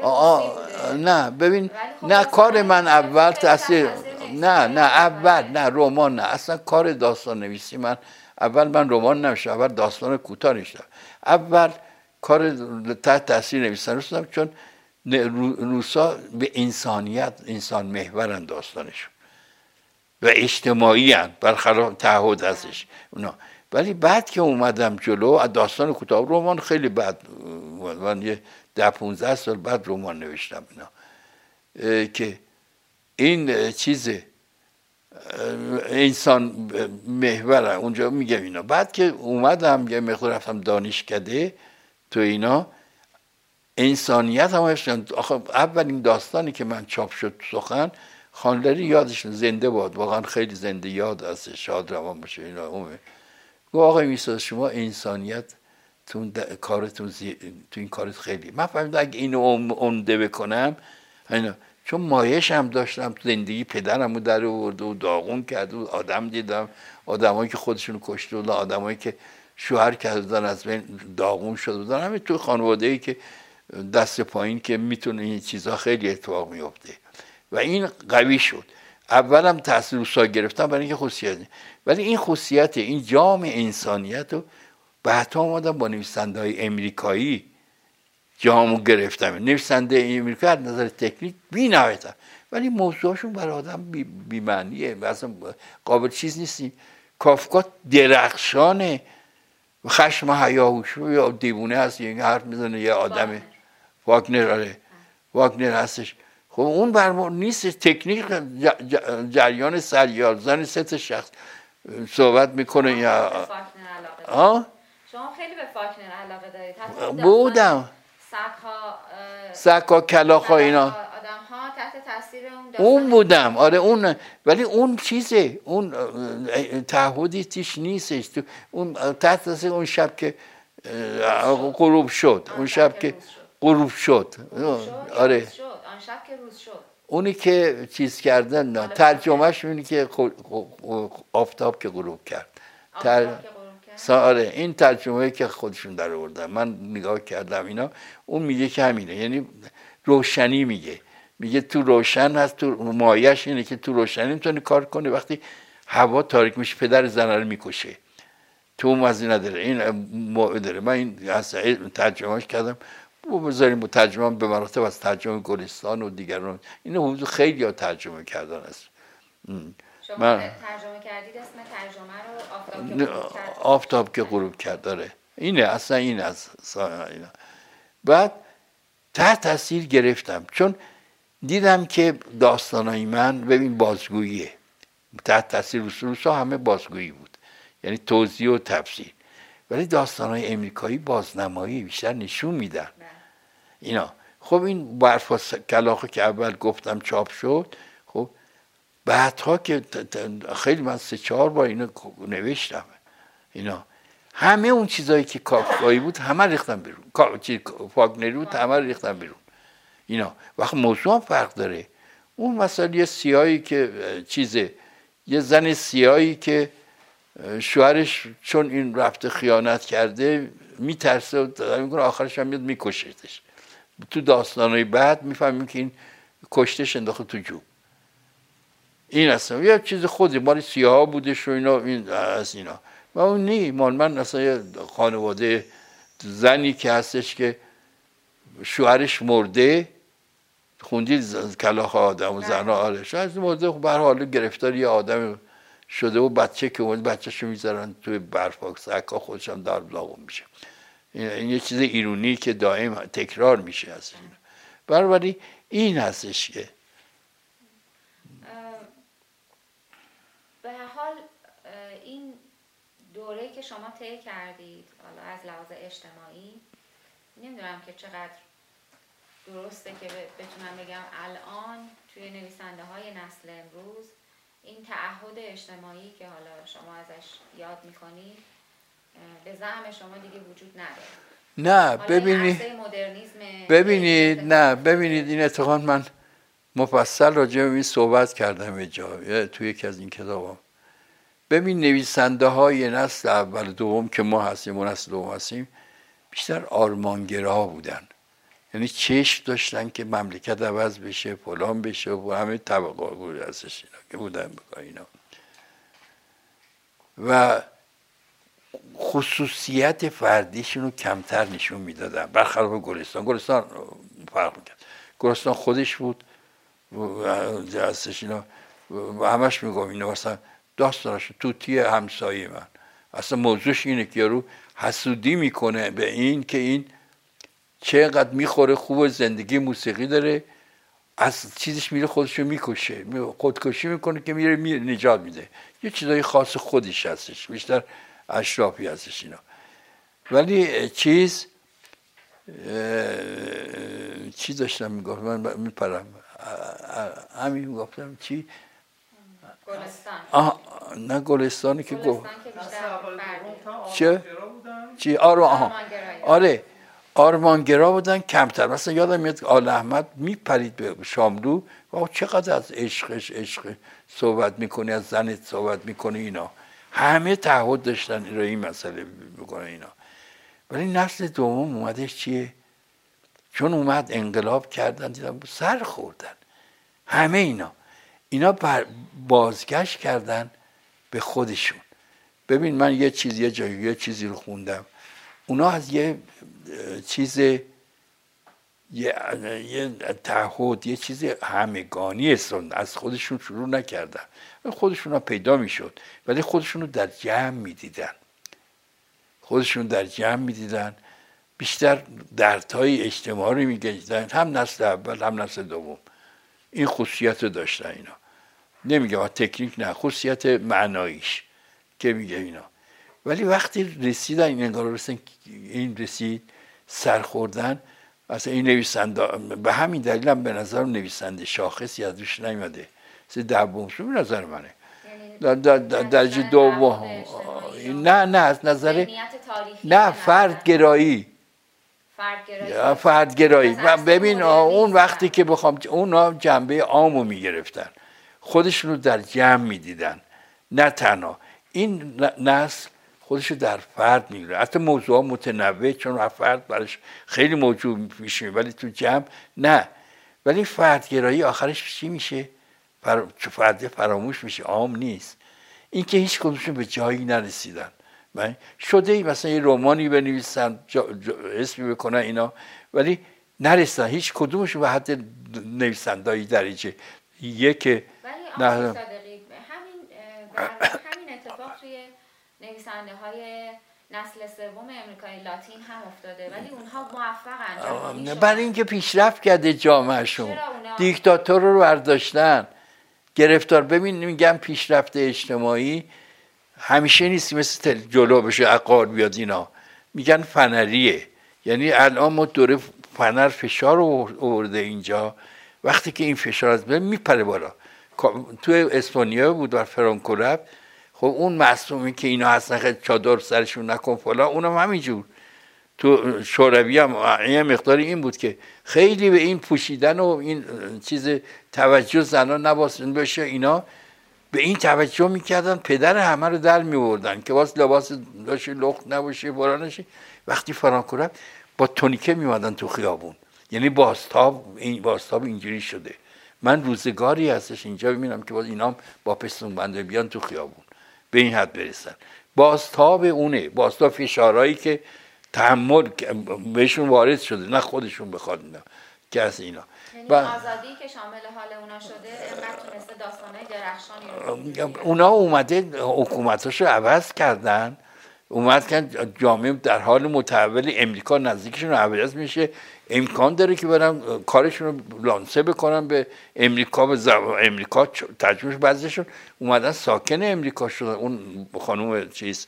نه ببین نه کار من اول تاثیر نه اول نه رمان نه اصلا کار داستان نویسی من رمان نمیشه، اول داستان کوتاه نوشتم. اول کار تحت تاثیر نویسنده رسیدم، چون روسا به انسانیت، انسان محورن داستانشون و اجتماعی هن، برخلاف تعهد هستش اونا. ولی بعد که اومدم جلو از داستان کوتاه، رمان خیلی بعد، من یه 10-15 سال بعد رمان نوشتم اینا، که این چیز انسان محور اونجا میگم اینا. بعد که اومدم یه مقدار رفتم دانشکده تو اینا، انسانیت هم هستن. آخه اولین داستانی که من چاپ شد سخن، خانلری یادش زنده باد، واقعا خیلی زنده یاد هست، شاد روان باشه اینا. گفت آقای میساز شما انسانیت تو کارتون تو این کارت خیلی من فهمیدم اگه اینو عمده بکنم اینا. چون مایش هم داشتم تو زندگی، پدرمو در آورد و داغون کرد و آدم دیدم، آدمایی که خودشونو کشته بودن، آدمایی که شوهر کرده بودن از بین داغون شده بودن، همین تو خانواده‌ای که دست پایین که میتونه این چیزا خیلی اتفاق میفته و این قوی شد. اولم تحصیل روسا گرفتم برای اینکه خصوصیت، ولی این خصوصیت این جامع انسانیت رو بعدا آمدم با نویسنده‌های امریکایی جامو گرفتم. نویسنده امریکایی از نظر تکنیک بی‌نهایتن، ولی موضوعشون برای آدم بی معنیه، اصلا قابل چیز نیستی. کافکا درخشانه، خشم و هیاهوش یا دیوونه هست، یه حرف میزنه یه آدم واگنر هستش. خب اون برمون نیست، تکنیک جریان سریالزن سه شخص صحبت میکنه یا شما خیلی به فاکنر علاقه دارید. بودم سگ‌ها کلاغ‌ها اینا آدم‌ها تحت تاثیر اون بودم. آره اون، ولی اون چیزه، اون تعهدی تیش نیستش. اون تحت تاثیر اون شب که غروب شد، اون شب که غروب شد، آره آن شب که روز شد، اونی که چیز کردن ترجمهش اونی که آفتاب که غروب کرد. آره این ترجمه‌ای که خودشون در آوردن، من نگاه کردم اینا، اون میگه که همینه، یعنی روشنی میگه تو روشن هست، تو مایش اینه که تو روشنی میتونه کار کنه، وقتی هوا تاریک میشه پدر زنه رو میکشه، تو مزی نداره، این داره. من این ترجمهش کردم، بذاریم ترجمه به مراتب از ترجمه گلستان و دیگران، اینو حدود خیلی ها ترجمه کردن است. شما ترجمه کردید اسم ترجمه رو آفتاب که غروب کرد. داره اینه اصلا، این از اینا. بعد تحت تاثیر گرفتم چون دیدم که داستانای من ببین بازگوییه، تحت تاثیر روسا همه بازگویی بود، یعنی توضیح و تفسیر، ولی داستانای امریکایی بازنمایی بیشتر نشون میدن اینا. خب این برف کلاغ که اول گفتم چاپ شد، خب بعدها که خیلی من 3-4 بار اینو نوشتم اینا، همه اون چیزایی که کافکایی بود همه ریختم بیرون، فاگنری بود همه ریختم بیرون اینا. وقت موضوع هم فرق داره. اون مثلا یه سیاهی که چیزه، یه زن سیاهی که شوهرش چون این رفته خیانت کرده میترسه و میکنه، آخرش هم میاد میکشتش. تو داستانهای بعد میفهمیم که این کشتش انداخته تو جوب. این اصلا یه چیز خودی مال سیاها بودش و اینا، این از اینا. و اون نی مال من اصلا یه خانواده زنی که هستش که شوهرش مرده، خوندید کلاغ آدم و زن آره، شوهرش مرده، به هر حال گرفتار یه آدم شده و بچه که اون بچه‌شو میذارن توی برف، سگ‌ها خودشون دار لاغون میشه. این یه چیز ایرونی که دائم تکرار میشه از این. بنابراین این هستش که به هر حال این دوره‌ای که شما طی کردید حالا از لحاظ اجتماعی، نمیدونم که چقدر درسته که بتونم بگم الان توی نویسنده های نسل امروز این تعهد اجتماعی که حالا شما ازش یاد میکنید به زعم شما دیگه وجود نداره. نه ببینید این اتفاقا من مفصل راجع به این صحبت کردم توی یکی از این کتابام. ببین نویسنده های نسل اول دوم که ما هستیم و نسل دوم هستیم بیشتر آرمانگرا بودن، یعنی چشم داشتن که مملکت عوض بشه، فلان بشه و همه طبقات بود ازش اینا که بودن اینا. و خصوصیت فردیشون رو کمتر نشون میدادن، برخلاف گلستان فرق میکرد. گلستان خودش بود ازش اینا و همش میگم اینا مثلا داستانش توتی همسایه من، اصلا موضوعش اینه که یارو حسودی میکنه به این که این چقدر میخوره خوب، زندگی موسیقی داره، از چیزش میره خودشو میکشه، خودکشی میکنه که میره نجات میده. یه چیزای خاص خودش هستش، بیشتر اشرافی هستش اینا. ولی چی داشتم میگفت من میپرم همین میگفتم چی؟ گلستان. نه گلستانی که گفت چه؟ چی آره آرمانگرا بودن کمتر. مثلا یادم میاد آل احمد میپرید به شاملو و چقدر از عشق صحبت میکنی، از زنت صحبت میکنی، اینا همه تعهد داشتن رو این مسئله بکنن اینا. ولی نسل دوم اومدش چیه؟ چون اومد انقلاب کردن، دیدن سر خوردن همه اینا بازگشت کردن به خودشون. ببین من یه چیزی رو خوندم، اونا از یه تعهد، یه چیز همگانی از خودشون شروع نکردن. خودشون ها پیدا میشد ولی خودشون رو در جمع میدیدن. بیشتر دردهای اجتماعی میگشتن، هم نسل اول هم نسل دوم این خصوصیت رو داشتن. اینا نمیگم تکنیک، نه خصوصیت معناییش که میگه اینا. ولی وقتی رسیدن این انگار رسید سرخوردن، اصلا این نویسنده به همین دلیل هم به نظر نویسنده شاخصی از روش نیومده. دومش به نظر منه درجه دوم، نه از نظر نه فردگرایی. ببین اون وقتی که بخوام اونا جنبه عامو میگرفتن، خودشون رو در جمع میدیدن، نه تنها این نسل خودشو در فرد میگیره. حتی موضوع متنوع، چون فرد برش خیلی موضوع میشه ولی تو جمع نه. ولی فردگرایی آخرش چی میشه؟ فرد فراموش میشه، عام نیست. این که هیچ کدومشون به جایی نرسیدن. شده مثلا یه رمانی بنویسن، اسمی بکنن اینا، ولی نرسیدن هیچ کدومشون به حد نویسنده‌ای درجه یک. ولی همین اتفاق توی نویسنده های نسل سوم امریکای لاتین هم افتاده، ولی اونها موفقن برای اینکه پیشرفت کرده جامعهشون. دیکتاتور رو برداشتن، گرفتار. ببین میگم پیشرفت اجتماعی همیشه نیست مثل جلو بشه عقار بیاد. اینا میگن فنریه، یعنی الان ما دوره فنر فشار آورده اینجا. وقتی که این فشار از بین میپره بالا، تو اسپانیا بود در فرانکو رفت، خب اون معصومی که اینا هستن خیلی چادر سرشون نکن فلان، اونم همینجور. تو شوروی هم یه مقداری این بود که خیلی به این پوشیدن و این چیز توجه زنان نباید بشه، اینا به این توجه میکردن، پدر همه رو در میوردن که واسه لباس داشته لخت نباشه برانشه. وقتی فرانکو رفت با تونیکه میمادن تو خیابون، یعنی بازتاب اینجوری شده. من روزگاری هستش اینجا ببینم که باز اینا با پستون بنده بیان تو خیابون، به این حد برسن. بازتاب اونه، بازتاب فشارهایی که تحمل بهشون وارد شده، نه خودشون بخواد اینا که از اینا. یعنی آزادی که شامل حال اونا شده اینقدر تونسته داستانای درخشانی رو اونا اومده حکومتاشو عوض کردن، اومد که جامعه در حال متحول امریکا نزدیکشون عوض میشه، امکان داره که برن کارشون رو لانسه بکنن به امریکا، به امریکا ترجمهش. بعضیشون اومدن ساکن امریکا شدن، اون خانوم چیز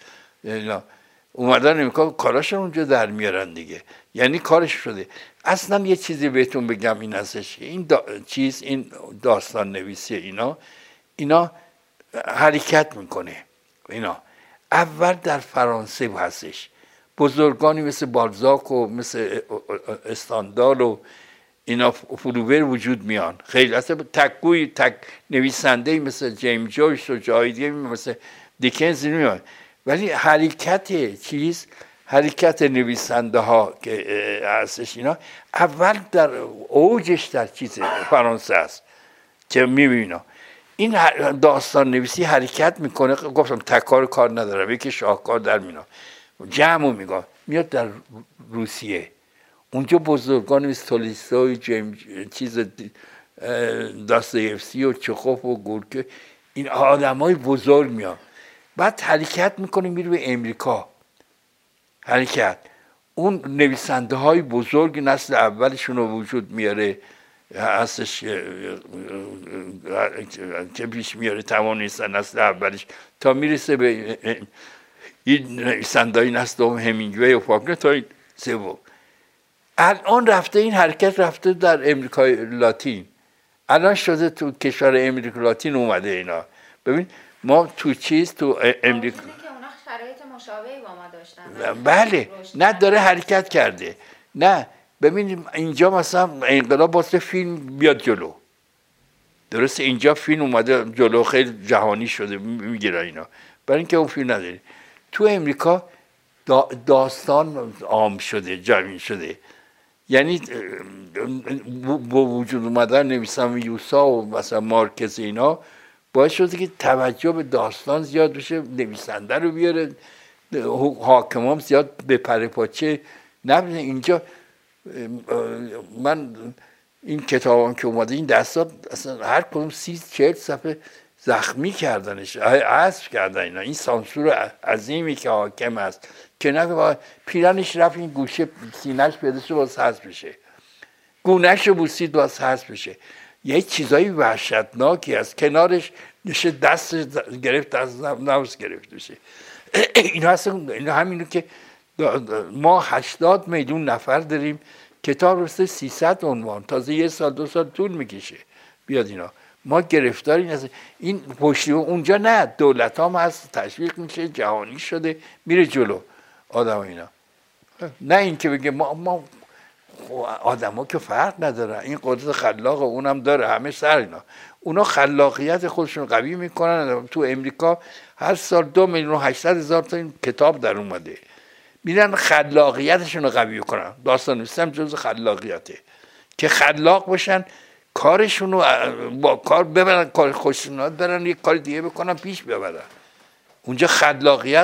اومدن امریکا کاراشون اونجا در میارن دیگه، یعنی کارش شده. اصلا یه چیزی بهتون بگم این هستش، این این داستان نویسی اینا حرکت میکنه. اینا اول در فرانسه هستش، بزرگانی مثل بالزاک و مثل استاندال و اینا فلوبر وجود میان، خیلی اصلا تک نویسنده‌ای مثل جیمز جویس و جای دیگه مثل دیکنز میان. ولی حرکت نویسنده ها که هستش اینا اول در اوجش در فرانسه است که میبینم این داستان نویسی حرکت میکنه. گفتم تکار کار نداره، یکی شاهکار در مینا جمعو میگم میاد در روسیه، اونجا بزرگان مثل تولستوی، داستایفسکی و چخوف و گورکی، این آدمای بزرگ میان. بعد حرکت میکنه میره به امریکا. اون نویسنده های بزرگ نسل اولشون رو وجود میاره، هستش که پیش میاره تمام نیستن نسل اولش تا میرسه به این نویسنده های نسل دوم همینگوی و فاکنر تا این سوم. الان رفته این حرکت رفته در امریکای لاتین، الان شده تو کشور امریکای لاتین اومده اینا. ببین ما تو امریکا که اونا شرایط مشابهی با ما داشتن. بله، نه داره حرکت کرده. نه ببینید اینجا مثلا انقلاب واسه فیلم بیاد جلو، درسته اینجا فیلم اومده جلو، خیلی جهانی شده میگیره اینا، برای اینکه اون فیلم نداره. تو امریکا داستان عام شده، جمعی شده، یعنی با وجود اومدن نویسنده یوسا و مثلا مارکز اینا باعث شده که توجه به داستان زیاد بشه، نویسنده رو بیاره، حاکمان زیاد به پر پاچه نبینه. اینجا من این کتابم که اومده این دستا اصلا هر کدوم 30-40 صفحه زخمی کردنش، حذف کردن اینا. این سانسور عظیمی که حاکم است که نه پیرنش رفت این گوشه سینه‌اش پیدا شد واسه حذف بشه، گونه‌ش رو بوسید واسه حذف بشه. یه چیزایی وحشتناکی از کنارش نشه دست گرفت، دست نفس گرفت بشه. اینا همینو که ما 80 میلیون نفر داریم، کتاب رسته 300 عنوان، تازه 1 سال 2 سال طول میکشه بیاد اینا. ما گرفتاری این پشتی اونجا نه، دولت هم هست، تشویق میشه، جهانی شده، میره جلو آدم اینا. نه این که بگه ما آدم ها که فرق نداره، این قدرت خلاق اونم داره، همه سر اینا. اونا خلاقیت خودشون قوی میکنن. تو امریکا هر سال 2,800,000 تا این کتاب در اومده، میرن خلاقیتشون رو قوی کنن. داستان نویسم جز خلاقیته که خلاق باشن، کارشون رو با کار ببرن، کار خوشنود برن، یک کار دیگه بکنن، پیش ببرن. اونجا خلاقیت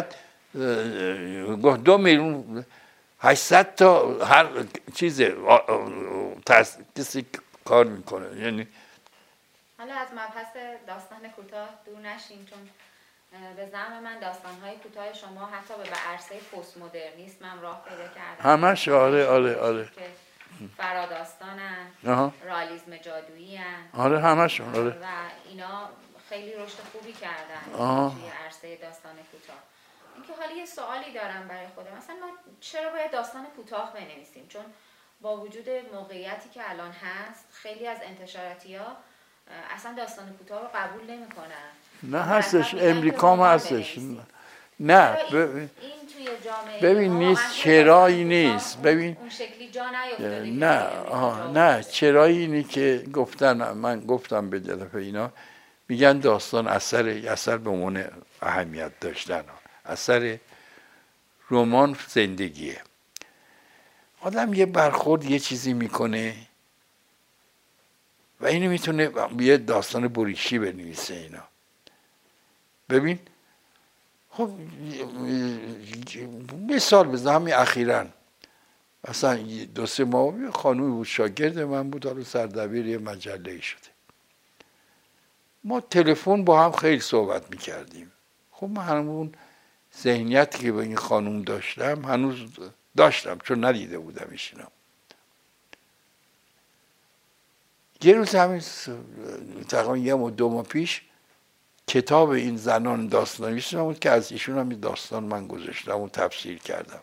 2,800,000 تا هر چیز کسی کار میکنه. یعنی حالا از مبحث داستان کوتاه دور نشیم، چون به زعم من داستان‌های کوتاه شما حتی به عرصه پست مدرنیسم هم راه پیدا کردن. همش آره که فراداستانن، رئالیسم جادویی ان، آره همشون آره. و اینا خیلی رشد خوبی کردن توی عرصه داستان کوتاه. اینکه حالا یه سوالی دارم برای خودم، مثلا ما چرا باید داستان کوتاه بنویسیم؟ چون با وجود موقعیتی که الان هست، خیلی از انتشاراتی‌ها اصلا داستان کوتاه رو قبول نمی‌کنن. نه هستش، امریکا هم هستش. نه این توی جامعه ببین نیست، چرایی نیست. ببین اون شکلی جا نیفتاده. نه چرایی اینی که گفتن، من گفتم به دفعه اینا میگن داستان اثر به عنوان اهمیت داشتن، اثر رمان زندگیه. آدم یه برخورد یه چیزی میکنه و اینو میتونه یه داستان بریشی بنویسه اینا. ببین خب مثال بزنم، همین اخیراً اصلا 2-3 ماه خانومی بود، شاگرد من بود، حالا سردبیر یه مجله شده. ما تلفن با هم خیلی صحبت میکردیم. خب من همون ذهنیتی که با این خانوم داشتم هنوز داشتم، چون ندیده بودم ایشونا. یه روز همین تقریبا 1-2 ماه پیش کتاب این زنان داستان نویسم بود که از ایشون هم داستان من گذاشتم و تفسیر کردم.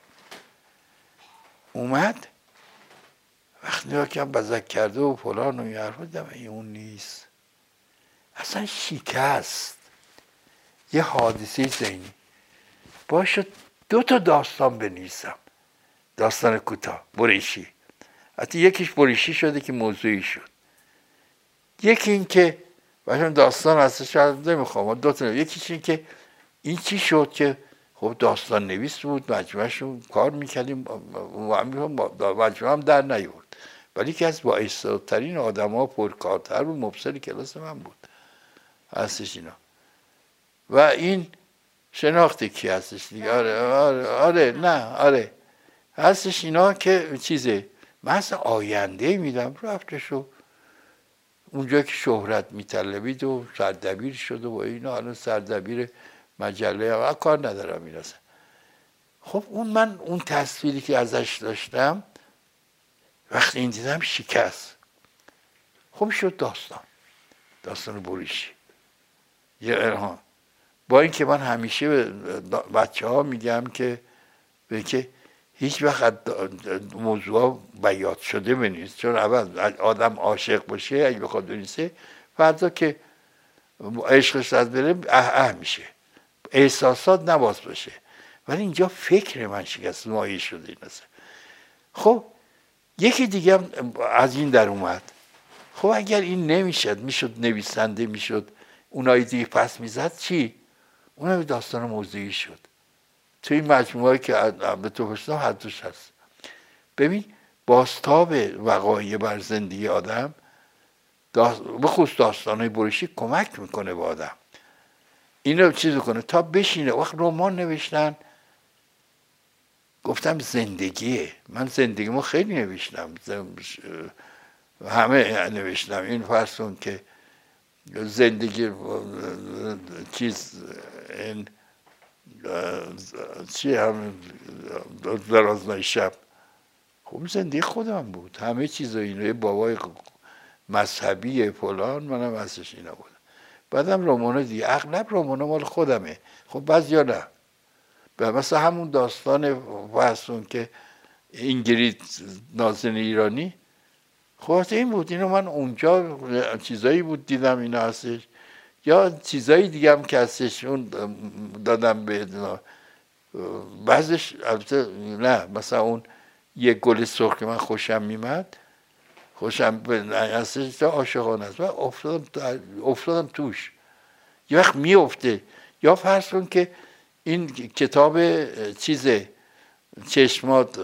اومد وقتی نگاه که بزک کرده و فلان و این حرفا، دیدم اون نیست، اصلا شکست، یه حادثه ذهنی. باشه 2 تا داستان بنویسم، داستان کوتاه بریشی. حتی یکیش بریشی شده که موضوعی شد، یکی این که مثلا داستان هستش شاید نمیخوام 2 تا، یکیش این که این چی شد که خب داستان نویس بود، مجموعه‌شو کار میکردیم، مجموعه هم در نیورد، ولی که از با ایستادترین آدم ها پرکارتر و مبصر کلاس من بود هستش اینا. و این شناخته کی هستش دیگه. آره هستش اینا که چیزه، من اصلا آینده میدم رفتشو اونجا که شهرت میطلبید و سردبیر شد و اینا، الان سردبیر مجله و کار ندارم این اصلا. خب اون تصویری که ازش داشتم وقتی این دیدم شکست. خب شد داستان بریشی یه الهام. با این که من همیشه به بچه ها میگم که هیچ وقت موضوع بیات شده بنویس، چون اول آدم عاشق باشه اگه بخواد بنویسه، فردا که عشقش از بره میشه، احساسات نباز باشه. ولی اینجا فکر من شکست مایه شده این است. خب یکی دیگه هم از این در اومد. خب اگر این نمیشد، میشد نویسنده، میشد اونایی دیگه پس میزد، چی؟ اونم داستان موضوعی شد. توی این مجموعه که به تو پشتم حدش هست. ببین بازتاب وقایع بر زندگی آدم بخصوص داستانهای بروشی کمک میکنه به آدم اینو چیز کنه تا بشینه. وقت رمان نوشتن گفتم زندگیه، من زندگیمو خیلی نوشتم، همه نوشتم. این فرسون که زندگی چیز این چی هم درازنای شب، خب زندگی خودم بود، همه چیز اینو بابای مذهبی فلان منم ازش اینا بودم. بعدم رمانا دیگه اغلب رمانا مال خودمه. خب بعضیا نه، مثلا همون داستان فرسون که اینگرید نازنین ایرانی، خب این بود، اینو من اونجا چیزایی بود دیدم اینا هستش، یا چیزایی دیگه هم که هستش اون دادم به بعضش. البته نه، مثلا اون یک گل سرخ که من خوشم میمد، خوشم هستش تا عاشقانه است و افتادم توش. یه وقت میفته. یا فرض کن که این کتاب چیزه چشمات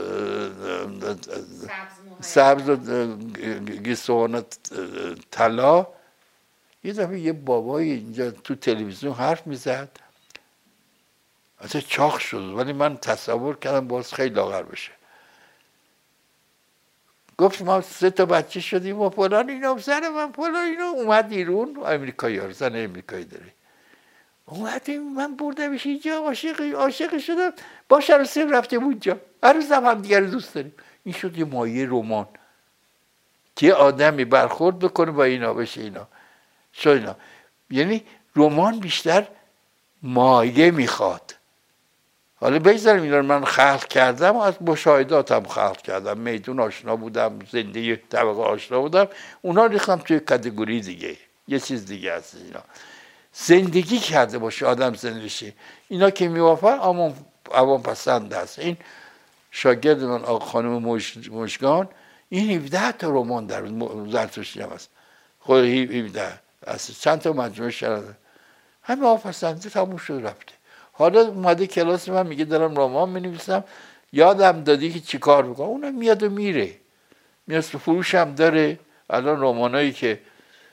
سبز و گیسوان طلا، یه دفعه یه بابایی اینجا تو تلویزیون حرف میزد، اصلا چاق شد، ولی من تصور کردم باز خیلی لاغر بشه. گفت ما 3 بچه شدیم و فلان اینا، زن من فلان اینا. اومد ایرون، امریکایی ها، زن امریکایی داره، اومدیم من بردمش اینجا، عاشق شدم، با شراسیم رفتیم اونجا، هر روز هم دیگر دوست داریم. این شد یه مایه رمان که آدمی برخورد بکنه با اینا، بشه اینا شو اینا. یعنی رمان بیشتر مایه میخواد. حالا بگذاریم اینا رو من خلق کردم، از مشاهداتم خلق کردم، میدون آشنا بودم، زندگی طبقه آشنا بودم، اونا ریختم توی کاتگوری دیگه، یه چیز دیگه هست. اینا زندگی کرده باشه آدم زندگی، اینا که میوافق عوام پسند هست. این شاگرد من آقا خانم مشگان، این 17 تا رمان در زرتشتی هم هست، خود 17 هست، چند تا مجموعه شده، همه آفسنده تموم شد رفته. حالا اومده کلاس من میگه دارم رمان می‌نویسم، یادم دادی که چی کار بکنم، اونم میاد و میره، میاد فروش هم داره. الان رمانایی که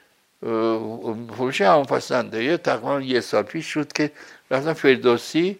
فروش هم پسنده، یه تقریبا 1 سال پیش شد که رفتم فردوسی،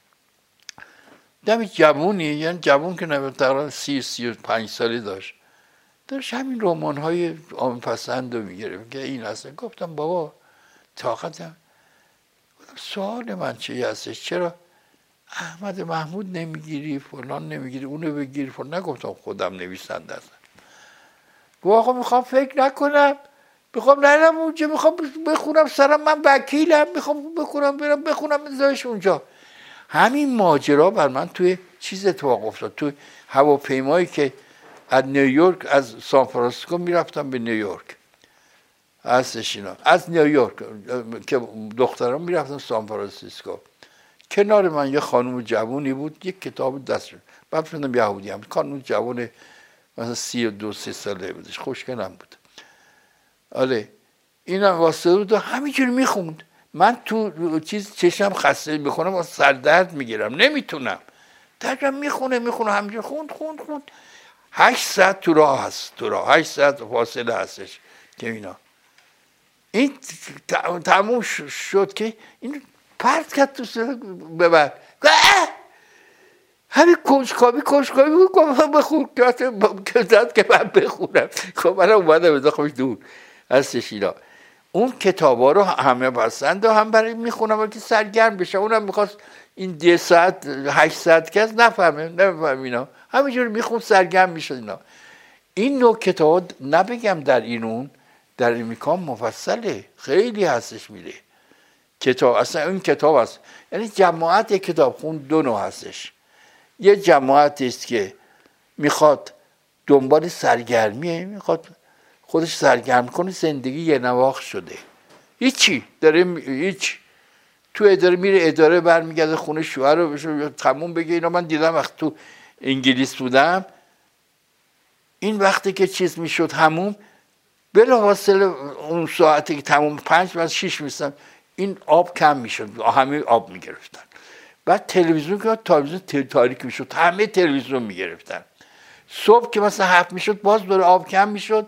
دمی جوونی، یعنی جوون که نبود، تقریبا 30-35 سالی داشت همین رمان‌های عام پسند رو میگرفت که این هست. گفتم بابا طاقتم. سوال من چی هستش، چرا احمد محمود نمیگیری، فلان نمیگیری، اونو بگیری فلان. نگفتم خودم نویسنده هستم، گفت آقا میخوام فکر نکنم، میخوام نرم اونجا، میخوام بخونم، سرم من وکیلم، میخوام بخونم برم بخونم بذارش اونجا. همین ماجرا بر من توی چیز اتفاق افتاد، توی هواپیمایی که از نیویورک، از سان فرانسیسکو میرفتم به نیویورک، هستش اینا، از نیویورک که دختران میرفتن سان فرانسیسکو، کنار من یه خانم جوونی بود، یک کتاب دستش، بعد فهمیدم یهودی هم، خانم جوون مثلا 32-33 ساله بودش، خوشگلم بود. آره اینم واسه بود همینجوری میخوند. من تو چیز چشم خسته میکنم و سردرد میگیرم، نمیتونم. ترجم میخونه همینجوری خوند 8 ساعت تو راه هست، 8 ساعت فاصله هستش که اینا. این تموم شد که این پرت کرد تو سر ببر، همین کنجکاوی گفتم بخون که من بخونم. خب من اومدم بذاخمش دور هستش اینا. اون کتابا رو همه پسند و هم برای میخونم که سرگرم بشه. اونم میخواست این 10 ساعت 8 ساعت که از نفهمه اینا، همینجور میخون سرگرم میشد اینا. این نوع کتاب نبگم در اینون در امریکا مفصله، خیلی هستش میره کتاب. اصلا این کتاب هست، یعنی جماعت یک کتاب خون 2 نوع هستش. یه جماعت است که میخواد دنبال سرگرمیه، میخواد خودش سرگرم کنه، زندگی یه نواخت شده، هیچی داره، هیچ تو اداره میره، اداره برمیگرده خونه شوهر رو بشه تموم بگه. اینا من دیدم وقت تو انگلیس بودم، این وقتی که چیز میشد هموم، بلافاصله اون ساعتی که تموم 5 و 6 میستم این آب کم میشد، همه آب میگرفتن. بعد تلویزیون که تاریک میشد همه تلویزیون میگرفتن. صبح که مثلا 7 میشد باز دور آب کم میشد،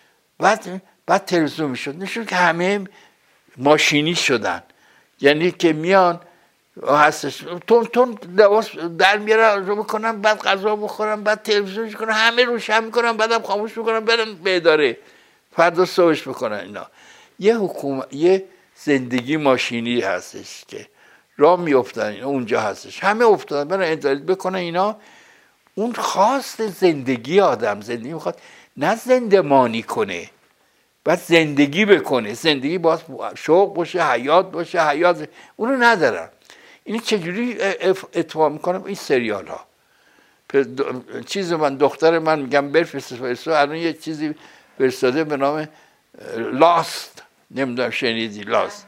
بعد تلویزیون میشد. نشون که همه ماشینی شدن، یعنی که میان هستش تون لباس در میارن رو بکنن، بعد غذا بخورن، بعد تلویزیون میکنن، همه روشن میکنن، بعدم خاموش میکنن، برن به اداره فردا صبحش بکنن. اینا یه زندگی ماشینی هستش که راه میافتن، اونجا هستش همه افتادن برن اداره بکنن. اینا اون خواست زندگی آدم، زندگی میخواد نه زندمانی کنه، بعد زندگی بکنه. زندگی باز شوق باشه، حیات باشه، حیات اونو ندارم. این چجوری اتفاق میکنم؟ این سریال ها چیز من دختر من میگم برفرست، الان یه چیزی فرستاده به نام لاست، نمیدونم شنیدی لاست؟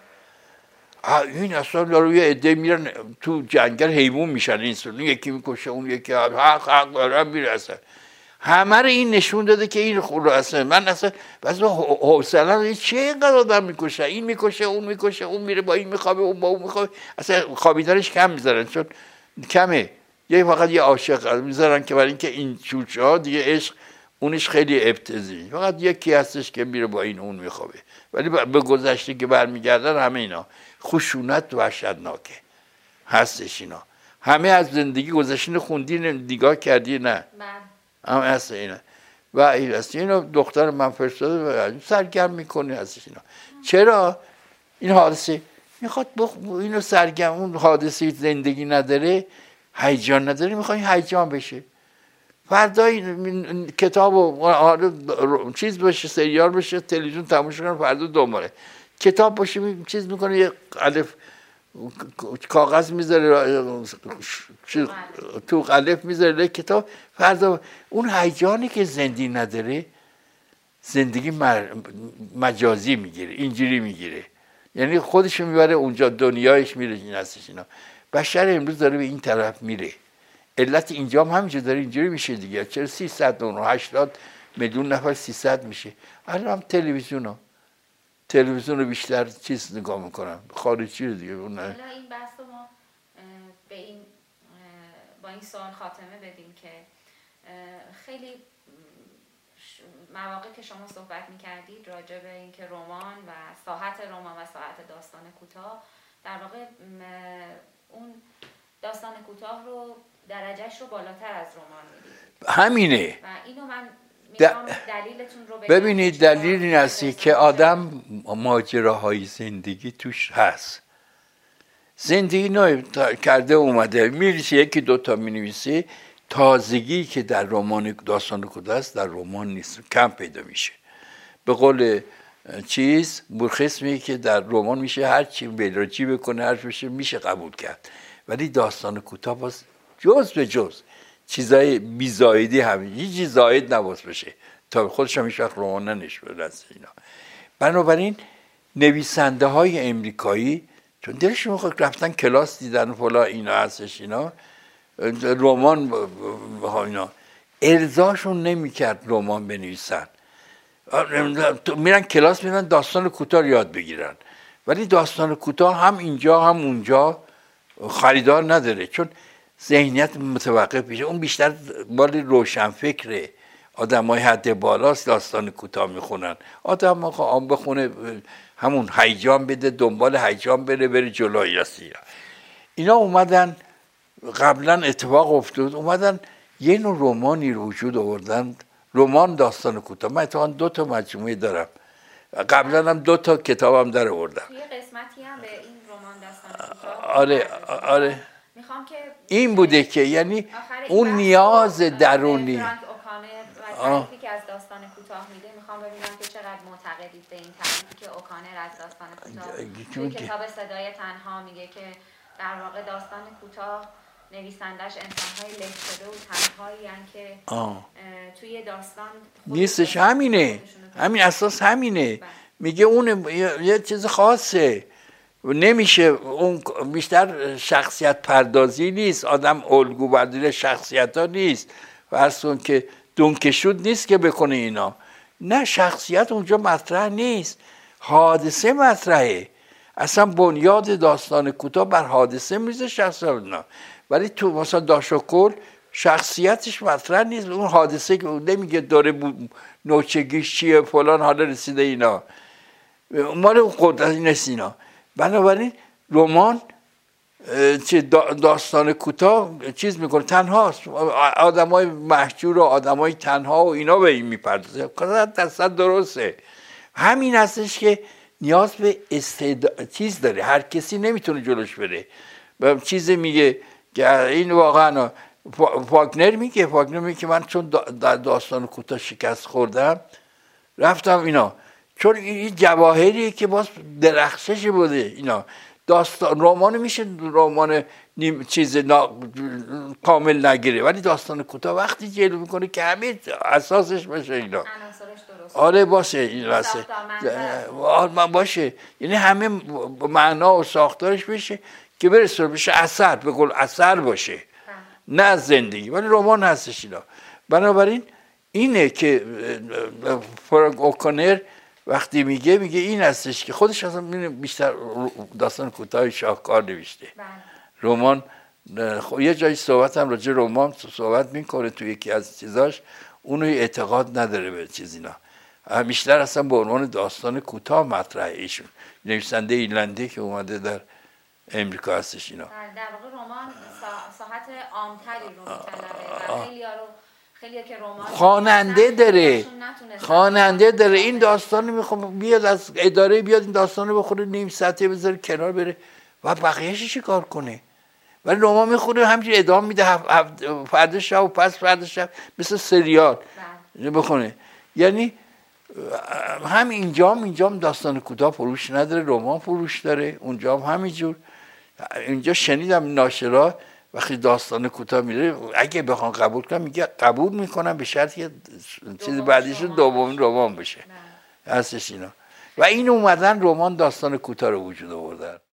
این اصلا روی عده میرن تو جنگل حیوان میشن، این یکی میکشه اون یکی حق دارم میرسن. همه رو این نشون داده که این خود اصلا من اصلا بس حوصله چه اینقدر آدم میکشه، این میکشه اون میکشه، اون میره با این میخوابه اون با اون میخوابه، اصلا خوابیدنش کم میذارن چون کمه، یه فقط یه عاشق میذارن که برای اینکه این چوچه ها دیگه عشق اونش خیلی ابتذاعی، فقط یکی هستش که میره با این اون میخوابه. ولی به گذشته که برمیگردن همه اینا خشونت وحشتناکه هستش. اینا همه از زندگی گذشته خوندی نگاه کردی؟ نه هم هست اینا و این هست. اینو دختر من فرستاده سرگرم میکنه هستش. اینا چرا این حادثه میخواد اینو سرگرم، اون حادثه زندگی نداره، هیجان نداره، میخواد این هیجان بشه. فردا این کتاب و چیز باشه، سریال باشه، تلویزیون تماشا کنه، فردا دنباله کتاب باشه، چیز میکنه، یه الف کاغذ میذاره تو الف میذاره کتاب، فردا اون هیجانی که زندگی نداره زندگی مجازی میگیره، اینجوری میگیره، یعنی خودش میبره اونجا، دنیایش میره. این هستش. اینا بشر امروز داره به این طرف میره. علت اینجا هم همینجا داره اینجوری میشه دیگه. چرا 380 میلیون نفر 300 میشه؟ الان هم تلویزیون رو بیشتر چیز نگاه میکنم، خارجی رو دیگه. این بحث رو ما به این با این سوال خاتمه بدیم که خیلی مواقع که شما صحبت میکردید راجع به این که رمان و ساحت رمان و ساحت داستان کوتاه، در واقع اون داستان کوتاه رو درجهش رو بالاتر از رمان میدید. همینه. و اینو من میخوام دلیلتون رو ببینید. دلیل این هستی که آدم ماجراهای زندگی توش هست. زندگی نوع کرده اومده، میریسه یکی دوتا مینویسه. تازگی که در رمان داستان کوتاه است در رمان نیست، کم پیدا میشه. به قول بورخس میگه که در رمان میشه هر چی بلاجی بکنه، هر چی میشه قبول کرد، ولی داستان کوتاه باز جز به جز چیزای بیزایدی همین، هیچ چیز زاید نباز بشه تا خودش هم هیچ وقت رمان ننوشته اینا. بنابراین نویسنده های امریکایی چون دلشون میخواد رفتن کلاس دیدن فلا اینا هستش، اینا رمان اینا ارضاشون نمیکرد رمان بنویسن، میرن کلاس میرن داستان کوتاه یاد بگیرن، ولی داستان کوتاه هم اینجا هم اونجا خریدار نداره، چون ذهنیت متوقف میشه. اون بیشتر مال روشنفکره، آدمای حد بالاست داستان کوتاه میخونن. آدم آقا بخونه همون هیجان بده، دنبال هیجان بره جلوی رسید. اینا اومدن قبلا اتفاق افتاد، اومدن یه نوع رمانی رو وجود آوردن، رمان داستان کوتاه. من اتفاقا 2 مجموعه دارم، قبلا هم 2 کتابم در آوردم. یه قسمتی هم به این رمان داستان کوتاه آره میخوام که این بوده که یعنی اون نیاز درونی تعریفی که از داستان کوتاه میده، میخوام ببینم که چقدر معتقدید به این تعریفی که اوکانر از داستان کوتاه توی کتاب صدای تنها میگه که در واقع داستان کوتاه نویسندش انسان‌های له شده و تنهایی ان که توی داستان نیستش. همین اساس همینه. میگه اون یه چیز خاصه، نمیشه اون بیشتر شخصیت پردازی نیست، آدم الگو برداری شخصیت ها نیست، فرض کن که دونکشود نیست که بکنه اینا، نه شخصیت اونجا مطرح نیست، حادثه مطرحه، اصلا بنیاد داستان کوتاه بر حادثه میزه شخصیت نه. ولی تو مثلا داشوکل شخصیتش مطرح نیست، اون حادثه که نمیگه داره نوچگیش چیه فلان حالا رسیده اینا، مال اون قدرت نیست اینا. بنابراین رمان داستان کوتاه چیز میکنه، تنهاست، آدمای محجور و آدمای تنها و اینا به این میپردازه، درصد درسته. همین هستش که نیاز به چیز داره، هر کسی نمیتونه جلوش بره. چیز میگه که این واقعا فاگنر میگه که من چون داستان کوتاه شکست خوردم رفتم اینا، چون این جواهریه که باز درخشش بوده اینا. داستان رمان میشه رمان چیز کامل نگیره، ولی داستان کوتاه وقتی جلو میکنه که همه اساسش باشه اینا، آره باشه این راسته باشه، یعنی همه معنا و ساختارش بشه که برسه بشه اثر، به قول اثر باشه نه از زندگی، ولی رمان هستش اینا. بنابراین اینه که فرانک اوکونر وقتی میگه این هستش که خودش اصلا بیشتر داستان کوتاه شاهکار نوشته. رمان یه جایی صحبت هم راجع رمان صحبت میکنه تو یکی از چیزاش، اونو اعتقاد نداره به چیز اینا، بیشتر اصلا به عنوان داستان کوتاه مطرحه. ایشون نویسنده ایرلندی که اومده در امریکا هستش اینا. در واقع رمان ساحت عامتری رو میطلبه و خیلی که رمان خواننده داره این داستان میخوام بیاد از اداره بیاد این داستان رو بخوره نیم ساعته بذاره کنار بره و بقیه‌اش چی کار کنه. ولی رمان میخوره همینجوری ادامه میده فردا شب و پس فردا شب مثل سریال بخونه. یعنی هم اینجام داستان کوتاه فروش نداره، رمان فروش داره، اونجا هم همینجور. اینجا شنیدم ناشرا وقتی داستان کوتاه میره اگه بخوان قبول کنم میگه قبول میکنم به شرطی که چیز بعدیش دومین رمان بشه هستش اینا. و این اومدن رمان داستان کوتاه رو وجود آوردن.